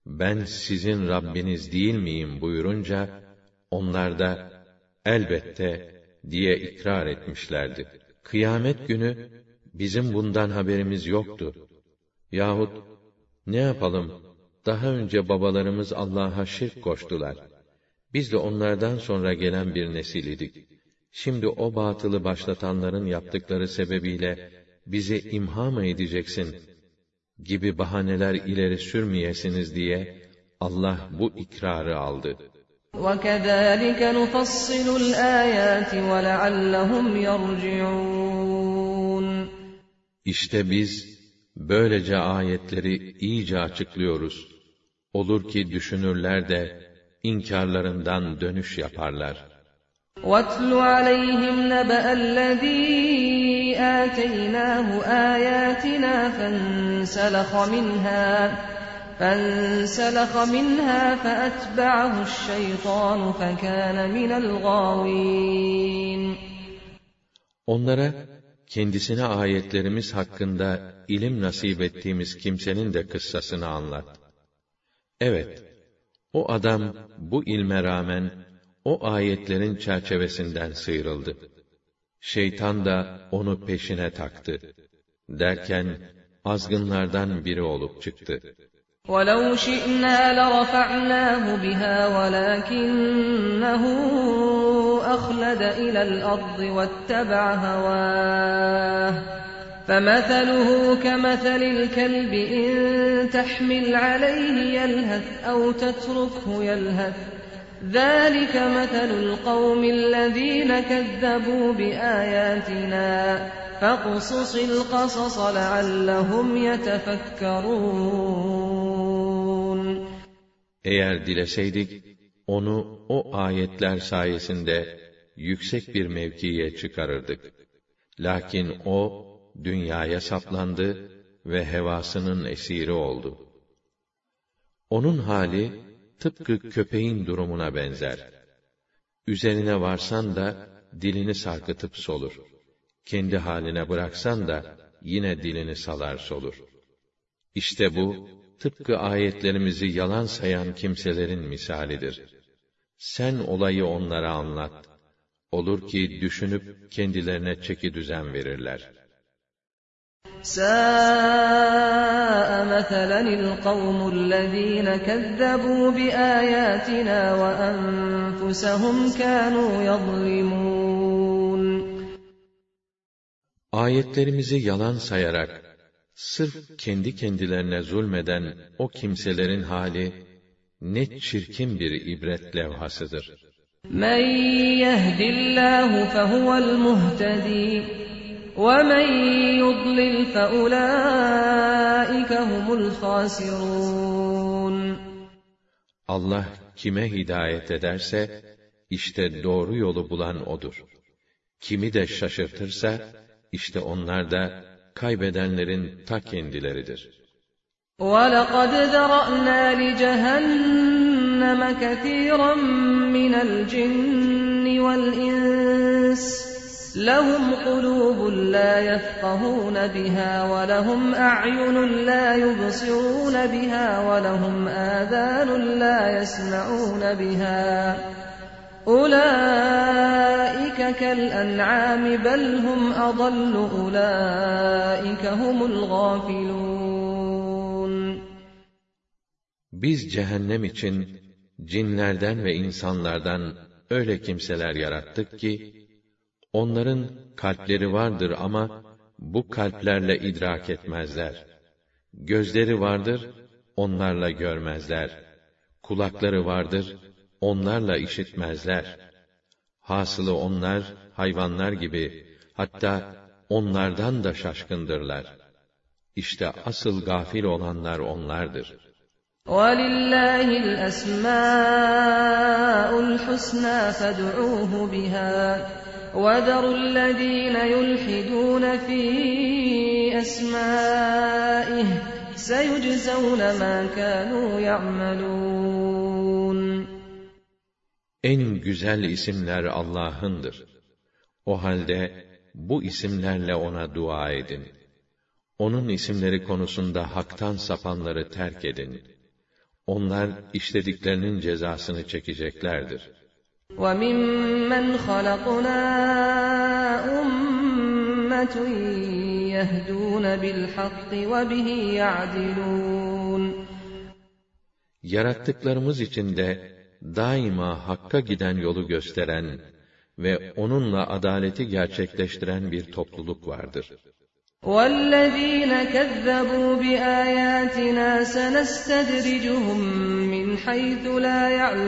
ben sizin Rabbiniz değil miyim buyurunca, onlar da elbette diye ikrar etmişlerdi. Kıyamet günü bizim bundan haberimiz yoktu. Yahut ne yapalım, daha önce babalarımız Allah'a şirk koştular. Biz de onlardan sonra gelen bir nesil idik. Şimdi o batılı başlatanların yaptıkları sebebiyle bizi imha mı edeceksin gibi bahaneler ileri sürmeyesiniz diye Allah bu ikrarı aldı. وَكَذَٰلِكَ نُفَصِّلُ الْآيَاتِ وَلَعَلَّهُمْ يَرْجِعُونَ İşte biz böylece ayetleri iyice açıklıyoruz. Olur ki düşünürler de inkarlarından dönüş yaparlar. وَاتْلُ عَلَيْهِمْ نَبَأَ الَّذ۪ي آتَيْنَاهُ آيَاتِنَا فَانْسَلَخَ مِنْهَا فَأَتْبَعَهُ الشَّيْطَانُ فَكَانَ مِنَ الْغَاوِينَ Onlara kendisine ayetlerimiz hakkında ilim nasip ettiğimiz kimsenin de kıssasını anlat. Evet, o adam bu ilme rağmen o ayetlerin çerçevesinden sıyrıldı. Şeytan da onu peşine taktı. Derken azgınlardan biri olup çıktı. وَلَوْ شِئْنَا لَرَفَعْنَاهُ بِهَا وَلَكِنَّهُ أَخْلَدَ إِلَى الْأَرْضِ وَاتَّبَعَ هَوَاهُ فَمَثَلُهُ كَمَثَلِ الْكَلْبِ إِن تَحْمِلْ عَلَيْهِ يَلْهَثْ أَوْ تَتْرُكْهُ يَلْهَث ذَلِكَ مَثَلُ الْقَوْمِ الَّذِينَ كَذَّبُوا بِآيَاتِنَا فَاقْصُصِ الْقَصَصَ لَعَلَّهُمْ يَتَفَكَّرُونَ Eğer dileseydik, onu o ayetler sayesinde yüksek bir mevkiye çıkarırdık. Lakin o, dünyaya saplandı ve hevasının esiri oldu. Onun hali, tıpkı köpeğin durumuna benzer. Üzerine varsan da, dilini sarkıtıp solur. Kendi haline bıraksan da, yine dilini salar solur. İşte bu, tıpkı ayetlerimizi yalan sayan kimselerin misalidir. Sen olayı onlara anlat. Olur ki düşünüp kendilerine çekidüzen verirler. سَاءَ مَثَلًا الْقَوْمُ الَّذ۪ينَ كَذَّبُوا بِآيَاتِنَا وَأَنفُسَهُمْ كَانُوا يَظْلِمُونَ Ayetlerimizi yalan sayarak, sırf kendi kendilerine zulmeden o kimselerin hali, ne çirkin bir ibret levhasıdır. مَنْ يَهْدِ اللّٰهُ فَهُوَ الْمُهْتَدِي وَمَنْ يُضْلِلْ فَأُولَٰئِكَ هُمُ الْخَاسِرُونَ Allah kime hidayet ederse, işte doğru yolu bulan odur. Kimi de şaşırtırsa, işte onlar da kaybedenlerin ta kendileridir. وَلَقَدْ ذَرَأْنَا لِجَهَنَّمَ كَثِيرًا مِنَ الْجِنِّ وَالْإِنسِ لَهُمْ قُلُوبٌ لَا يَفْقَهُونَ بِهَا وَلَهُمْ أَعْيُنٌ لَا يُبْصِرُونَ بِهَا وَلَهُمْ آذَانٌ لَا يَسْمَعُونَ بِهَا أُولَٰئِكَ كَالْأَنْعَامِ بَلْ هُمْ أَضَلُّ أُولَٰئِكَ هُمُ الْغَافِلُونَ Biz cehennem için cinlerden ve insanlardan öyle kimseler yarattık ki, onların kalpleri vardır ama bu kalplerle idrak etmezler. Gözleri vardır, onlarla görmezler. Kulakları vardır, onlarla işitmezler. Hasılı onlar, hayvanlar gibi, hatta onlardan da şaşkındırlar. İşte asıl gafil olanlar onlardır. وَلِلَّهِ الْأَسْمَاءُ الْحُسْنَى فَادْعُوهُ بِهَا وَذَرُوا الَّذ۪ينَ يُلْحِدُونَ فِي أَسْمَائِهِ سَيُجْزَوْنَ مَا كَانُوا يَعْمَلُونَ En güzel isimler Allah'ındır. O halde bu isimlerle ona dua edin. Onun isimleri konusunda haktan sapanları terk edin. Onlar işlediklerinin cezasını çekeceklerdir. وَمِمَّنْ خَلَقْنَا أُمَّةٌ يَهْدُونَ بِالْحَقِّ وَبِهِ يَعْدِلُونَ Yarattıklarımız içinde daima hakka giden yolu gösteren ve onunla adaleti gerçekleştiren bir topluluk vardır. وَالَّذ۪ينَ كَذَّبُوا بِآيَاتِنَا سَنَسْتَدْرِجُهُمْ مِنْ حَيْثُ لَا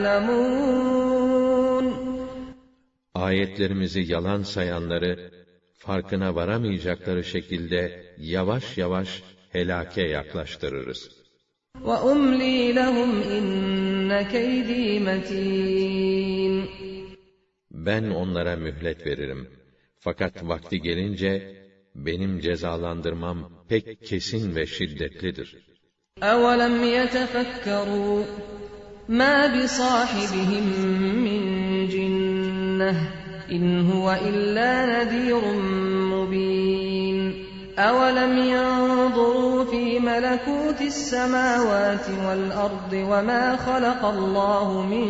يَعْلَمُونَ Ayetlerimizi yalan sayanları, farkına varamayacakları şekilde yavaş yavaş helake yaklaştırırız. وَأُمْلِي لَهُمْ اِنَّ كَيْد۪ي مَت۪ينٌ Ben onlara mühlet veririm. Fakat vakti gelince, benim cezalandırmam pek kesin ve şiddetlidir. أَوَلَمْ يَتَفَكَّرُوا مَا بِصَاحِبِهِمْ مِنْ جِنَّةٍ إِنْ هُوَ إِلَّا نَذِيرٌ مُبِينٌ أَوَلَمْ يَنْظُرُوا فِي مَلَكُوتِ السَّمَاوَاتِ وَالْأَرْضِ وَمَا خَلَقَ اللَّهُ مِنْ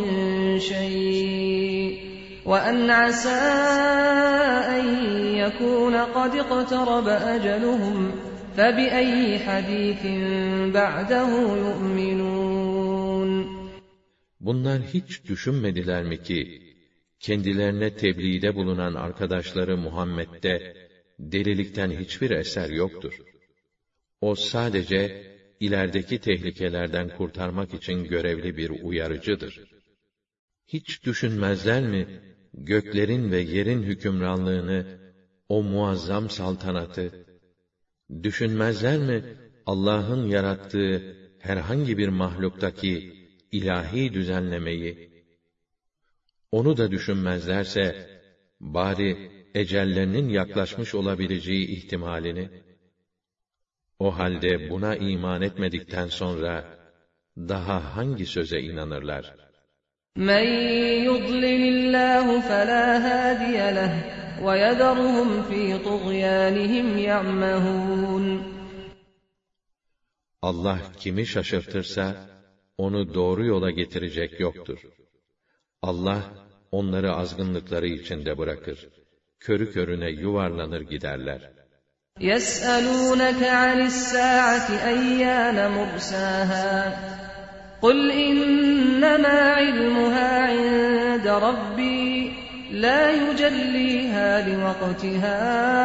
شَيْءٍ وَأَنْ عَسَى أَنْ يَكُونَ قَدِ اقْتَرَبَ أَجَلُهُمْ فَبِأَيِّ حَدِيثٍ بَعْدَهُ يُؤْمِنُونَ Bunlar hiç düşünmediler mi ki, kendilerine tebliğde bulunan arkadaşları Muhammed'de delilikten hiçbir eser yoktur. O sadece ilerideki tehlikelerden kurtarmak için görevli bir uyarıcıdır. Hiç düşünmezler mi, göklerin ve yerin hükümranlığını, o muazzam saltanatı? Düşünmezler mi, Allah'ın yarattığı herhangi bir mahluktaki ilahi düzenlemeyi? Onu da düşünmezlerse, bari ecellerinin yaklaşmış olabileceği ihtimalini? O halde buna iman etmedikten sonra, daha hangi söze inanırlar? مَنْ يُضْلِلِ اللّٰهُ فَلَا هَادِيَ لَهُ وَيَذَرُهُمْ فِي طُغْيَانِهِمْ يَعْمَهُونَ Allah kimi şaşırtırsa, onu doğru yola getirecek yoktur. Allah, onları azgınlıkları içinde bırakır. Körü körüne yuvarlanır giderler. يَسْأَلُونَكَ عَنِ السَّاعَةِ أَيَّانَ مُرْسَاهَا قُلْ إِنَّمَا عِلْمُهَا عِندَ رَبِّي لَا يُجَلِّيهَا لِوَقْتِهَا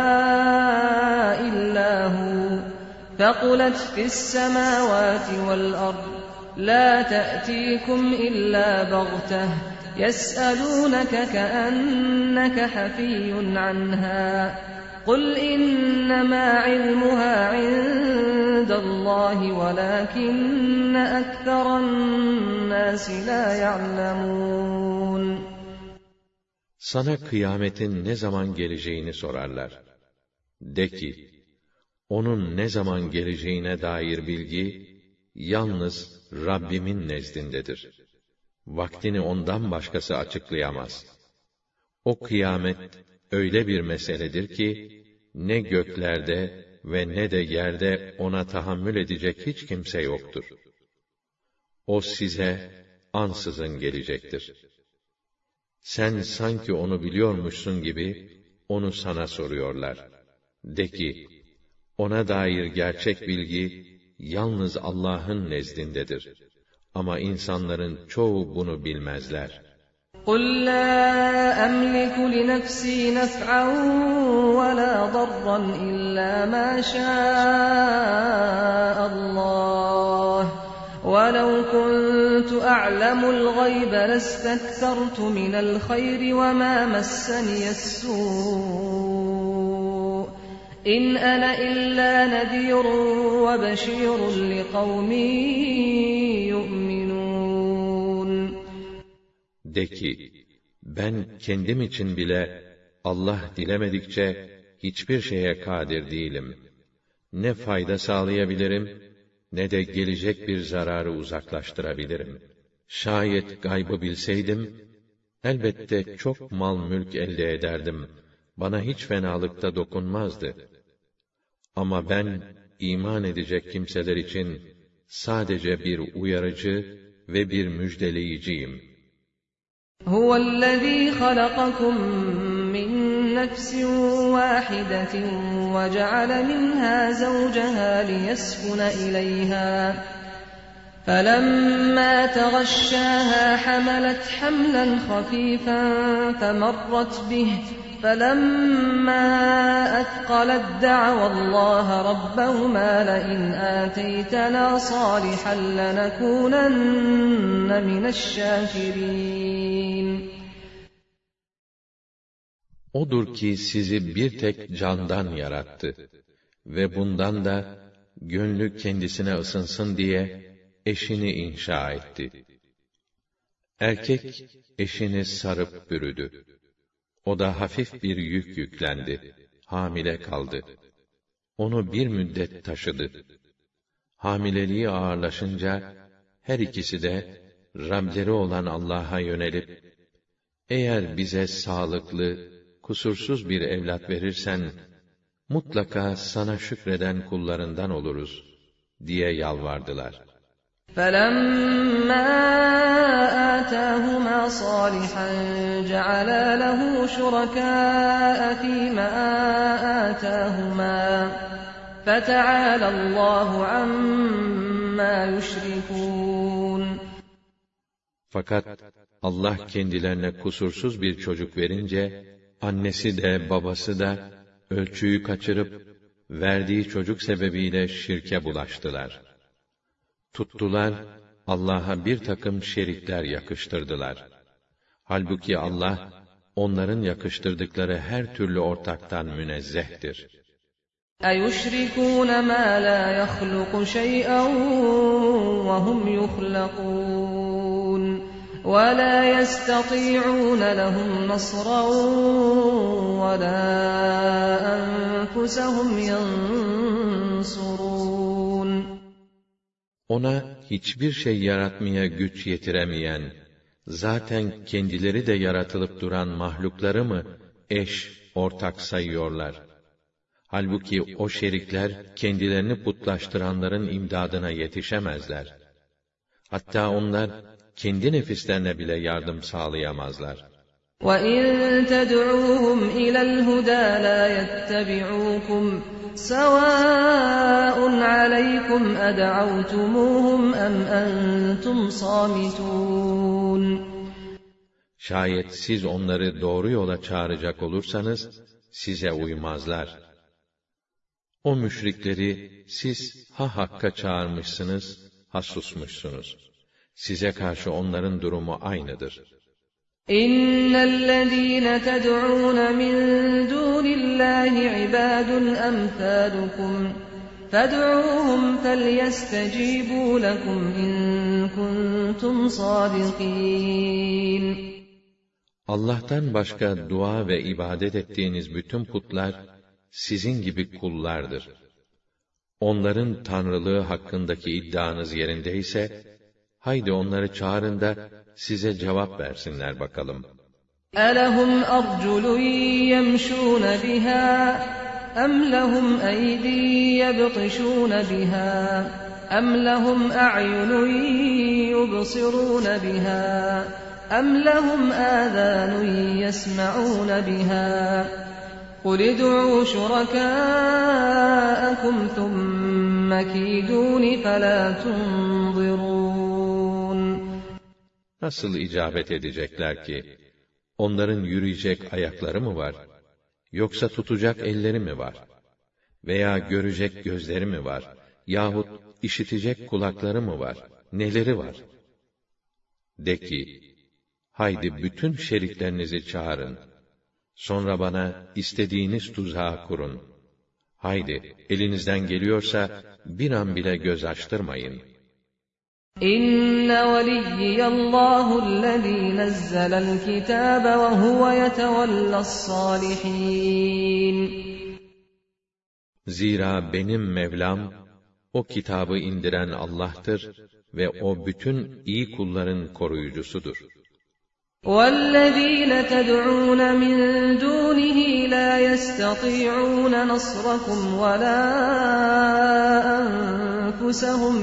إِلَّا هُوَ ثَقُلَتْ فِي السَّمَاوَاتِ وَالْأَرْضِ لَا تَأْتِيكُمْ إِلَّا بَغْتَةً يَسْأَلُونَكَ كَأَنَّكَ حَفِيٌّ عَنْهَا قُلْ إِنَّمَا عِلْمُهَا عِندَ اللّٰهِ وَلَكِنَّ أَكْثَرَ النَّاسِ لَا يَعْلَمُونَ Sana kıyametin ne zaman geleceğini sorarlar. De ki, onun ne zaman geleceğine dair bilgi, yalnız Rabbimin nezdindedir. Vaktini ondan başkası açıklayamaz. O kıyamet, öyle bir meseledir ki, ne göklerde ve ne de yerde ona tahammül edecek hiç kimse yoktur. O size ansızın gelecektir. Sen sanki onu biliyormuşsun gibi, onu sana soruyorlar. De ki, ona dair gerçek bilgi, yalnız Allah'ın nezdindedir. Ama insanların çoğu bunu bilmezler. قُلْ لَا أَمْلِكُ لِنَفْسِي نَفْعًا وَلَا ضَرًّا إِلَّا مَا شَاءَ اللَّهُ وَلَوْ كُنْتُ أَعْلَمُ الْغَيْبَ لَاسْتَكْثَرْتُ مِنَ الْخَيْرِ وَمَا مَسَّنِيَ السُّوءُ إِنْ أَنَا إِلَّا نَذِيرٌ وَبَشِيرٌ لِقَوْمٍ يُؤْمِنُونَ De ki, ben kendim için bile Allah dilemedikçe hiçbir şeye kadir değilim. Ne fayda sağlayabilirim, ne de gelecek bir zararı uzaklaştırabilirim. Şayet gaybı bilseydim, elbette çok mal mülk elde ederdim. Bana hiç fenalıkta dokunmazdı. Ama ben, iman edecek kimseler için sadece bir uyarıcı ve bir müjdeleyiciyim. Huvellezî halakakum min nefsin vâhidetin ve ceale minhâ zavcehâ liyeskune ileyhâ. فَلَمَّا تَغَشَّاهَا حَمَلَتْ حَمْلًا خَفِيفًا فَمَرَّتْ بِهِ فَلَمَّا أَثْقَلَتْ دَعَوَا اللّٰهَ رَبَّهُمَا لَئِنْ آتَيْتَنَا صَالِحًا لَنَكُونَنَّ مِنَ الشَّاكِرِينَ. Odur ki sizi bir tek candan yarattı ve bundan da gönlü kendisine ısınsın diye eşini inşa etti. Erkek eşini sarıp bürüdü. O da hafif bir yük yüklendi, hamile kaldı. Onu bir müddet taşıdı. Hamileliği ağırlaşınca her ikisi de Rableri olan Allah'a yönelip, eğer bize sağlıklı, kusursuz bir evlat verirsen, mutlaka sana şükreden kullarından oluruz diye yalvardılar. فَلَمَّا آتَاهُمَا صَالِحًا جَعَلَا لَهُ شُرَكَاءَ فِيمَا آتَاهُمَا فَتَعَالَى اللّٰهُ عَمَّا يُشْرِكُونَ. Fakat Allah kendilerine kusursuz bir çocuk verince, annesi de babası da ölçüyü kaçırıp, verdiği çocuk sebebiyle şirke bulaştılar. Tuttular, Allah'a bir takım şerikler yakıştırdılar. Halbuki Allah, onların yakıştırdıkları her türlü ortaktan münezzehtir. اَيُشْرِكُونَ مَا لَا يَخْلُقُ شَيْئًا وَهُمْ يُخْلَقُونَ وَلَا يَسْتَطِيعُونَ لَهُمْ نَصْرًا وَلَا أَنفُسَهُمْ يَنصُرُونَ. Ona hiçbir şey yaratmaya güç yetiremeyen, zaten kendileri de yaratılıp duran mahlukları mı eş, ortak sayıyorlar? Halbuki o şerikler, kendilerini putlaştıranların imdadına yetişemezler. Hatta onlar, kendi nefislerine bile yardım sağlayamazlar. وَاِنْ تَدْعُوهُمْ اِلَى الْهُدَى لَا يَتَّبِعُوكُمْ سَوَاءٌ عَلَيْكُمْ اَدَعَوْتُمُوهُمْ اَمْ اَنْتُمْ صَامِتُونَ. Şayet siz onları doğru yola çağıracak olursanız, size uymazlar. O müşrikleri siz ha hakka çağırmışsınız, ha susmuşsunuz. Size karşı onların durumu aynıdır. İnnellezîne ted'ûne min dûnillâhi ibâdun emsâlukum fed'ûhum felyestecîbû lekum in kuntum sâdikîn. Allah'tan başka dua ve ibadet ettiğiniz bütün putlar sizin gibi kullardır. Onların tanrılığı hakkındaki iddianız yerindeyse, haydi onları çağırın da size cevap versinler bakalım. أَلَهُمْ أَرْجُلٌ يَمْشُونَ بِهَا أَمْ لَهُمْ أَيْدٍ يَبْطِشُونَ بِهَا أَمْ لَهُمْ أَعْيُنٌ يُبْصِرُونَ بِهَا أَمْ لَهُمْ آذَانٌ يَسْمَعُونَ بِهَا قُلِ ادْعُوا شُرَكَاءَكُمْ ثُمَّ كِيدُونِ فَلَا تُنظِرُونَ. Nasıl icabet edecekler ki? Onların yürüyecek ayakları mı var? Yoksa tutacak elleri mi var? Veya görecek gözleri mi var? Yahut işitecek kulakları mı var? Neleri var? De ki, haydi bütün şeriklerinizi çağırın. Sonra bana istediğiniz tuzağı kurun. Haydi, elinizden geliyorsa bir an bile göz açtırmayın. İnne veliyyiyallâhu'llezî nezzelel kitâbe ve huve yetevellâ's-sâlihîn. Zira benim Mevlam, o kitabı indiren Allah'tır ve o bütün iyi kulların koruyucusudur. وَالَّذ۪ينَ تَدْعُونَ مِنْ دُونِهِ لَا يَسْتَطِيعُونَ نَصْرَكُمْ وَلَا أَنْفُسَهُمْ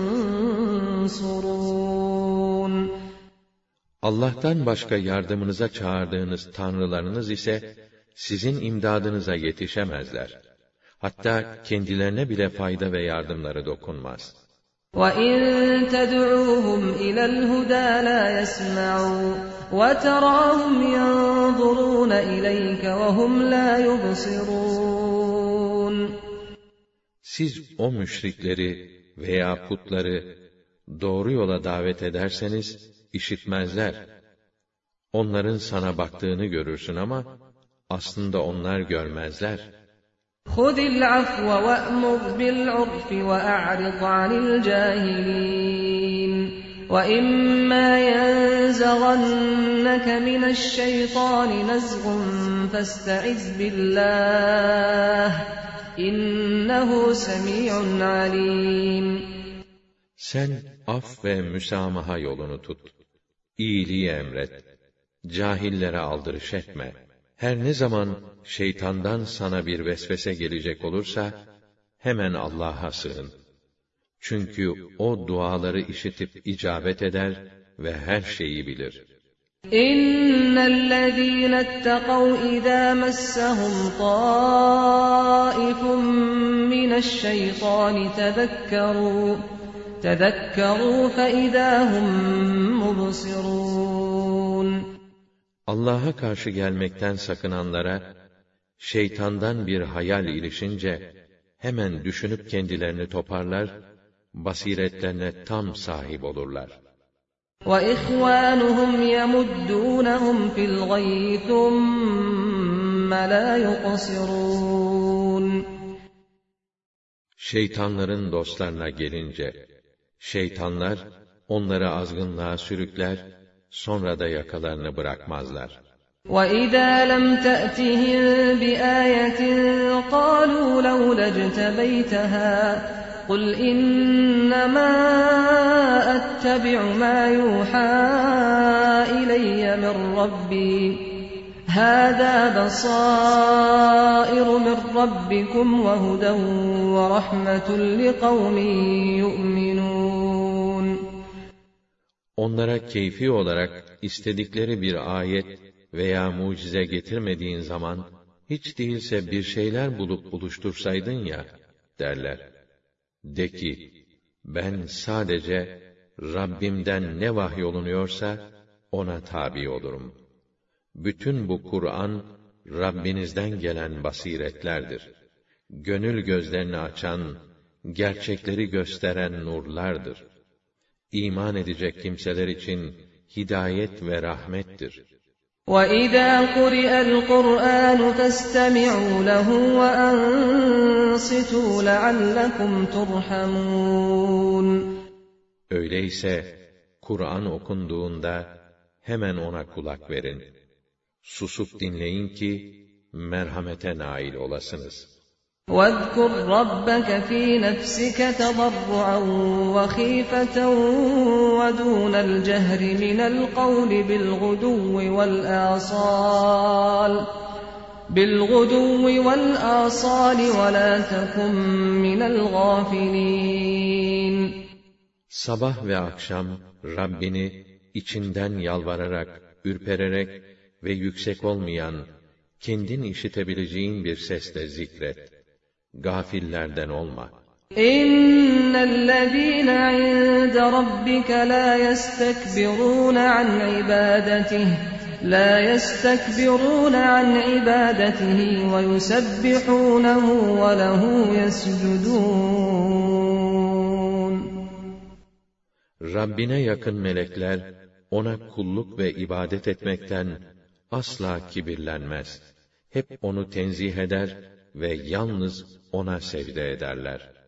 يَنْصُرُونَ Allah'tan başka yardımınıza çağırdığınız tanrılarınız ise sizin imdadınıza yetişemezler. Hatta kendilerine bile fayda ve yardımları dokunmaz. وَاِنْ تَدْعُوهُمْ اِلَى الْهُدَى لَا يَسْمَعُوا وَتَرَاهُمْ يَنْظُرُونَ اِلَيْكَ وَهُمْ لَا يُبْصِرُونَ Siz o müşrikleri veya putları doğru yola davet ederseniz işitmezler. Onların sana baktığını görürsün ama aslında onlar görmezler. خُذِ الْعَفْوَ وَأْمُرْ بِالْعُرْفِ وَأَعْرِضْ عَنِ الْجَاهِلِينَ وَإِمَّا يَنزَغَنَّكَ مِنَ الشَّيْطَانِ نَزْغٌ فَاسْتَعِذْ بِاللّٰهِ إِنَّهُ سَمِيعٌ عَلِيمٌ Sen af ve müsamaha yolunu tut. İyiliği emret. Cahillere aldırış etme. Her ne zaman şeytandan sana bir vesvese gelecek olursa, hemen Allah'a sığın. Çünkü o duaları işitip icabet eder ve her şeyi bilir. İnnellezîne etteqav izâ messehum tâifun mineşşeytâni tezekkerû feizâ hum mubsirûn. Allah'a karşı gelmekten sakınanlara, şeytandan bir hayal ilişince, hemen düşünüp kendilerini toparlar, basiretlerine tam sahip olurlar. وَإِخْوَانُهُمْ يَمُدُّونَهُمْ فِي الْغَيِّ ثُمَّ لَا يُقْصِرُونَ Şeytanların dostlarına gelince, şeytanlar onları azgınlığa sürükler, sonra da yakalarını bırakmazlar. وَإِذَا لَمْ تَأْتِهِمْ بِآيَةٍ قَالُوا لَوْلَا اجْتَبَيْتَهَا قُلْ إِنَّمَا أَتَّبِعُ مَا يُوحَى إِلَيَّ مِنْ رَبِّي هَذَا بَصَائِرُ مِنْ رَبِّكُمْ وَهُدًى وَرَحْمَةٌ لِقَوْمٍ يُؤْمِنُونَ Onlara keyfi olarak istedikleri bir ayet veya mucize getirmediğin zaman, hiç değilse bir şeyler bulup buluştursaydın ya, derler. De ki, ben sadece Rabbimden ne vahyolunuyorsa, ona tabi olurum. Bütün bu Kur'an, Rabbinizden gelen basiretlerdir. Gönül gözlerini açan, gerçekleri gösteren nurlardır. İman edecek kimseler için hidayet ve rahmettir. وَإِذَا قُرِئَ الْقُرْآنُ فَاسْتَمِعُوا لَهُ وَأَنصِتُوا لَعَلَّكُمْ تُرْحَمُونَ Öyleyse, Kur'an okunduğunda, hemen ona kulak verin. Susup dinleyin ki, merhamete nail olasınız. وَاذْكُرْ رَبَّكَ فِي نَفْسِكَ تَضَرُّعًا وَخِيفَةً وَدُونَ الْجَهْرِ مِنَ الْقَوْلِ بِالْغُدُوِّ وَالْآصَالِ وَلَا تَكُنْ مِنَ الْغَافِلِينَ Sabah ve akşam Rabbini içinden yalvararak, ürpererek ve yüksek olmayan, kendin işitebileceğin bir sesle zikret. Gafillerden olma. İnnellezîne 'inde rabbike la yestekbirûne an ibâdetihi ve yusebbihûnehu ve lehu yescudûn. Rabbine yakın melekler, ona kulluk ve ibadet etmekten asla kibirlenmez. Hep onu tenzih eder ve yalnız ona secde ederler.